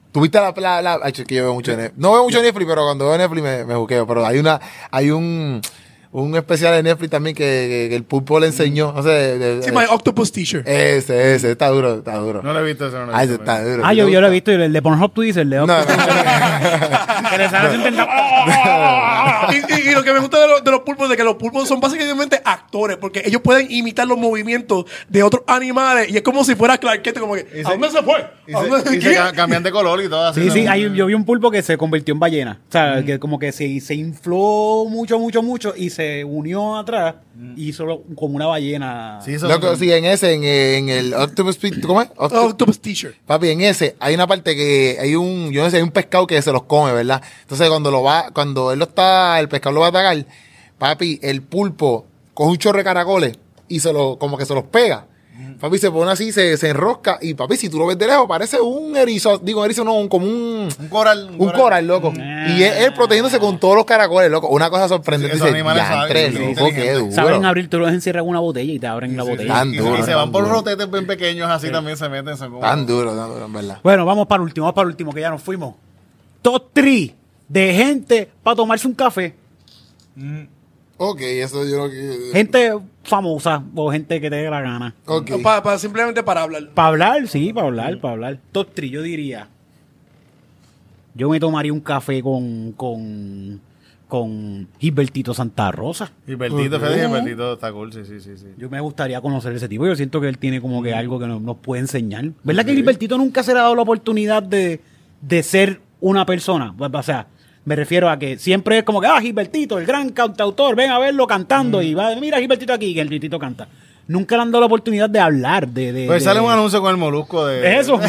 Speaker 3: ¿Tuviste ay, es que yo veo mucho Netflix. No veo mucho Netflix, pero cuando veo Netflix me buqueo. Pero hay un especial de Netflix también que el pulpo le enseñó. O sea,
Speaker 4: Sí, My Octopus T-shirt.
Speaker 3: Ese, está duro.
Speaker 2: No lo he visto eso. No lo he
Speaker 3: Ay,
Speaker 2: visto,
Speaker 3: está duro.
Speaker 1: Yo lo he visto. El de Pornhub tú dices, el de
Speaker 3: No,
Speaker 1: que le sale intentando.
Speaker 4: Y lo que me gusta de los pulpos es que los pulpos son básicamente actores, porque ellos pueden imitar los movimientos de otros animales y es como si fuera Clark Kent, como que, ¿a dónde se fue? ¿A dónde
Speaker 2: Y se cambian de color y todo así.
Speaker 1: Sí,
Speaker 2: ¿no?
Speaker 1: yo vi un pulpo que se convirtió en ballena. O sea, que como que se infló mucho y se unió atrás y hizo como una ballena.
Speaker 2: Sí, eso
Speaker 3: Loco, sí, en el Octopus, ¿cómo es?
Speaker 4: Octopus T-shirt.
Speaker 3: Papi, en ese hay una parte que yo no sé, hay un pescado que se los come, ¿verdad? Entonces cuando el pescado lo va a atacar, papi, el pulpo coge un chorro de caracoles y como que se los pega. Papi, se pone así, se enrosca y papi, si tú lo ves de lejos, parece un erizo, como un
Speaker 2: coral.
Speaker 3: Un coral, loco. Y él protegiéndose con todos los caracoles, loco. Una cosa sorprendente.
Speaker 2: Sí, esos
Speaker 3: Dice,
Speaker 2: animales
Speaker 3: diantre,
Speaker 2: saben,
Speaker 3: loco, qué duro.
Speaker 1: Saben abrir, tú los encierras en una botella y te abren la botella.
Speaker 3: Tan
Speaker 2: Y
Speaker 3: duro,
Speaker 2: se van
Speaker 3: tan
Speaker 2: por
Speaker 3: duro.
Speaker 2: rotetes bien pequeños, así también se meten. Son como...
Speaker 3: Tan duro, en verdad.
Speaker 1: Bueno, vamos para el último, que ya nos fuimos. Top 3 de gente para tomarse un café.
Speaker 3: Ok, eso yo lo que...
Speaker 1: Gente famosa o gente que te dé la gana.
Speaker 3: Ok.
Speaker 4: Simplemente para hablar.
Speaker 1: Para hablar, sí, para hablar. Top 3, yo diría. Yo me tomaría un café con Gilbertito Santa Rosa.
Speaker 2: Gilbertito, Fede, Gilbertito está cool, sí.
Speaker 1: Yo me gustaría conocer ese tipo. Yo siento que él tiene como que algo que nos puede enseñar. ¿Verdad que Gilbertito nunca se le ha dado la oportunidad de ser una persona? O sea, me refiero a que siempre es como que, Gilbertito, el gran cantautor, ven a verlo cantando y va, mira Gilbertito aquí, que Gilbertito canta. Nunca le han dado la oportunidad de hablar,
Speaker 2: Pues sale un anuncio con el molusco de...
Speaker 1: Eso.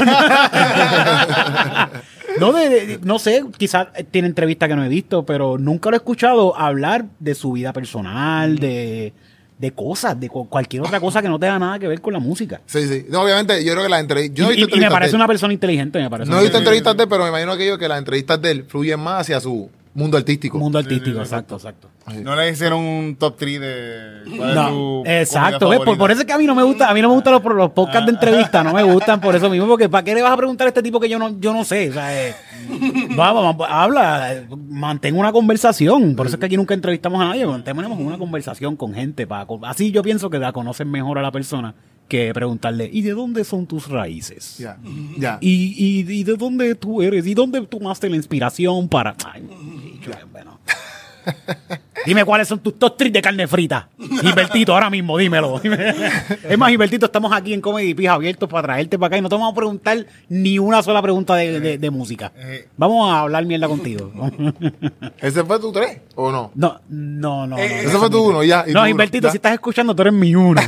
Speaker 1: No sé, quizás tiene entrevistas que no he visto, pero nunca lo he escuchado hablar de su vida personal, de cosas, de cualquier otra cosa que no tenga nada que ver con la música.
Speaker 3: Sí. No, obviamente, yo creo que las entrevistas... Yo no he visto
Speaker 1: Y me
Speaker 3: entrevistas
Speaker 1: parece
Speaker 3: de él.
Speaker 1: una persona inteligente,
Speaker 3: No he visto entrevistas de él, pero me imagino que las entrevistas de él fluyen más hacia su mundo artístico.
Speaker 1: Mundo artístico, exacto.
Speaker 2: No le hicieron un top 3 de... ¿cuál es
Speaker 1: No,
Speaker 2: tu
Speaker 1: exacto,
Speaker 2: comida
Speaker 1: ¿ves?
Speaker 2: favorita?
Speaker 1: Por eso es que a mí no me gustan los podcasts de entrevista, no me gustan por eso mismo, porque ¿para qué le vas a preguntar a este tipo que yo no sé? O sea, vamos, habla, mantén una conversación, por eso es que aquí nunca entrevistamos a nadie, mantenemos una conversación con gente, así yo pienso que la conocen mejor a la persona que preguntarle, ¿y de dónde son tus raíces?
Speaker 3: Ya.
Speaker 1: ¿Y de dónde tú eres? ¿Y dónde tomaste la inspiración para...? Ay, bueno. Dime cuáles son tus top 3 de carne frita. Gilbertito, ahora mismo, dímelo. Es más, Gilbertito, estamos aquí en Comedy Pija abiertos para traerte para acá y no te vamos a preguntar ni una sola pregunta de música. Vamos a hablar mierda contigo.
Speaker 3: ¿Ese fue tu 3 o no?
Speaker 1: No.
Speaker 3: Ese fue tu 1, ya. y
Speaker 1: No,
Speaker 3: tu
Speaker 1: Gilbertito,
Speaker 3: uno,
Speaker 1: si estás escuchando, tú eres mi uno.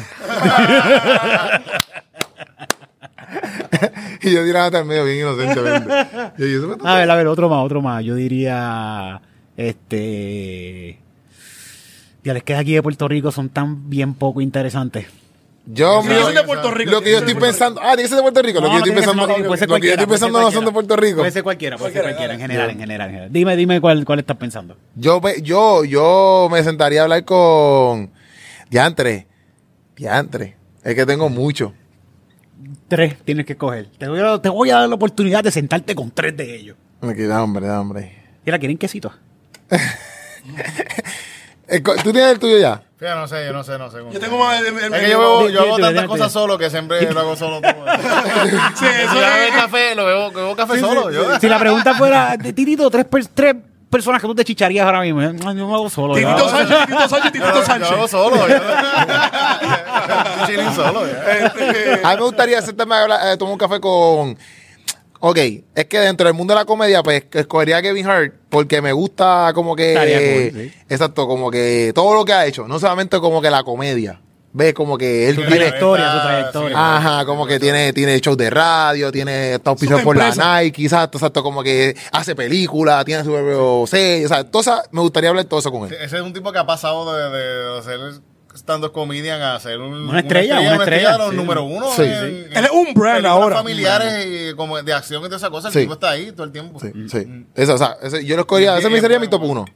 Speaker 3: Y yo tiraba hasta el medio bien inocentemente. Y yo, ¿ese fue tu
Speaker 1: A ver, otro más. Yo diría, ya les queda aquí de Puerto Rico son tan bien poco interesantes.
Speaker 3: Yo,
Speaker 4: Yo soy de Puerto Rico.
Speaker 3: lo que yo estoy pensando. Tiene que ser de Puerto Rico. Lo que yo estoy pensando.
Speaker 1: puede ser
Speaker 3: Lo que yo estoy
Speaker 1: cualquiera,
Speaker 3: pensando no son de Puerto Rico.
Speaker 1: Puede ser cualquiera, en general. Dime cuál estás pensando.
Speaker 3: Yo me sentaría a hablar con Diantre. Es que tengo mucho.
Speaker 1: 3 tienes que escoger. Te voy a dar la oportunidad de sentarte con 3 de ellos.
Speaker 3: Me queda hambre.
Speaker 1: Mira, ¿quieren quesito?
Speaker 3: ¿Tú tienes el tuyo ya?
Speaker 2: Yo no sé.
Speaker 4: Yo tengo más...
Speaker 2: Es que yo hago
Speaker 1: Dime,
Speaker 2: tantas cosas solo que siempre lo hago solo.
Speaker 4: Sí, eso
Speaker 2: Yo bebo
Speaker 4: es...
Speaker 2: café, bebo café solo. Yo.
Speaker 1: Si la pregunta fuera, Titito, 3 personas que tú te chicharías ahora mismo. Yo me hago solo.
Speaker 4: Titito
Speaker 1: ya.
Speaker 4: Sánchez.
Speaker 2: Yo hago solo. Yo chilling solo.
Speaker 3: A mí me gustaría sentarme a tomar un café con... Ok, es que dentro del mundo de la comedia, pues, escogería a Kevin Hart porque me gusta como que...
Speaker 1: Estaría cool, sí.
Speaker 3: Exacto, como que todo lo que ha hecho, no solamente como que la comedia. ¿Ves? Como que él
Speaker 1: Su
Speaker 3: tiene...
Speaker 1: trayectoria.
Speaker 3: Ajá, como que tiene shows de radio, está auspiciado
Speaker 4: Su
Speaker 3: por la
Speaker 4: empresa.
Speaker 3: Nike, exacto, como que hace películas, tiene su propio sello, o sea, me gustaría hablar todo eso con él.
Speaker 2: Ese es un tipo que ha pasado de hacer stand-up comedian a ser
Speaker 1: Una estrella
Speaker 2: de los
Speaker 1: sí.
Speaker 2: número 1.
Speaker 3: Sí,
Speaker 4: Él es un brand ahora.
Speaker 2: Familiares y como de acción y todas esas cosas.
Speaker 3: Sí.
Speaker 2: El tipo está ahí todo el tiempo.
Speaker 3: Sí. Eso, o sea, yo lo escogería, ese me sería mi top 1.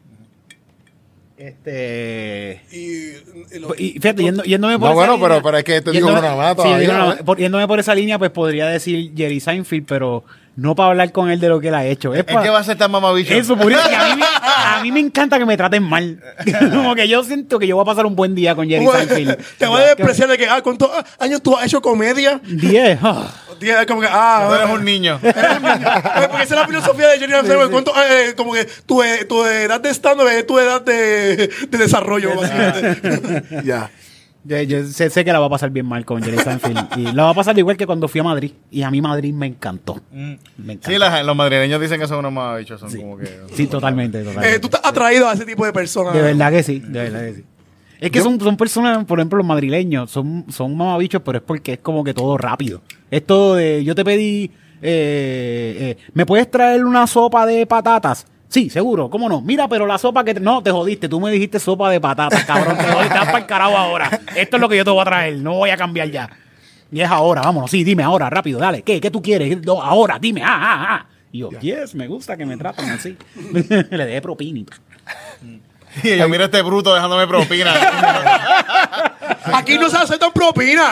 Speaker 1: Y fíjate, yéndome por
Speaker 3: No,
Speaker 1: esa
Speaker 3: bueno,
Speaker 1: línea,
Speaker 3: pero es que te digo una más todavía, ¿eh?
Speaker 1: yéndome por esa línea, pues podría decir Jerry Seinfeld, pero no para hablar con él de lo que él ha hecho. Es
Speaker 2: que va a ser tan mamabicho.
Speaker 1: Eso, por eso que a mí me encanta que me traten mal. Como que yo siento que yo voy a pasar un buen día con Jerry Seinfeld.
Speaker 4: Te voy a despreciar de que, ¿cuántos años tú has hecho comedia?
Speaker 1: 10.
Speaker 4: 10, como que,
Speaker 2: Tú eres un niño.
Speaker 4: Porque esa es la filosofía de Jerry Seinfeld. ¿Cuánto, como que tu edad de stand-up es tu edad de desarrollo, básicamente.
Speaker 3: Ya.
Speaker 1: Yo sé que la va a pasar bien mal con Jerry Seinfeld. Y la va a pasar igual que cuando fui a Madrid. Y a mí Madrid me encantó. Me encantó.
Speaker 2: Sí, los madrileños dicen que son unos mamabichos. Son como que...
Speaker 1: Sí, totalmente.
Speaker 4: Tú estás atraído a ese tipo de personas.
Speaker 1: De verdad que sí, de verdad que sí. Es que son personas, por ejemplo, los madrileños, son mamabichos, pero es porque es como que todo rápido. Esto de, yo te pedí, ¿me puedes traer una sopa de patatas? Sí, seguro, ¿cómo no? Mira, pero la sopa que... No, te jodiste, tú me dijiste sopa de patatas, cabrón, te jodiste, te vas para el carajo ahora. Esto es lo que yo te voy a traer, no voy a cambiar ya. Y es ahora, vámonos, sí, dime ahora, rápido, dale, ¿qué tú quieres? No, ahora, dime, Y yo, yes, me gusta que me traten así. Le dé propina.
Speaker 2: Y yo, mira este bruto dejándome propina.
Speaker 4: Aquí no se aceptan propina.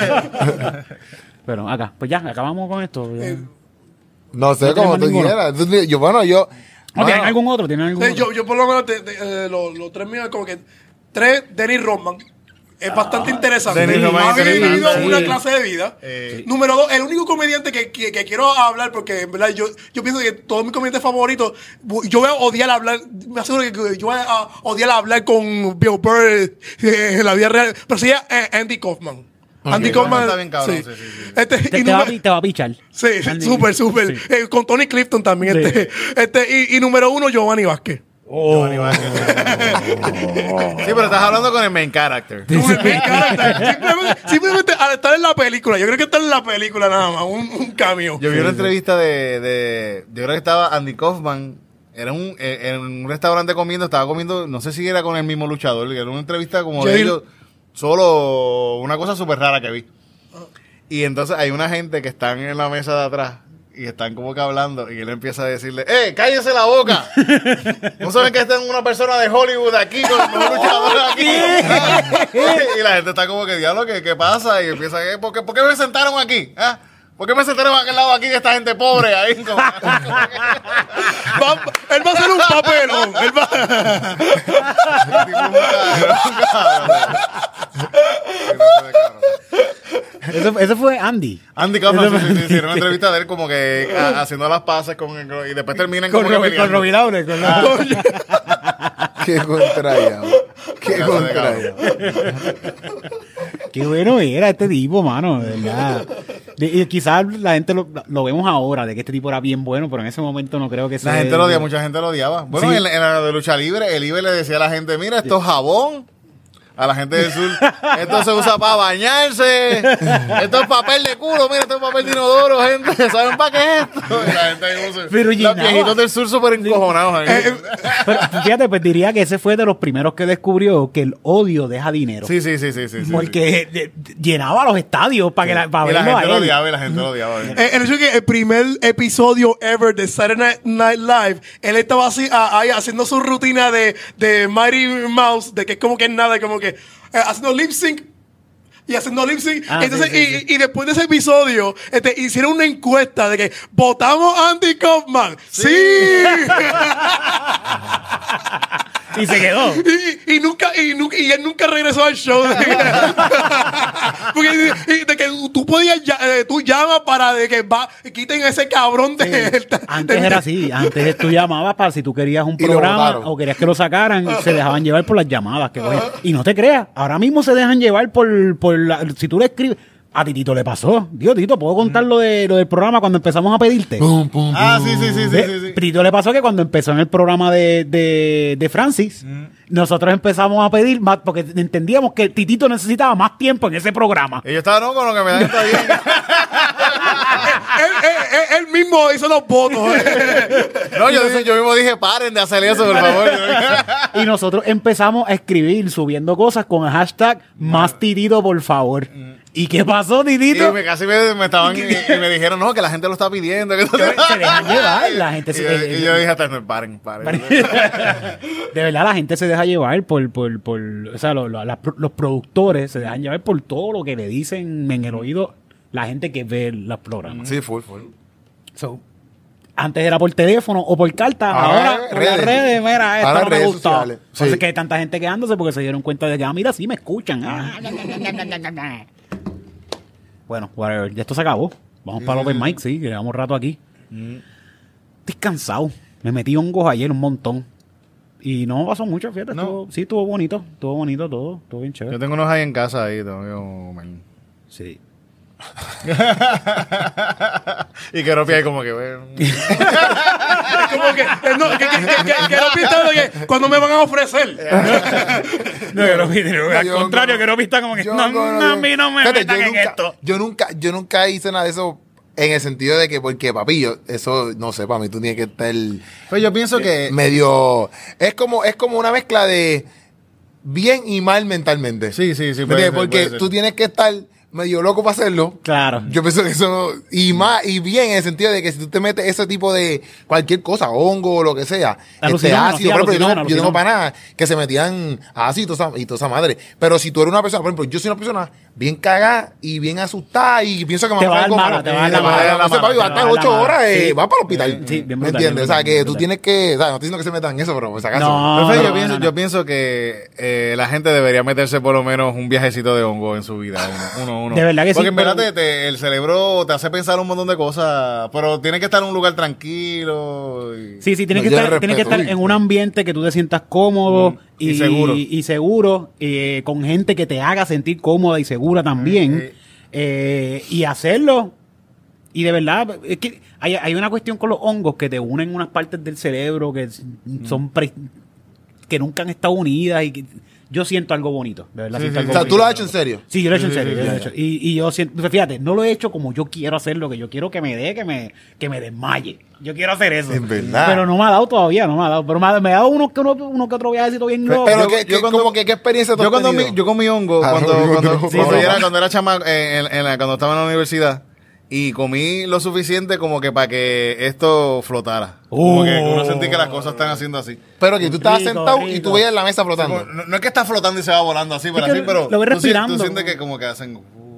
Speaker 1: Pero acá, pues ya, acabamos con esto.
Speaker 3: No sé,
Speaker 1: No
Speaker 3: como
Speaker 1: tenemos
Speaker 3: tú
Speaker 1: ninguno.
Speaker 3: quieras. Yo...
Speaker 1: ¿No tienen algún otro? ¿Tienen algún otro?
Speaker 4: Yo por lo menos, los tres míos, como que... 3, Dennis Rodman. Es bastante interesante.
Speaker 2: Dennis Rodman
Speaker 4: Ha
Speaker 2: es interesante,
Speaker 4: vivido
Speaker 2: sí.
Speaker 4: una clase de vida. Número 2, el único comediante que quiero hablar, porque en verdad yo pienso que todos mis comediantes favoritos, yo voy a odiar hablar, me aseguro que yo voy a odiar hablar con Bill Burr en la vida real, pero sería Andy Kaufman. Andy Kaufman
Speaker 2: está bien cabrón,
Speaker 4: sí.
Speaker 2: sí, sí, sí.
Speaker 1: Te va a pichar.
Speaker 4: Sí,
Speaker 1: Andy.
Speaker 4: súper.
Speaker 1: Sí.
Speaker 4: Con Tony Clifton también.
Speaker 1: Sí.
Speaker 4: Y número 1, Giovanni Vázquez.
Speaker 2: Giovanni Vázquez. Sí, pero estás hablando con el main character.
Speaker 4: Simplemente al estar en la película, yo creo que está en la película nada más, un cameo.
Speaker 2: Yo vi una entrevista de yo creo que estaba Andy Kaufman, era en un restaurante estaba comiendo, no sé si era con el mismo luchador, era una entrevista como de ellos, solo una cosa súper rara que vi. Y entonces hay una gente que están en la mesa de atrás y están como que hablando y él empieza a decirle, cállese la boca. ¿No saben que está una persona de Hollywood aquí con un luchador aquí? Y la gente está como que, diablo, ¿qué pasa? Y empieza, ¿por qué me sentaron aquí? ¿Ah? ¿Por qué me sentaron a aquel lado aquí de esta gente pobre ahí?
Speaker 4: Él va a hacer un papelón.
Speaker 1: Eso fue Andy.
Speaker 2: Andy Kaufman hicieron una entrevista de él como que haciendo las pases y después terminan como que peleando.
Speaker 1: Con Robbie Lawler.
Speaker 3: Qué contrallado. Qué contrallado.
Speaker 1: Qué bueno era este tipo, mano, de verdad. Y quizás la gente lo vemos ahora, de que este tipo era bien bueno, pero en ese momento no creo que sea.
Speaker 2: La gente lo odiaba, mucha gente lo odiaba. Bueno,
Speaker 1: Sí.
Speaker 2: en la de lucha libre, el Iber le decía a la gente, mira, esto es jabón. A la gente del sur, esto se usa para bañarse. Esto es papel de culo, mira, esto es papel de inodoro, gente. ¿Saben para qué es esto? Y la gente ahí como
Speaker 1: Pero
Speaker 2: los
Speaker 1: llenaba.
Speaker 2: viejitos del sur súper encojonados ahí.
Speaker 1: Pero fíjate, pues diría que ese fue de los primeros que descubrió que el odio deja dinero.
Speaker 2: Sí.
Speaker 1: Porque llenaba los estadios para
Speaker 2: Y
Speaker 1: verlo
Speaker 2: la gente
Speaker 1: a
Speaker 2: lo
Speaker 1: él.
Speaker 2: odiaba, y la gente lo odiaba.
Speaker 4: El hecho es que el primer episodio ever de Saturday Night Live, él estaba así ahí haciendo su rutina de Mighty Mouse, de que es como que nada, como que haciendo lip sync. Y haciendo lip sync. Entonces,
Speaker 1: sí.
Speaker 4: Y después de ese episodio, hicieron una encuesta de que votamos a Andy Kaufman. ¡Sí!
Speaker 1: Y se quedó.
Speaker 4: Y él nunca regresó al show. Porque de que tú podías, tú llamas para de que quiten ese cabrón de...
Speaker 1: Antes era así. Antes tú llamabas para si tú querías un
Speaker 3: Y lo
Speaker 1: programa
Speaker 3: votaron.
Speaker 1: o querías que lo sacaran, se dejaban llevar por las llamadas que cogían. Y no te creas, ahora mismo se dejan llevar por si tú le escribes. A Titito le pasó. Dios, Tito, ¿puedo contar lo del programa cuando empezamos a pedirte?
Speaker 2: Sí.
Speaker 1: Tito le pasó que cuando empezó en el programa de Francis, nosotros empezamos a pedir más porque entendíamos que Titito necesitaba más tiempo en ese programa.
Speaker 2: Y yo estaba, no, con lo que me dan está bien.
Speaker 4: Él mismo hizo los votos.
Speaker 2: No, yo mismo dije, paren de hacer eso, por favor.
Speaker 1: Y nosotros empezamos a escribir, subiendo cosas con el hashtag más Titito, por favor. ¿Y qué pasó, Titito?
Speaker 2: Y casi me estaban y me dijeron, no, que la gente lo está pidiendo. Que
Speaker 1: Se dejan llevar, la gente
Speaker 2: y yo dije, hasta paren.
Speaker 1: De verdad, la gente se deja llevar por o sea, los productores se dejan llevar por todo lo que le dicen en el oído la gente que ve los programas.
Speaker 2: Sí, full.
Speaker 1: So, Antes era por teléfono o por carta,
Speaker 3: Ahora
Speaker 1: ahora por las redes, mira, esto
Speaker 3: Ahora
Speaker 1: no me
Speaker 3: redes
Speaker 1: gustó.
Speaker 3: sociales.
Speaker 1: Entonces
Speaker 3: Sí.
Speaker 1: que hay tanta gente quedándose porque se dieron cuenta de que, mira, sí me escuchan. Bueno, whatever, ya esto se acabó. Vamos para el Open Mic, sí, que llevamos rato aquí. Estoy cansado. Me metí hongos ayer un montón. Y no pasó mucho, fíjate.
Speaker 2: No.
Speaker 1: Estuvo bonito todo. Estuvo bien chévere.
Speaker 2: Yo tengo unos ahí en casa ahí, tengo que comer.
Speaker 1: Sí.
Speaker 2: Y que no pide como que, bueno.
Speaker 4: Como que, no, que no pinta de que cuando me van a ofrecer.
Speaker 1: No, que no pita, al
Speaker 3: yo
Speaker 1: contrario,
Speaker 3: no-
Speaker 1: que no pita como que
Speaker 3: yo
Speaker 1: no,
Speaker 3: no-
Speaker 1: a mí no me
Speaker 3: Fíjate,
Speaker 1: metan en esto.
Speaker 3: Yo nunca hice nada de eso en el sentido de que, porque papi, eso, no sé, para mí tú tienes que estar
Speaker 2: Pues yo pienso que
Speaker 3: medio, es como una mezcla de bien y mal mentalmente.
Speaker 2: Sí, sí, sí,
Speaker 3: ¿Me
Speaker 2: puede
Speaker 3: entiendes?
Speaker 2: ser,
Speaker 3: Porque
Speaker 2: puede ser.
Speaker 3: tú tienes que estar medio loco para hacerlo.
Speaker 1: Claro.
Speaker 3: Yo pienso que eso, y más, y bien en el sentido de que si tú te metes ese tipo de cualquier cosa, hongo o lo que sea,
Speaker 1: Alucinógeno,
Speaker 3: ácido,
Speaker 1: sí,
Speaker 3: por ejemplo, yo
Speaker 1: alucinógeno.
Speaker 3: tengo panas que se metían ácido y toda esa madre. Pero si tú eres una persona, por ejemplo, yo soy una persona bien cagada y bien asustada y pienso que me
Speaker 1: Te
Speaker 3: va a
Speaker 1: va a
Speaker 3: algo
Speaker 1: dar
Speaker 3: malo.
Speaker 1: mala, te va a dar la
Speaker 3: Te va a
Speaker 1: mala.
Speaker 3: dar la mala. Papi, va a estar 8 horas,
Speaker 1: Sí.
Speaker 3: va para el hospital.
Speaker 1: Sí, bien
Speaker 3: ¿Me
Speaker 1: brutal,
Speaker 3: entiendes?
Speaker 1: bien
Speaker 3: O sea, que
Speaker 1: brutal,
Speaker 3: tú
Speaker 1: brutal.
Speaker 3: tienes que, o sea, no estoy diciendo que se metan en eso, pero por si acaso.
Speaker 1: No.
Speaker 2: Perfecto,
Speaker 1: no, no.
Speaker 2: yo pienso que la gente debería meterse por lo menos un viajecito de hongo en su vida. Uno.
Speaker 1: De verdad que sí,
Speaker 2: Porque en verdad
Speaker 1: pero-
Speaker 2: el cerebro te hace pensar un montón de cosas, pero tienes que estar en un lugar tranquilo.
Speaker 1: Sí, tienes
Speaker 3: No,
Speaker 1: que
Speaker 3: yo
Speaker 1: estar, tienes que
Speaker 3: respeto.
Speaker 1: estar en un ambiente que tú te sientas cómodo
Speaker 2: Y seguro.
Speaker 1: y seguro, con gente que te haga sentir cómoda y segura también, y hacerlo. Y de verdad, es que hay una cuestión con los hongos que te unen unas partes del cerebro que son que nunca han estado unidas y que yo siento algo bonito, de verdad.
Speaker 2: Sí,
Speaker 1: siento
Speaker 2: sí,
Speaker 1: algo
Speaker 3: O sea, tú
Speaker 1: bonito.
Speaker 3: lo has hecho en serio.
Speaker 1: Sí, yo lo he hecho en
Speaker 2: Sí,
Speaker 1: serio.
Speaker 2: sí,
Speaker 1: yo lo he
Speaker 2: sí,
Speaker 1: hecho. Y yo siento, fíjate, no lo he hecho como yo quiero hacerlo, que yo quiero que me dé, que me desmaye. Yo quiero hacer eso.
Speaker 3: En verdad.
Speaker 1: Pero no me ha dado todavía, no me ha dado. Pero me ha dado uno que otro viajecito bien loco.
Speaker 3: Pero
Speaker 2: yo cuando-
Speaker 3: como que, ¿qué experiencia tú
Speaker 2: Yo
Speaker 3: has
Speaker 2: cuando
Speaker 3: tenido?
Speaker 2: yo con mi hongo,
Speaker 3: Ah,
Speaker 2: cuando era chamaco, cuando estaba en la universidad, y comí lo suficiente como que para que esto flotara. Como que uno sentí que las cosas están haciendo así.
Speaker 3: Pero que tú estabas
Speaker 1: Rico,
Speaker 3: sentado y
Speaker 1: rico.
Speaker 3: tú veías la mesa flotando.
Speaker 2: Como- no es que está flotando y se va volando así, pero
Speaker 1: que
Speaker 2: así, pero
Speaker 1: lo ves
Speaker 2: tú
Speaker 1: respirando.
Speaker 2: sientes que como que hacen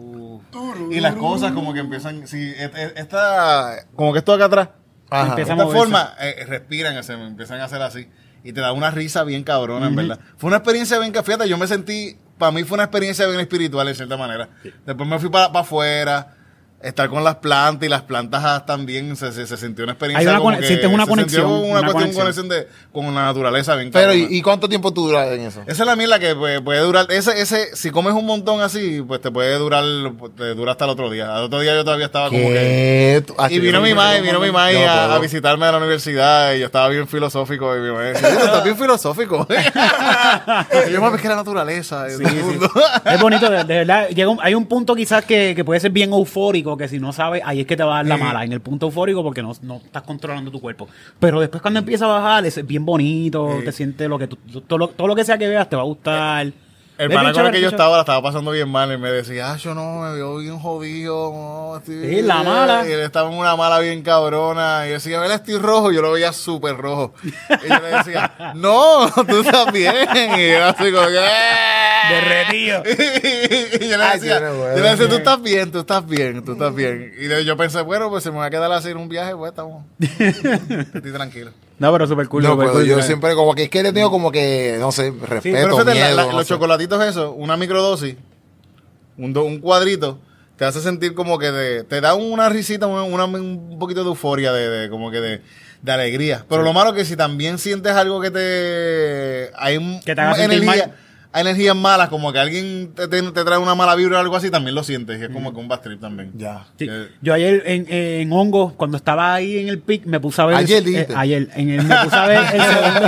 Speaker 2: y las cosas como que empiezan, sí, esta como que esto acá atrás,
Speaker 3: Ajá.
Speaker 1: Empieza a
Speaker 2: de esta
Speaker 1: moverse.
Speaker 2: forma respiran, empiezan a hacer así y te da una risa bien cabrona, en verdad. Fue una experiencia bien fíjate, yo me sentí, para mí fue una experiencia bien espiritual en cierta manera. Después me fui para afuera, estar con las plantas y las plantas también se sintió una experiencia.
Speaker 1: Hay una
Speaker 2: como
Speaker 1: con-
Speaker 2: que
Speaker 1: sientes una
Speaker 2: se sintió
Speaker 1: conexión,
Speaker 2: una
Speaker 1: una
Speaker 2: cuestión
Speaker 1: conexión.
Speaker 2: con la naturaleza bien
Speaker 3: Pero,
Speaker 2: cabrona.
Speaker 3: ¿y cuánto tiempo tú duras en eso?
Speaker 2: Esa es la mierda que puede durar. Si comes un montón así, pues te puede durar, te dura hasta el otro día. Al otro día yo todavía estaba como que. Y vino mi madre
Speaker 3: No
Speaker 2: a
Speaker 3: puedo.
Speaker 2: visitarme a la universidad y yo estaba bien filosófico. Y mi madre decía, "Tú estás bien filosófico. Y yo, mami, es que la naturaleza. Y todo el mundo.
Speaker 1: Es bonito, de verdad. Hay un punto quizás que puede ser bien eufórico, que si no sabes, ahí es que te va a dar la mala. En el punto eufórico porque no estás controlando tu cuerpo. Pero después cuando empieza a bajar, es bien bonito, te sientes lo que todo lo que sea que veas te va a gustar.
Speaker 2: El
Speaker 1: Es
Speaker 2: pana
Speaker 1: bien
Speaker 2: con el
Speaker 1: chévere,
Speaker 2: que yo
Speaker 1: bien
Speaker 2: estaba la estaba pasando bien mal y me decía, yo no, me veo bien jodido. No,
Speaker 1: Sí, la mala.
Speaker 2: Y él estaba en una mala bien cabrona. Y yo decía, él estoy rojo. Yo lo veía súper rojo. Y yo le decía, no, tú estás bien. Y era así como que...
Speaker 1: Derretido.
Speaker 2: Y yo le
Speaker 3: Ay,
Speaker 2: decía,
Speaker 3: qué bueno.
Speaker 2: yo le decía, tú estás bien, tú estás bien, tú estás bien. Y yo pensé, bueno, pues si me voy a quedar así en un viaje, pues estamos... Estoy tranquilo.
Speaker 1: No, pero súper cool.
Speaker 3: No,
Speaker 1: súper
Speaker 3: pero
Speaker 1: cool,
Speaker 3: yo
Speaker 1: ¿verdad?
Speaker 3: siempre como que es que le tengo como que, no sé, respeto,
Speaker 2: Pero fíjate,
Speaker 3: miedo. no
Speaker 2: los
Speaker 3: sé.
Speaker 2: chocolatitos esos, una microdosis, un cuadrito, te hace sentir como que te da una risita, un poquito de euforia, como que de alegría. Pero lo malo es que si también sientes algo que
Speaker 1: Que te haga sentir mal.
Speaker 2: hay energías malas, como que alguien te trae una mala vibra o algo así, también lo sientes. Y es como que un bad trip también.
Speaker 3: Ya.
Speaker 1: Sí. Yo ayer en Hongo, cuando estaba ahí en el pic, me puse a ver...
Speaker 3: Ayer dijiste.
Speaker 1: Me puse a ver el segundo...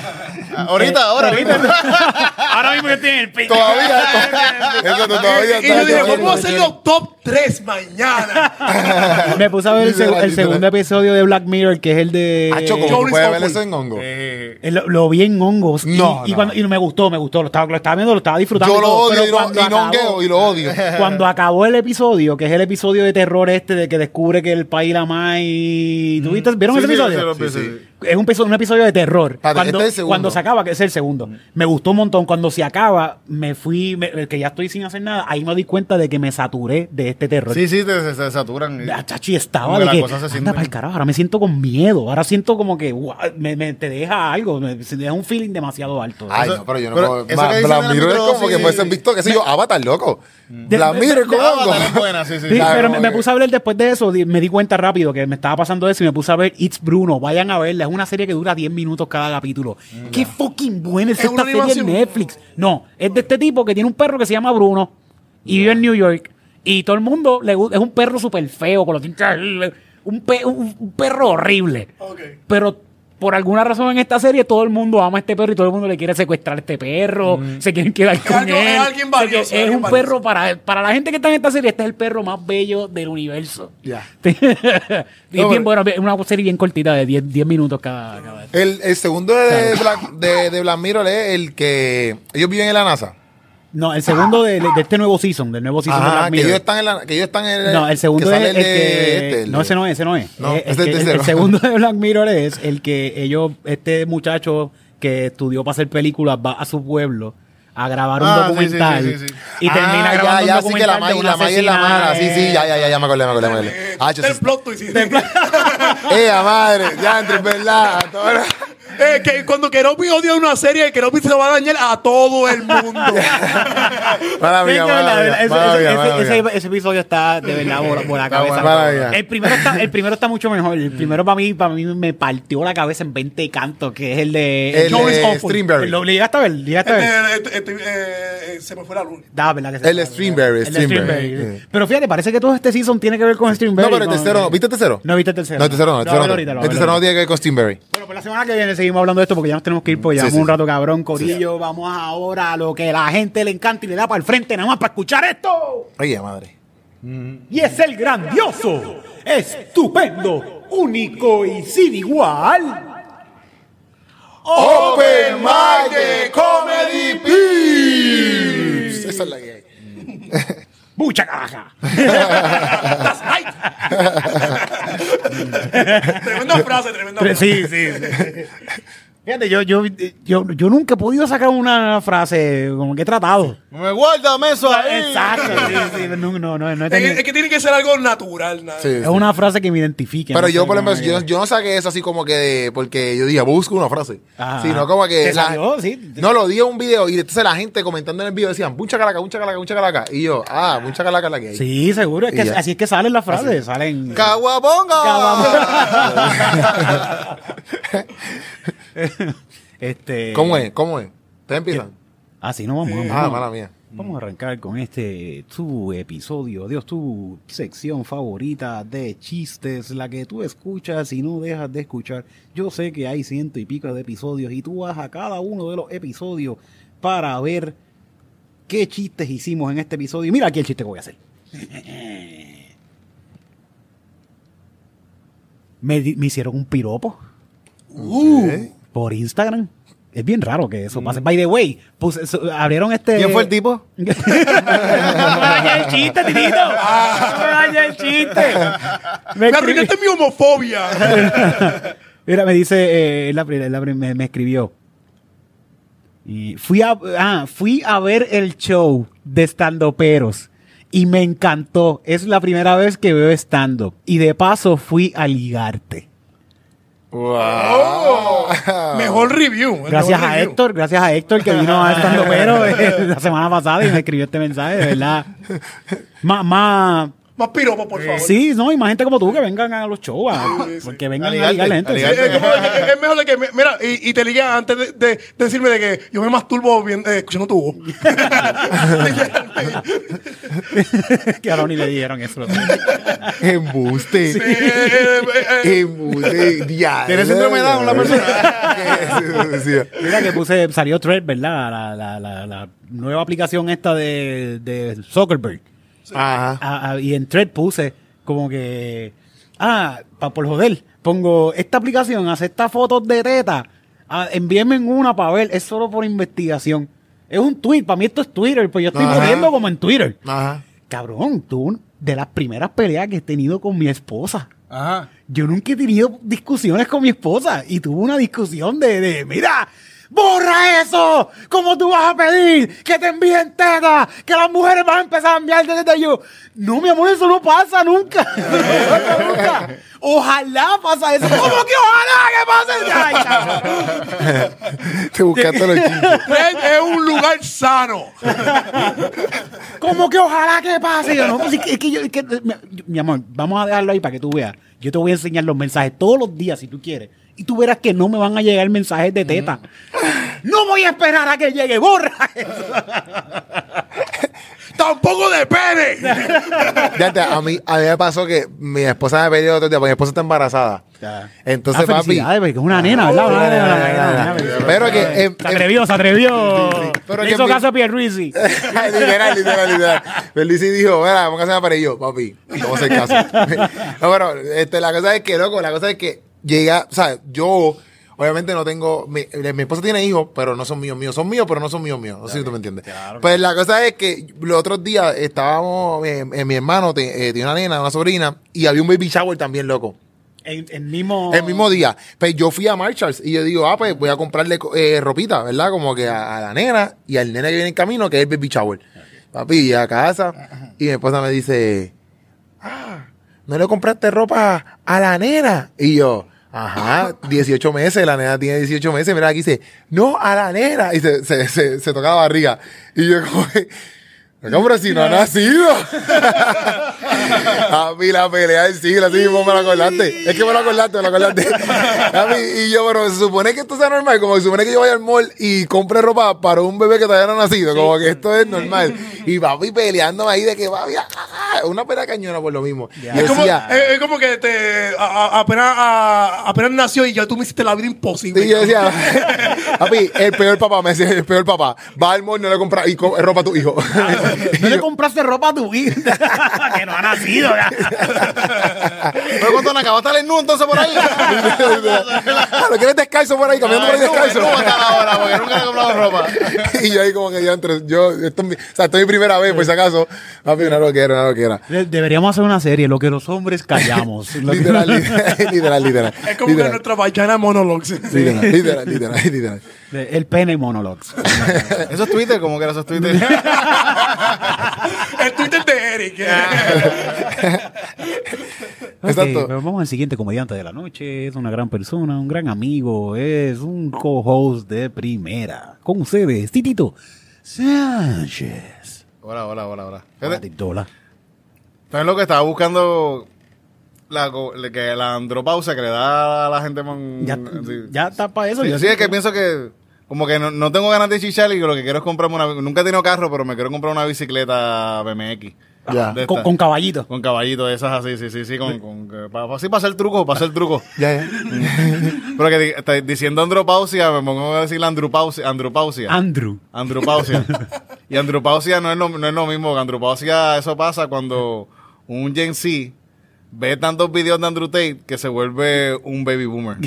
Speaker 2: Ahora mismo.
Speaker 1: Ahora mismo yo estoy en el pic.
Speaker 3: Todavía, eso todavía
Speaker 4: Y yo dije,
Speaker 3: está-
Speaker 4: vamos a hacer los top 3 mañana.
Speaker 1: Me puse a ver
Speaker 3: Literal,
Speaker 1: el segundo episodio de Black Mirror, que es el de...
Speaker 3: Acho, como
Speaker 4: Jonas
Speaker 3: tú puedes ver
Speaker 4: Hopwood.
Speaker 3: eso en hongo.
Speaker 1: Lo vi en hongos.
Speaker 3: No,
Speaker 1: y,
Speaker 3: no.
Speaker 1: cuando, y me gustó. Lo estaba viendo, lo estaba disfrutando.
Speaker 3: Yo lo
Speaker 1: todo,
Speaker 3: odio
Speaker 1: pero
Speaker 3: y no
Speaker 1: cuando acabó-
Speaker 3: hongueo y lo odio.
Speaker 1: Cuando acabó el episodio, que es el episodio de terror de que descubre que el país la más y... ¿Tú viste? ¿Vieron
Speaker 2: Sí,
Speaker 1: ese
Speaker 2: sí,
Speaker 1: episodio?
Speaker 2: sí, sí.
Speaker 1: Es un episodio de terror.
Speaker 3: Espérate, este es el segundo.
Speaker 1: Cuando se acaba, que es el segundo. Me gustó un montón. Cuando se acaba, me fui, que ya estoy sin hacer nada, ahí me di cuenta de que me saturé de este terror.
Speaker 2: Sí, se saturan.
Speaker 1: La chachi estaba
Speaker 2: Como
Speaker 1: de
Speaker 2: que
Speaker 1: que,
Speaker 2: las cosas se
Speaker 1: anda
Speaker 2: sienten.
Speaker 1: pa'l carajo, ahora me siento con miedo, ahora siento como que te deja algo, se deja un feeling demasiado alto.
Speaker 3: Ay,
Speaker 2: Eso-
Speaker 3: no, pero yo no
Speaker 2: pero
Speaker 3: puedo.
Speaker 2: eso que dicen
Speaker 3: Black
Speaker 2: de la
Speaker 3: Mirror es como que
Speaker 2: microdosis-
Speaker 3: puede ser visto, qué sé yo, Avatar, loco. Black Mirror es como
Speaker 2: Avatar es buena, sí.
Speaker 1: Sí,
Speaker 3: Claro,
Speaker 1: pero
Speaker 3: como
Speaker 1: me
Speaker 3: que-
Speaker 1: puse a ver después de eso, me di cuenta rápido que me estaba pasando eso y me puse a ver It's Bruno. Vayan a verla, es una serie que dura 10 minutos cada capítulo. Qué fucking buena es
Speaker 4: ¿Es
Speaker 1: esta
Speaker 4: una
Speaker 1: serie en
Speaker 4: animación?
Speaker 1: Netflix. No, es de este tipo que tiene un perro que se llama Bruno y vive en New York. Y todo el mundo le gusta, es un perro súper feo, con los dientes ahí, un perro horrible.
Speaker 4: Ok.
Speaker 1: Pero por alguna razón en esta serie todo el mundo ama a este perro y todo el mundo le quiere secuestrar a este perro, se quieren quedar con
Speaker 4: algo-
Speaker 1: él.
Speaker 4: es alguien valioso,
Speaker 1: Es
Speaker 4: alguien
Speaker 1: un
Speaker 4: valioso.
Speaker 1: perro para la gente que está en esta serie, este es el perro más bello del universo.
Speaker 3: Ya.
Speaker 1: Y es bien bueno, es una serie bien cortita de 10 minutos cada vez.
Speaker 3: El segundo de Black Mirror es el que ellos viven en la NASA.
Speaker 1: No, el segundo de este nuevo season, del nuevo season de
Speaker 3: Ajá,
Speaker 1: Black
Speaker 3: que
Speaker 1: Mirror.
Speaker 3: ellos están en el.
Speaker 1: No, el segundo
Speaker 3: que
Speaker 1: es
Speaker 3: sale
Speaker 1: el que...
Speaker 3: este,
Speaker 1: no, ese no es.
Speaker 3: No,
Speaker 1: Es
Speaker 3: ese es
Speaker 1: que
Speaker 3: el tercero.
Speaker 1: el segundo de Black Mirror es el que ellos, este muchacho que estudió para hacer películas va a su pueblo a grabar un documental
Speaker 2: sí.
Speaker 1: y termina grabando
Speaker 3: ya,
Speaker 1: un
Speaker 3: sí que la
Speaker 1: documental de una
Speaker 3: Maggie es la mala. Sí, sí,
Speaker 1: asesina,
Speaker 3: ya me acordé. Ah, yo
Speaker 4: El
Speaker 3: sí.
Speaker 4: plot twist.
Speaker 3: Madre, ya entre verdad.
Speaker 4: Que cuando Keropi odia una serie, Keropi se va a dañar a todo el mundo.
Speaker 3: Mala
Speaker 1: Sí,
Speaker 3: mía,
Speaker 1: que
Speaker 3: mala
Speaker 1: verdad,
Speaker 3: mía, mala mía, mala mía.
Speaker 1: ese episodio está de verdad por la cabeza.
Speaker 3: Mala mía.
Speaker 1: El primero está mucho mejor. El primero para mí me partió la cabeza en 20 cantos, que es el de
Speaker 3: El de
Speaker 1: Jonas Opus.
Speaker 3: Stringberry.
Speaker 1: ¿Lo llegaste a ver?
Speaker 4: Se me fue la luz.
Speaker 1: Da, ¿verdad que se
Speaker 3: El de Stringberry,
Speaker 1: El de
Speaker 3: Stringberry.
Speaker 1: Stringberry. Pero fíjate, parece que todo este season tiene que ver con Stringberry.
Speaker 3: No, pero el
Speaker 1: con-
Speaker 3: tercero no. ¿Viste el tercero?
Speaker 1: No, ¿viste el tercero?
Speaker 3: No, el tercero no.
Speaker 1: Lo
Speaker 3: El
Speaker 1: voy a ver
Speaker 3: tercero
Speaker 1: ahorita,
Speaker 3: no.
Speaker 1: lo
Speaker 3: El
Speaker 1: voy a ver
Speaker 3: tercero no
Speaker 1: ahorita.
Speaker 3: tiene que ver con Stringberry.
Speaker 1: Bueno, pues la semana que viene seguimos hablando de esto porque ya nos tenemos que ir, pues llevamos
Speaker 3: sí.
Speaker 1: un rato cabrón, corillo. Vamos ahora a lo que a la gente le encanta y le da para el frente nada más para escuchar esto.
Speaker 3: Oye, madre.
Speaker 1: Y es el grandioso, estupendo, único y sin igual.
Speaker 3: Open Mic de Comedy Pips. Esa es la que hay.
Speaker 1: ¡Mucha caja!
Speaker 4: That's right. Tremenda frase.
Speaker 1: Sí. Fíjate, yo nunca he podido sacar una frase como que he tratado.
Speaker 2: Me guárdame eso ahí.
Speaker 1: Exacto, sí, no he tenido.
Speaker 4: Es que tiene que ser algo natural. nada.
Speaker 3: Sí,
Speaker 1: Es
Speaker 3: sí.
Speaker 1: una frase que me identifique.
Speaker 3: Pero
Speaker 1: no
Speaker 3: yo,
Speaker 1: sé,
Speaker 3: por ejemplo,
Speaker 1: como que-
Speaker 3: yo no saqué eso así como que porque yo dije, busco una frase.
Speaker 1: Ajá.
Speaker 3: Sino como que.
Speaker 1: ¿Te salió? Sí.
Speaker 3: No, lo di en un video y entonces la gente comentando en el video decían, mucha calaca. Y yo, mucha calaca es la que hay.
Speaker 1: Sí, seguro. Es que
Speaker 3: Y ya.
Speaker 1: así es que salen las frases. Salen.
Speaker 2: ¡Caguabonga!
Speaker 3: ¿Cómo es? Ustedes empiezan.
Speaker 1: Así no vamos.
Speaker 3: Mala mía.
Speaker 1: Vamos a arrancar con tu episodio, Dios, tu sección favorita de chistes, la que tú escuchas y no dejas de escuchar. Yo sé que hay 100 y pico de episodios y tú vas a cada uno de los episodios para ver qué chistes hicimos en este episodio. Y mira aquí el chiste que voy a hacer. Me hicieron un piropo por Instagram. Es bien raro que eso pase. By the way, abrieron este...
Speaker 2: ¿Quién fue el tipo?
Speaker 1: No me dañes el chiste, Titito. No me dañes el chiste.
Speaker 4: Me arruinaste mi homofobia.
Speaker 1: Mira, me dice, me escribió. Y fui a ver el show de estandoperos y me encantó. Es la primera vez que veo stand-up. Y de paso fui a ligarte.
Speaker 4: Mejor review.
Speaker 1: Gracias
Speaker 4: mejor
Speaker 1: a
Speaker 4: review.
Speaker 1: Héctor que vino a Estandopero la semana pasada y me escribió este mensaje, de verdad. Más
Speaker 4: Más piropo, por favor.
Speaker 1: sí, no, y más gente como tú que vengan a los shows,
Speaker 4: Sí.
Speaker 1: porque vengan
Speaker 2: A
Speaker 1: a
Speaker 2: ligarte,
Speaker 1: ligar gente.
Speaker 2: a
Speaker 1: sí.
Speaker 2: ligarte.
Speaker 4: Es mejor de que, mira, y te ligué antes de decirme de que yo me masturbo escuchando tu voz.
Speaker 1: Que a Ronnie le dijeron eso.
Speaker 3: Embuste. Embuste. Ya.
Speaker 2: ¿Tiene síndrome de Down la persona?
Speaker 1: Mira que salió Thread, ¿verdad? La nueva aplicación esta de Zuckerberg.
Speaker 3: Ajá.
Speaker 1: Y en Thread puse como que, por joder, pongo esta aplicación, acepta fotos de teta, envíenme una para ver, es solo por investigación. Es un tweet, para mí esto es Twitter, pues yo estoy
Speaker 3: Ajá.
Speaker 1: jodiendo como en Twitter.
Speaker 3: Ajá.
Speaker 1: Cabrón, tú, de las primeras peleas que he tenido con mi esposa.
Speaker 2: Ajá.
Speaker 1: Yo nunca he tenido discusiones con mi esposa y tuve una discusión de mira, ¡borra eso! ¿Cómo tú vas a pedir que te envíen teta? Que las mujeres van a empezar a enviarte teta. Y yo, no, mi amor, eso no pasa nunca. No pasa nunca. Ojalá pasa eso. ¿Cómo que ojalá que pase? Ay, chavo.
Speaker 3: Te buscaste los chistes.
Speaker 4: Es un lugar sano.
Speaker 1: ¿Cómo que ojalá que pase? Yo, no, pues mi amor, vamos a dejarlo ahí para que tú veas. Yo te voy a enseñar los mensajes todos los días si tú quieres. Y tú verás que no me van a llegar mensajes de teta. No voy a esperar a que llegue. ¡Borra eso!
Speaker 4: ¡Tampoco de pene!
Speaker 3: Ya, a mí me pasó que mi esposa me pidió otro día, porque mi esposa está embarazada.
Speaker 1: Ya.
Speaker 3: Entonces, papi.
Speaker 1: Felicidades, porque es una nena, ¿verdad? Una nena.
Speaker 3: Pero que.
Speaker 1: Se atrevió.
Speaker 3: Pero
Speaker 1: Le
Speaker 3: que
Speaker 1: hizo
Speaker 3: mi-
Speaker 1: caso a Pierluisi.
Speaker 3: literal. Pero Lucy dijo, mira, vamos a hacer para yo, papi. Vamos a hacer caso. No, pero la cosa es que, loco, llega, o sea, yo obviamente no tengo, mi esposa tiene hijos, pero no son míos, son míos, pero no son míos. No sé si tú me entiendes.
Speaker 1: Claro.
Speaker 3: Pues la cosa es que los otros días estábamos, mi hermano tiene una nena, una sobrina, y había un baby shower también, loco.
Speaker 1: El mismo
Speaker 3: día. Pues yo fui a Marshalls y yo digo, pues voy a comprarle ropita, ¿verdad? Como que a la nena y al nene que viene en camino, que es el baby shower. Papi, y a casa, y mi esposa me dice, ¿no le compraste ropa a la nena? Y yo, 18 meses, la nena tiene 18 meses, mira, aquí dice, no, a la nena. Y se toca la barriga. Y yo como que, pero si no ha nacido. A mí la pelea del siglo, así mismo me lo acordaste. Es que me lo acordaste. A mí, y yo, pero se supone que esto sea normal, como se supone que yo vaya al mall y compre ropa para un bebé que todavía no ha nacido, como que esto es normal. Y papi peleándome ahí de que papi, una pelea cañona por lo mismo. Y yo decía,
Speaker 4: Es como que apenas nació y ya tú me hiciste la vida imposible.
Speaker 3: y yo decía, papi, el peor papá, me decía, el peor papá, va al mall, no le compra ropa a tu hijo.
Speaker 1: No le compraste ropa a tu hija. Que no ha nacido.
Speaker 2: Pero cuando no acabaste el nu entonces por ahí.
Speaker 3: ¿Lo quieres descalzo por ahí, caminando por ahí descalzo?
Speaker 2: No hasta la hora, porque nunca le he comprado ropa.
Speaker 3: Y yo ahí como que esto es mi primera vez, por si acaso. Papi, una loquera.
Speaker 1: Deberíamos hacer una serie, lo que los hombres callamos.
Speaker 3: Literal.
Speaker 4: Es como que nuestra vagina monologues.
Speaker 3: Literal.
Speaker 1: El pene monologues.
Speaker 2: Eso es Twitter, como que era eso es Twitter.
Speaker 4: El Twitter de Eric.
Speaker 3: Exacto.
Speaker 1: Pero vamos al siguiente comediante de la noche. Es una gran persona, un gran amigo. Es un co-host de primera. Con ustedes, Titito Sánchez.
Speaker 2: Hola.
Speaker 1: Hola,
Speaker 2: Fíjate,
Speaker 1: Titola.
Speaker 2: ¿sabes lo que estaba buscando? Que la andropausia que le da a la gente
Speaker 1: Ya está para eso.
Speaker 2: Sí,
Speaker 1: Yo
Speaker 2: sí, es que pienso que como que no tengo ganas de chichar y lo que quiero es comprarme nunca he tenido carro, pero me quiero comprar una bicicleta BMX.
Speaker 3: Ya.
Speaker 2: De
Speaker 1: con,
Speaker 2: esta.
Speaker 1: con caballito.
Speaker 2: Con caballito, esas así, sí, para hacer truco.
Speaker 3: Ya.
Speaker 2: Pero que diciendo andropausia, me pongo a decir la andropausia.
Speaker 1: Andrew.
Speaker 2: Andropausia. Y andropausia no es lo mismo, que andropausia eso pasa cuando un Gen Z ve tantos videos de Andrew Tate que se vuelve un baby boomer.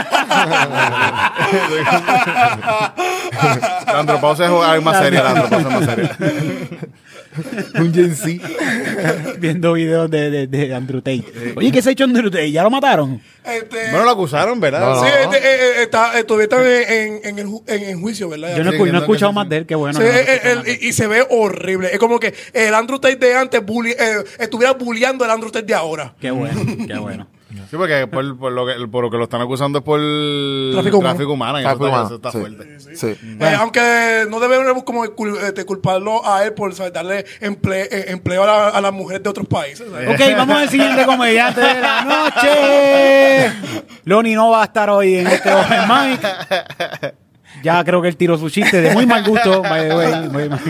Speaker 2: La andropausia es algo más seria, la andropausia es más seria.
Speaker 3: Un Gen Z.
Speaker 1: Viendo videos de Andrew Tate. Oye, ¿qué se ha hecho Andrew Tate? ¿Ya lo mataron?
Speaker 2: Bueno, lo acusaron, ¿verdad?
Speaker 3: No.
Speaker 4: Sí, todavía está en juicio, ¿verdad?
Speaker 1: Yo no,
Speaker 2: Sí,
Speaker 1: no he
Speaker 2: entiendo
Speaker 1: escuchado
Speaker 2: que
Speaker 1: más
Speaker 2: sí.
Speaker 1: de él, qué bueno.
Speaker 4: Sí,
Speaker 1: no he escuchado más de él.
Speaker 4: y se ve horrible. Es como que el Andrew Tate de antes estuviera bulleando al Andrew Tate de ahora.
Speaker 1: Qué bueno.
Speaker 2: Sí, porque por lo que lo están acusando es por
Speaker 4: Tráfico humano.
Speaker 2: Y
Speaker 3: Tráfico humano,
Speaker 2: eso está
Speaker 3: sí.
Speaker 2: fuerte.
Speaker 3: Sí.
Speaker 4: Aunque no debemos como culparlo a él por, ¿sabes?, darle empleo a las mujeres de otros países, ¿sabes?
Speaker 1: Ok, vamos al siguiente comediante de la noche. Loni no va a estar hoy en este Open Mic. Ya creo que él tiró su chiste de muy mal gusto. By the way, muy mal.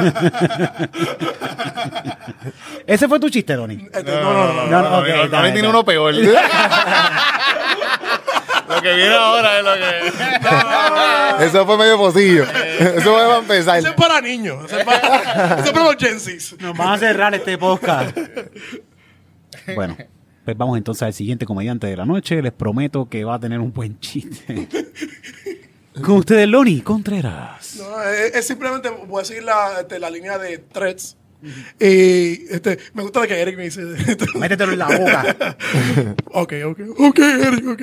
Speaker 1: ¿Ese fue tu chiste, Loni?
Speaker 2: No,
Speaker 1: ok,
Speaker 2: Loni
Speaker 1: dale,
Speaker 2: tiene
Speaker 1: dale.
Speaker 2: uno peor. Lo que viene ahora es lo que...
Speaker 3: Eso fue medio pocillo. Eso fue para empezar.
Speaker 4: Eso es para niños. Eso es para los Gen Zs.
Speaker 1: Nos van a cerrar este podcast. Bueno, pues vamos entonces al siguiente comediante de la noche. Les prometo que va a tener un buen chiste. Con ustedes, Loni Contreras.
Speaker 4: No, es simplemente voy a seguir la línea de threads Y me gusta de que Eric me dice...
Speaker 1: Métetelo en la boca.
Speaker 4: Ok, Eric, ok.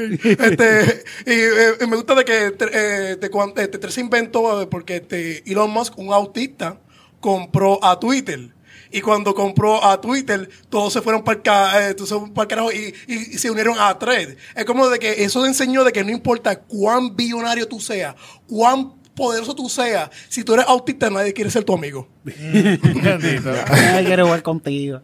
Speaker 4: Y me gusta de que Tres inventó porque Elon Musk, un autista, compró a Twitter. Y cuando compró a Twitter, todos se fueron para el carajo y se unieron a Thread. Es como de que eso enseñó de que no importa cuán billonario tú seas, cuán poderoso tú seas, si tú eres autista, nadie quiere ser tu amigo.
Speaker 1: Nadie quiere jugar contigo.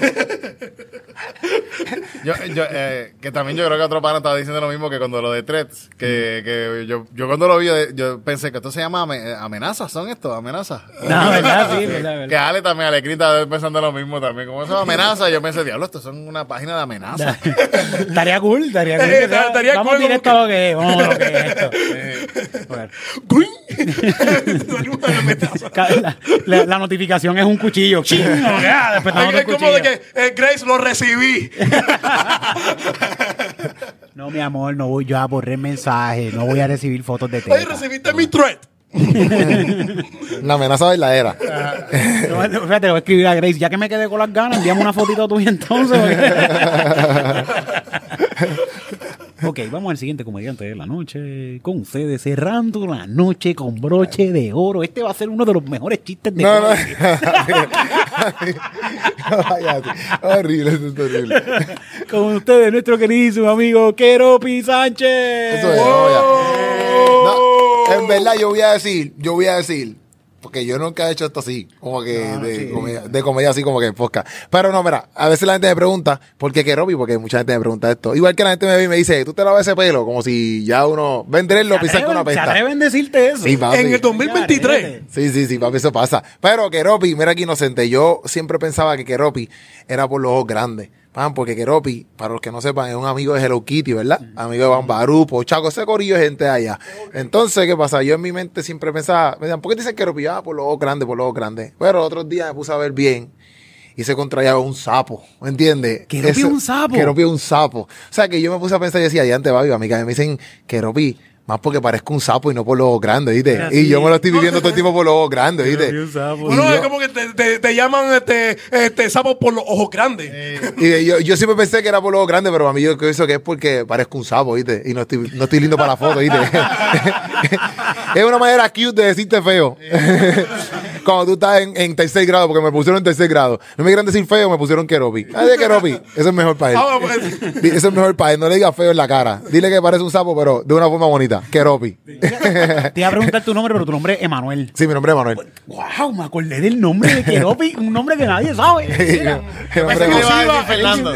Speaker 2: Que también yo creo que otro pana estaba diciendo lo mismo que cuando lo de Threads, que yo cuando lo vi, yo pensé que esto se llama amenazas, ¿son estos? Amenazas.
Speaker 1: No, verdad, sí, verdad.
Speaker 2: Que Ale estaba pensando lo mismo también, como eso amenazas, yo pensé, diablo, esto son una página de amenazas.
Speaker 1: Estaría cool. Vamos
Speaker 4: cool,
Speaker 1: directo a lo que es, vamos a lo que es esto. Bueno. La notificación es un cuchillo. Después
Speaker 4: es como de que Grace lo recibí.
Speaker 1: No, mi amor, no voy yo a borrar mensajes, no voy a recibir fotos de teta.
Speaker 4: Oye, recibiste mi thread.
Speaker 3: La amenaza verdadera.
Speaker 1: No, fíjate, le voy a escribir a Grace, ya que me quedé con las ganas, envíame una fotito tuya entonces. Ok, vamos al siguiente comediante de la noche. Con ustedes, cerrando la noche con broche de oro. Este va a ser uno de los mejores chistes de
Speaker 3: No. Horrible, eso es horrible.
Speaker 1: Con ustedes, nuestro queridísimo amigo Keropi Sánchez.
Speaker 3: Eso es, no, en verdad yo voy a decir, porque yo nunca he hecho esto así, como que de comedia así como que podcast. Pero no, mira, a veces la gente me pregunta, ¿por qué Keropi? Porque mucha gente me pregunta esto. Igual que la gente me ve y me dice, ¿tú te lavas ese pelo? Como si ya uno vendrelo, pisar con una
Speaker 1: ¿Se
Speaker 3: pesta.
Speaker 1: atreven a decirte eso?
Speaker 3: Sí, papi.
Speaker 4: En el 2023.
Speaker 3: Sí, papi, eso pasa. Pero Keropi, mira aquí inocente, yo siempre pensaba que Keropi era por los ojos grandes. Porque Keropi, para los que no sepan, es un amigo de Hello Kitty, ¿verdad? Amigo de Bambarú, Pochaco, ese corillo de gente de allá. Entonces, ¿qué pasa? Yo en mi mente siempre pensaba, me decían, ¿por qué dicen Keropi? Por los ojos grandes. Pero otros días me puse a ver bien y se contraía un sapo, ¿me entiendes?
Speaker 1: ¿Keropi es un sapo?
Speaker 3: Keropi es un sapo. O sea, que yo me puse a pensar y decía, ya antes, baby, amiga, me dicen Keropi, más porque parezco un sapo y no por los ojos grandes, ¿viste? Y yo me lo estoy viviendo todo el tiempo por los ojos grandes, ¿viste?
Speaker 4: Bueno, es como que te llaman sapo por los ojos grandes.
Speaker 3: Y yo siempre pensé que era por los ojos grandes, pero a mí yo pienso que es porque parezco un sapo, ¿viste? Y no estoy lindo para la foto, ¿viste? Es una manera cute de decirte feo. Cuando tú estás en tercer grado, porque me pusieron en tercer grado. No me quieran decir feo, me pusieron Keropi. Ay, de Keropi. Eso es mejor para él. Eso es mejor para él. No le digas feo en la cara. Dile que parece un sapo, pero de una forma bonita. Keropi.
Speaker 1: Te iba a preguntar tu nombre, pero tu nombre es Emanuel.
Speaker 3: Sí, mi nombre es Manuel.
Speaker 1: Wow, me acordé del nombre de Keropi, un nombre que nadie sabe.
Speaker 2: Fernando.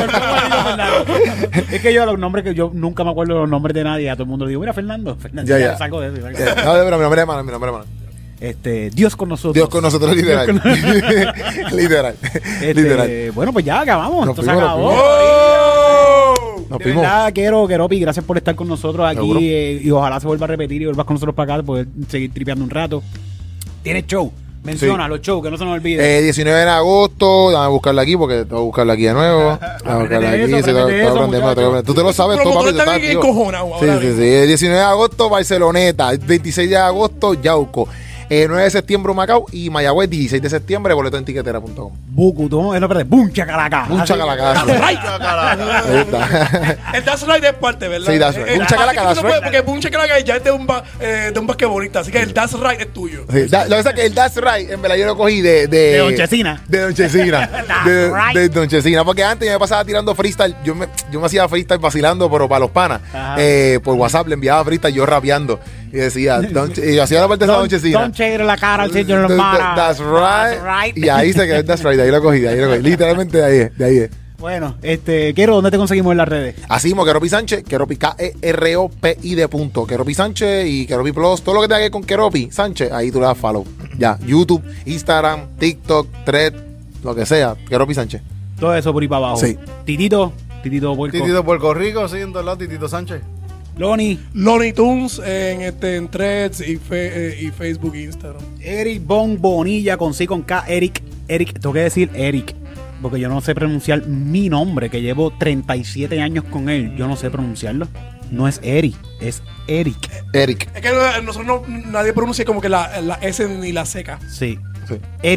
Speaker 1: Es que yo los nombres que yo nunca me acuerdo de los nombres de nadie, a todo el mundo le digo, mira Fernando,
Speaker 3: Ya.
Speaker 1: Saco de eso.
Speaker 3: No, pero mi nombre es Manuel.
Speaker 1: Dios con nosotros.
Speaker 3: Dios con nosotros, literal. Literal.
Speaker 1: Bueno, pues ya acabamos.
Speaker 3: Nos
Speaker 1: Esto se
Speaker 3: fuimos,
Speaker 1: acabó.
Speaker 3: Nos
Speaker 1: De
Speaker 3: fuimos.
Speaker 1: verdad, Keropi, gracias por estar con nosotros aquí.
Speaker 3: Seguro.
Speaker 1: Y ojalá se vuelva a repetir y vuelvas con nosotros para acá, poder seguir tripeando un rato. Tienes show. Menciona los shows, que no se nos olvide.
Speaker 3: 19 de agosto, vamos a buscarla aquí porque tengo que buscarla aquí de nuevo. Vamos a buscarla aquí. Tú te lo sabes todo, papi.
Speaker 4: Está bien encojonado.
Speaker 3: Sí. 19 de agosto, Barceloneta. 26 de agosto, Yauco. 9 de septiembre, Macao. Y Mayagüez, 16 de septiembre, boleto en tiquetera.com.
Speaker 1: Bucu, tú, espérate, ¡bum, chacalaca!
Speaker 3: Un chacalaca. Ahí está.
Speaker 4: El That's Right es parte, ¿verdad?
Speaker 3: Sí, That's Right. Un chacalaca, That's Right.
Speaker 4: Porque un chacalaca ya es de un basquetbolista. Así que el That's Right es tuyo.
Speaker 3: Sí, lo que pasa es que el That's Right, en verdad, yo lo cogí de
Speaker 1: Don Chesina.
Speaker 3: De Don Chesina.
Speaker 1: Right.
Speaker 3: De Don Chesina. Porque antes yo me pasaba tirando freestyle. Yo me hacía freestyle vacilando, pero para los panas. Por WhatsApp le enviaba freestyle yo rapeando. Y decía, y hacía la parte de Don Chesina.
Speaker 1: Don't shade la cara al señor Mara.
Speaker 3: That's right. Y ahí se quedó el That's Right. De ahí lo cogí. Literalmente de ahí es.
Speaker 1: Bueno, Kero, ¿dónde te conseguimos en las redes?
Speaker 3: Así mismo, Keropi Sánchez, Keropi KEROPI punto. Keropi Sánchez y Keropi Plus, todo lo que tenga que ver con Keropi Sánchez, ahí tú le das follow. Ya, YouTube, Instagram, TikTok, Thread, lo que sea, Keropi Sánchez.
Speaker 1: Todo eso por ahí para abajo.
Speaker 3: Sí.
Speaker 1: Titito Puerco.
Speaker 2: Titito Puerto Rico, sí, en todos lados, Titito Sánchez.
Speaker 1: Lonnie
Speaker 4: Tunes en Threads y Facebook e Instagram.
Speaker 1: Eric Bonilla con C con K. Eric, tengo que decir Eric, porque yo no sé pronunciar mi nombre, que llevo 37 años con él. Yo no sé pronunciarlo. No es Eric, es Eric.
Speaker 3: Eric.
Speaker 4: Es que nosotros nadie pronuncia como que la S ni la seca.
Speaker 1: Sí.
Speaker 3: Sí.
Speaker 1: Eric.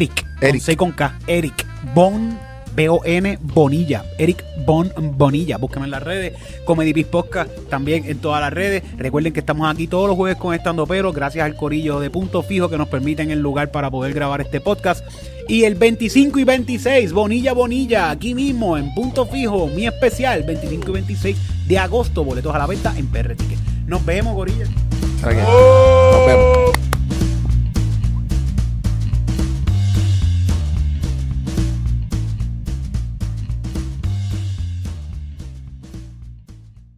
Speaker 3: Eric.
Speaker 1: C con K. Eric Bon, B-O-N, Bonilla. Eric Bon Bonilla. Búsquenme en las redes. Comedy Biz Podcast también en todas las redes. Recuerden que estamos aquí todos los jueves con Estando Pero, gracias al corillo de Punto Fijo que nos permiten el lugar para poder grabar este podcast. Y el 25 y 26, Bonilla, aquí mismo en Punto Fijo, mi especial, 25 y 26 de agosto, boletos a la venta en PR Ticket. Nos vemos, gorilla.
Speaker 3: Nos vemos.